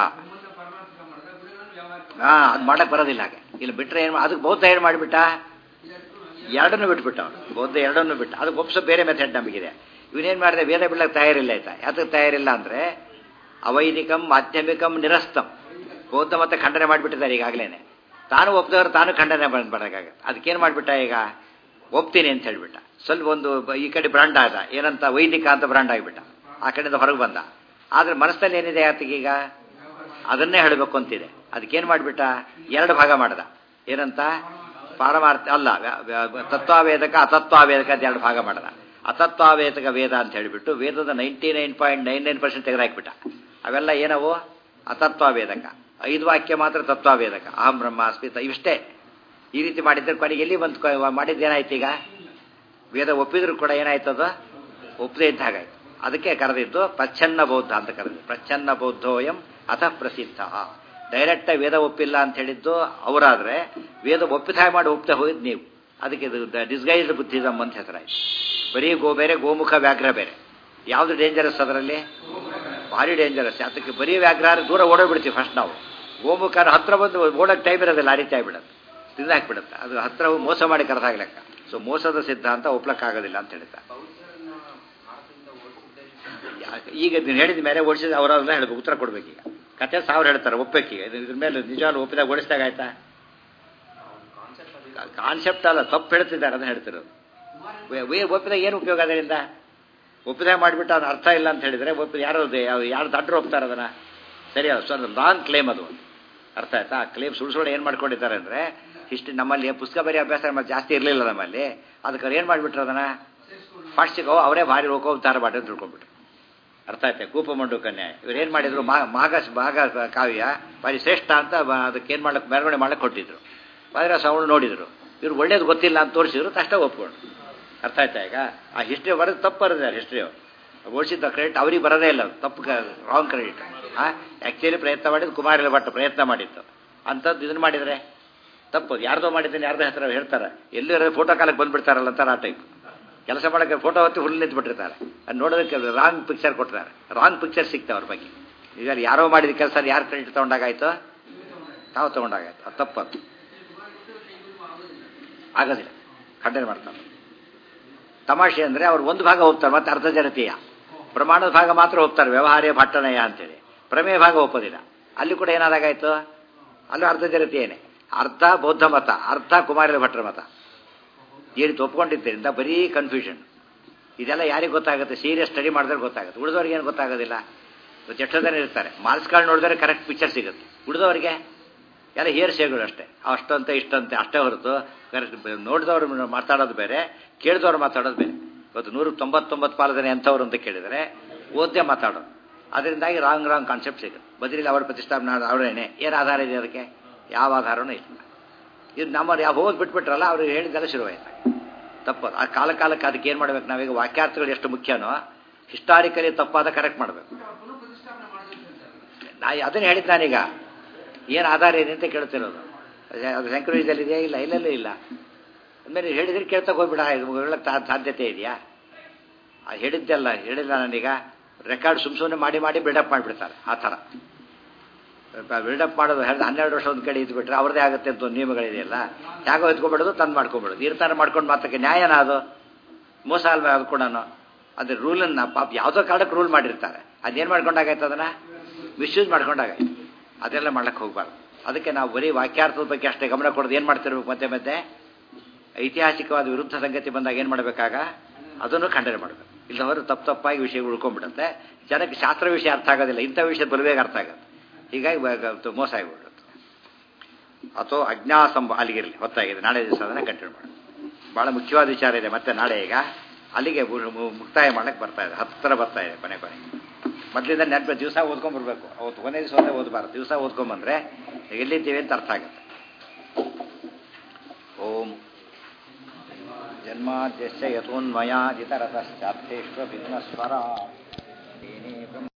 ಅದು ಮಾಡಕ್ಕೆ ಬರೋದಿಲ್ಲ. ಹಾಗೆ ಇಲ್ಲಿ ಬಿಟ್ಟರೆ ಏನು, ಅದಕ್ಕೆ ಬೌದ್ಧ ಏನು ಮಾಡಿಬಿಟ್ಟ, ಎರಡನ್ನೂ ಬಿಟ್ಬಿಟ್ಟ ಅವನು. ಬೌದ್ಧ ಎರಡನ್ನೂ ಬಿಟ್ಟ. ಅದಕ್ಕೆ ಒಪ್ಸೋ ಬೇರೆ ಮೆಥಡ್ ನಮಗಿದೆ. ಇವನೇನು ಮಾಡಿದೆ, ವೇದ ಬಿಡ್ಲಕ್ಕೆ ತಯಾರಿಲ್ಲ. ಆಯ್ತಾ? ಯಾತಕ್ಕೆ ತಯಾರಿಲ್ಲ ಅಂದರೆ ಅವೈದಿಕಂ ಮಾಧ್ಯಮಿಕಂ ನಿರಸ್ತಂ, ಬೌದ್ಧ ಮತ್ತೆ ಖಂಡನೆ ಮಾಡಿಬಿಟ್ಟಿದ್ದಾರೆ ಈಗಾಗಲೇ. ತಾನು ಒಪ್ಪಿದವರು ತಾನು ಖಂಡನೆ ಮಾಡೋಕ್ಕಾಗತ್ತೆ. ಅದಕ್ಕೇನು ಮಾಡಿಬಿಟ್ಟ, ಈಗ ಒಪ್ತೀನಿ ಅಂತ ಹೇಳಿಬಿಟ್ಟ. ಸ್ವಲ್ಪ ಒಂದು ಈ ಕಡೆ ಬ್ರಾಂಡ್ ಆದ, ಏನಂತ ವೈದಿಕ ಅಂತ ಬ್ರಾಂಡ್ ಆಗಿಬಿಟ್ಟ, ಆ ಕಡೆಯಿಂದ ಹೊರಗೆ ಬಂದ. ಆದರೆ ಮನಸ್ಸಲ್ಲಿ ಏನಿದೆ ಆತಗೀಗ, ಅದನ್ನೇ ಹೇಳಬೇಕು ಅಂತಿದೆ. ಅದಕ್ಕೇನು ಮಾಡಿಬಿಟ್ಟ, ಎರಡು ಭಾಗ ಮಾಡ್ದ. ಏನಂತ, ಪಾರಮಾರ್ಥ ಅಲ್ಲ, ತತ್ವಾವೇದಕ ಅತತ್ವಾವೇದಕ ಅಂತ ಎರಡು ಭಾಗ ಮಾಡ್ದ. ಅತತ್ವಾವೇದಕ ವೇದ ಅಂತ ಹೇಳಿಬಿಟ್ಟು ವೇದದ 99.99% ತೆಗೆದಾಕ್ಬಿಟ್ಟ. ಅವೆಲ್ಲ ಏನವು ಅತತ್ವಾವೇದಕ. 5 ವಾಕ್ಯ ಮಾತ್ರ ತತ್ವಾವೇದಕ. ಅಹಂ ಬ್ರಹ್ಮಾಸ್ಮಿ ಇಷ್ಟೇ. ಈ ರೀತಿ ಮಾಡಿದ್ರೆ ಕೊನೆಗೆ ಎಲ್ಲಿ ಬಂದು ಮಾಡಿದ್ದೇನಾಯ್ತು, ಈಗ ವೇದ ಒಪ್ಪಿದ್ರು ಕೂಡ ಏನಾಯ್ತದ, ಒಪ್ಪದೇ ಇದ್ದ ಹಾಗಾಯ್ತು. ಅದಕ್ಕೆ ಕರೆದಿದ್ದು ಪ್ರಚ್ಛನ್ನ ಬೌದ್ಧ ಅಂತ ಕರೆದಿದ್ದು. ಪ್ರಚ್ಛನ್ನ ಬೌದ್ಧೋಯಂ ಅತಃ ಪ್ರಸಿದ್ಧ. ಡೈರೆಕ್ಟಾಗಿ ವೇದ ಒಪ್ಪಿಲ್ಲ ಅಂತ ಹೇಳಿದ್ದು ಅವರಾದರೆ, ವೇದ ಒಪ್ಪಿದ ಮಾಡಿ ಒಪ್ತಾ ಹೋಗಿದ್ದು ನೀವು. ಅದಕ್ಕೆ ಇದು ಡಿಸ್ಗೈಸ್ಡ್ ಬುದ್ಧಿಸಮ್ ಅಂತ ಹೆಸರಾಯ್ತು. ಬರೀ ಬೇರೆ, ಗೋಮುಖ ವ್ಯಾಘ್ರ ಬೇರೆ. ಯಾವುದು ಡೇಂಜರಸ್ ಅದರಲ್ಲಿ, ಭಾರಿ ಡೇಂಜರಸ್. ಅದಕ್ಕೆ ಬರೀ ವ್ಯಾಘ್ರ ದೂರ ಓಡೋಗ್ಬಿಡ್ತೀವಿ ಫಸ್ಟ್ ನಾವು. ಗೋಮುಖನ ಹತ್ರ ಬಂದು ಓಡೋಕ್ಕೆ ಟೈಮ್ ಇರೋದಿಲ್ಲ, ಆ ರೀತಿ ಆಗಿಬಿಡುತ್ತೆ, ತಿಂದಾಕ್ಬಿಡುತ್ತೆ. ಅದು ಹತ್ರ ಮೋಸ ಮಾಡಿ ಕರೆದಾಗ್ಲೆಕ್ಕ. ಸೊ ಮೋಸದ ಸಿದ್ಧಾಂತ ಒಪ್ಲಕ್ಕಾಗೋದಿಲ್ಲ ಅಂತ ಹೇಳ್ತಾರೆ. ಈಗ ನೀನು ಹೇಳಿದ ಮೇಲೆ ಓಡಿಸಿದ ಅವರಲ್ಲ ಹೇಳ್ಬೇಕು, ಉತ್ತರ ಕೊಡ್ಬೇಕೀಗ. ಕತೆ 1000 ಹೇಳ್ತಾರೆ, ಒಪ್ಪಬೇಕೀಗ. ಇದ್ರ ಮೇಲೆ ನಿಜವಾಗ್ಲೂ ಒಪ್ಪಿದಾಗ ಓಡಿಸಿದಾಗ ಆಯ್ತಾ? ಕಾನ್ಸೆಪ್ಟ್ ಅಲ್ಲ, ತಪ್ಪು ಹೇಳ್ತಿದ್ದಾರೆ ಅದನ್ನ ಹೇಳ್ತಿರೋದು. ಒಪ್ಪಿದಾಗ ಏನು ಉಪಯೋಗ ಅದರಿಂದ? ಒಪ್ಪಿದಾಗ ಮಾಡಿಬಿಟ್ಟು ಅದನ್ನ ಅರ್ಥ ಇಲ್ಲ ಅಂತ ಹೇಳಿದರೆ ಒಪ್ಪಿದ ಯಾರು ದಡ್ಡರು ಒಪ್ತಾರೆ ಅದನ್ನು? ಸರಿ, ಸೊ ಅದು ಲಾಂಗ್ ಕ್ಲೇಮ್ ಅದು. ಅರ್ಥ ಆಯ್ತಾ? ಆ ಕ್ಲೇಮ್ ಸುಳ್ಳು ಏನು ಮಾಡ್ಕೊಂಡಿದ್ದಾರೆ ಅಂದರೆ, ಹಿಸ್ಟ್ರಿ ನಮ್ಮಲ್ಲಿ ಪುಸ್ತಕ ಬರೀ ಅಭ್ಯಾಸ ಜಾಸ್ತಿ ಇರಲಿಲ್ಲ ನಮ್ಮಲ್ಲಿ. ಅದಕ್ಕೆ ಏನು ಮಾಡಿಬಿಟ್ರು ಅದನ್ನು ಫಾಸ್ಟಿಗೆ ಅವರೇ ಭಾರಿ ಹೋಗ್ತಾರೆ ಬಾಟ ಅಂತ ತಿಳ್ಕೊಂಡ್ಬಿಟ್ರು. ಅರ್ಥ ಆಯ್ತಾ? ಕೂಪಮಂಡು ಕನ್ಯಾ ಇವ್ರೇನು ಮಾಡಿದ್ರು, ಭಾಗ ಕಾವ್ಯ ಭಾರಿ ಶ್ರೇಷ್ಠ ಅಂತ ಅದಕ್ಕೇನು ಮಾಡ್ಲಿಕ್ಕೆ ಮೆರವಣಿಗೆ ಮಾಡ್ಲಿಕ್ಕೆ ಕೊಟ್ಟಿದ್ರು. ಆದರೆ ಅವಳು ನೋಡಿದ್ರು, ಇವ್ರು ಒಳ್ಳೇದು ಗೊತ್ತಿಲ್ಲ ಅಂತ ತೋರಿಸಿದ್ರು, ತಕ್ಷಣ ಒಪ್ಕೊಂಡು. ಅರ್ಥ ಆಯ್ತಾ? ಈಗ ಆ ಹಿಸ್ಟ್ರಿ ಬರೋದು ತಪ್ಪು ಬರೋದಿಲ್ಲ. ಹಿಸ್ಟ್ರಿ ಓಡಿಸಿದ್ದ ಕ್ರೆಡಿಟ್ ಅವ್ರಿಗೆ ಬರೋದೇ ಇಲ್ಲ, ತಪ್ಪು ರಾಂಗ್ ಕ್ರೆಡಿಟ್. ಆ್ಯಕ್ಚುಲಿ ಪ್ರಯತ್ನ ಮಾಡಿದ್ದು ಕುಮಾರಿಲ ಭಟ್ ಪ್ರಯತ್ನ ಮಾಡಿತ್ತು. ಅಂಥದ್ದು ಇದನ್ನು ಮಾಡಿದರೆ ತಪ್ಪದು. ಯಾರ್ದೋ ಮಾಡಿದ್ದೇನೆ, ಯಾರ್ದೋ ಹೆಸರು ಹೇಳ್ತಾರೆ, ಎಲ್ಲರೂ ಫೋಟೋ ಕಾಲಕ್ಕೆ ಬಂದುಬಿಡ್ತಾರಲ್ಲ ಅಂತಾರೆ. ಆ ಟೈಪ್ ಕೆಲಸ ಮಾಡೋಕ್ಕೆ ಫೋಟೋ ಹೊತ್ತಿ ಹುಲ್ಲು ನಿಂತುಬಿಟ್ಟಿರ್ತಾರೆ. ಅದು ನೋಡೋದಕ್ಕೆ ರಾಂಗ್ ಪಿಕ್ಚರ್ ಕೊಡ್ತಾರೆ, ರಾಂಗ್ ಪಿಕ್ಚರ್ ಸಿಗ್ತಾವೆ ಅವ್ರ ಬಗ್ಗೆ. ಈಗ ಯಾರೋ ಮಾಡಿದ ಕೆಲಸ ಯಾರು ಕ್ರೆಡಿಟ್ ತೊಗೊಂಡಾಗಾಯ್ತು, ತಾವು ತೊಗೊಂಡಾಗಾಯ್ತು. ಅದು ತಪ್ಪದು, ಆಗೋದಿಲ್ಲ, ಖಂಡನೆ ಮಾಡ್ತಾರೆ. ತಮಾಷೆ ಅಂದರೆ ಅವ್ರು ಒಂದು ಭಾಗ ಹೋಗ್ತಾರೆ, ಮತ್ತೆ ಅರ್ಧ ಜನತೆಯ ಪ್ರಮಾಣದ ಭಾಗ ಮಾತ್ರ ಹೋಗ್ತಾರೆ, ವ್ಯವಹಾರ್ಯ ಭಟ್ಟನಯ ಅಂತೇಳಿ. ಪ್ರಮೇಯ ಭಾಗ ಒಪ್ಪೋದಿಲ್ಲ. ಅಲ್ಲಿ ಕೂಡ ಏನಾದಾಗಾಯ್ತು, ಅಲ್ಲೂ ಅರ್ಧ ಜನತೆಯೇನೆ. ಅರ್ಧ ಬೌದ್ಧ ಮತ, ಅರ್ಧ ಕುಮಾರಿಲ ಭಟ್ರ ಮತ. ಈ ರೀತಿ ಒಪ್ಕೊಂಡಿದ್ದರಿಂದ ಬರೀ ಕನ್ಫ್ಯೂಷನ್. ಇದೆಲ್ಲ ಯಾರಿಗೆ ಗೊತ್ತಾಗುತ್ತೆ? ಸೀರಿಯಸ್ ಸ್ಟಡಿ ಮಾಡಿದ್ರೆ ಗೊತ್ತಾಗುತ್ತೆ. ಉಳಿದವ್ರಿಗೆ ಏನು ಗೊತ್ತಾಗೋದಿಲ್ಲ. ಇವತ್ತು ಎಷ್ಟೋ ಜನ ಇರ್ತಾರೆ, ಮಾರ್ಕ್ಸ್ ಕಾರ್ಡ್ ನೋಡಿದ್ರೆ ಕರೆಕ್ಟ್ ಪಿಕ್ಚರ್ ಸಿಗುತ್ತೆ. ಉಳಿದವರಿಗೆ ಎಲ್ಲ ಹೇರ್ ಶೇಗಳು ಅಷ್ಟೇ, ಅಷ್ಟಂತೆ ಇಷ್ಟಂತೆ ಅಷ್ಟೇ ಹೊರತು ಕರೆಕ್ಟ್ ನೋಡಿದವ್ರು ಮಾತಾಡೋದು ಬೇರೆ, ಕೇಳಿದವ್ರು ಮಾತಾಡೋದು ಬೇರೆ. ಇವತ್ತು 199 ಪಾಲನೆ ಎಂಥವ್ರು ಅಂತ ಕೇಳಿದರೆ ಓದ್ದೇ ಮಾತಾಡೋದು. ಅದರಿಂದಾಗಿ ರಾಂಗ್ ಕಾನ್ಸೆಪ್ಟ್ ಸಿಗುತ್ತೆ. ಬದಲಿಲ್ಲ ಅವ್ರ ಪ್ರತಿಷ್ಠಾಪನೆ ಅವರೇನೆ. ಏನು ಆಧಾರ ಇದೆ ಅದಕ್ಕೆ? ಯಾವ ಆಧಾರನೂ ಇಲ್ಲ. ಇದು ನಮ್ಮವ್ರು ಯಾವ ಹೋಗಿ ಬಿಟ್ಬಿಟ್ರಲ್ಲ, ಅವ್ರಿಗೆ ಹೇಳಿದ್ದೆಲ್ಲ ಶುರುವಾಯ್ತು. ತಪ್ಪದು. ಆ ಕಾಲಕ್ಕೆ ಅದಕ್ಕೆ ಏನು ಮಾಡ್ಬೇಕು ನಾವೀಗ? ವಾಕ್ಯಾರ್ಥಗಳು ಎಷ್ಟು ಮುಖ್ಯನೋ ಹಿಸ್ಟಾರಿಕಲಿ ತಪ್ಪಾದ ಕರೆಕ್ಟ್ ಮಾಡಬೇಕು. ಅದನ್ನು ಹೇಳಿದ್ದು ನಾನೀಗ. ಏನು ಆಧಾರ ಇದೆ ಅಂತ ಕೇಳ್ತಿರೋದು. ಅದು ಶಂಕರವಿದ್ಯಲ್ಲಿದೆಯಾ? ಇಲ್ಲ, ಇಲ್ಲಲ್ಲೂ ಇಲ್ಲ. ಅಂದಮೇಲೆ ಹೇಳಿದ್ರೆ ಕೇಳ್ತಾ ಹೋಗ್ಬಿಡ, ಹೇಳಕ್ಕೆ ಸಾಧ್ಯತೆ ಇದೆಯಾ? ಅದು ಹೇಳಿಲ್ಲ ನಾನೀಗ ರೆಕಾರ್ಡ್ ಸುಮ್ಮನೆ ಮಾಡಿ ಬಿಲ್ಡಪ್ ಮಾಡಿಬಿಡ್ತಾರೆ. ಆ ಥರ ಬಿಲ್ಡಪ್ ಮಾಡೋದು 12 ವರ್ಷ ಒಂದು ಕಡೆ ಇದ್ಬಿಟ್ರೆ ಅವ್ರದ್ದೇ ಆಗುತ್ತೆ ಅಂತ ಒಂದು ನಿಯಮಗಳಿದೆಯಲ್ಲ, ಹೇಗೋ ಎತ್ಕೊಬಿಡೋದು, ತಂದು ಮಾಡ್ಕೊಬಿಡೋದು. ಇರ್ತಾನೆ ಮಾಡ್ಕೊಂಡು ಮಾತ್ರಕ್ಕೆ ನ್ಯಾಯನ ಅದು? ಮೋಸ ಅಲ್ವೇ ಅದು ಕೂಡ? ಅದ್ರ ರೂಲನ್ನು ಪಾಪ ಯಾವುದೋ ಕಾರಣಕ್ಕೆ ರೂಲ್ ಮಾಡಿರ್ತಾರೆ, ಅದೇನು ಮಾಡ್ಕೊಂಡಾಗೈತೆ, ಅದನ್ನು ಮಿಸ್ಯೂಸ್ ಮಾಡ್ಕೊಂಡಾಗೈತೆ. ಅದೆಲ್ಲ ಮಾಡ್ಲಿಕ್ಕೆ ಹೋಗ್ಬಾರ್ದು. ಅದಕ್ಕೆ ನಾವು ಬರೀ ವಾಕ್ಯಾರ್ಥದ ಬಗ್ಗೆ ಅಷ್ಟೇ ಗಮನ ಕೊಡೋದು. ಏನು ಮಾಡ್ತಿರ್ಬೇಕು ಮತ್ತೆ ಐತಿಹಾಸಿಕವಾದ ವಿರುದ್ಧ ಸಂಗತಿ ಬಂದಾಗ ಏನು ಮಾಡಬೇಕಾಗ ಅದನ್ನು ಖಂಡನೆ ಮಾಡಬೇಕು. ಇಲ್ಲದವರು ತಪ್ಪಾಗಿ ವಿಷಯ ಉಳ್ಕೊಂಡ್ಬಿಡುತ್ತೆ. ಜನಕ್ಕೆ ಶಾಸ್ತ್ರ ವಿಷಯ ಅರ್ಥ ಆಗೋದಿಲ್ಲ, ಇಂಥ ವಿಷಯ ಬಲವೇಗ ಅರ್ಥ ಆಗುತ್ತೆ. ಹೀಗಾಗಿ ಮೋಸ ಆಗಿಬಿಡುತ್ತೆ. ಅಥವಾ ಅಲ್ಲಿಗಿರಲಿ, ಹೊತ್ತಾಗಿದೆ. ನಾಳೆ ದಿವಸ ಅದನ್ನು ಕಂಟಿನ್ಯೂ ಮಾಡೋದು. ಭಾಳ ಮುಖ್ಯವಾದ ವಿಚಾರ ಇದೆ. ಮತ್ತೆ ನಾಳೆ ಈಗ ಅಲ್ಲಿಗೆ ಮುಕ್ತಾಯ ಮಾಡಕ್ಕೆ ಬರ್ತಾ ಇದೆ, ಹತ್ತಿರ ಬರ್ತಾ ಇದೆ ಕೊನೆ. ಮೊದಲಿಂದ ನೆನಪು ದಿವಸ ಓದ್ಕೊಂಡ್ಬರ್ಬೇಕು. ಅವತ್ತು ಕೊನೆ ದಿವಸ ಒಂದೇ ಓದಬಾರ್ದು. ದಿವಸ ಓದ್ಕೊಂಬಂದ್ರೆ ಎಲ್ಲಿದ್ದೀವಿ ಅಂತ ಅರ್ಥ ಆಗುತ್ತೆ. ಓಂ ಜನ್ಮಾದ್ಯಸ್ಯ ಯತೋನ್ಮಯಾದಿತರತಶ್ಚಾರ್ಥೇಷ್ವ ವಿಘ್ನಸ್ವರ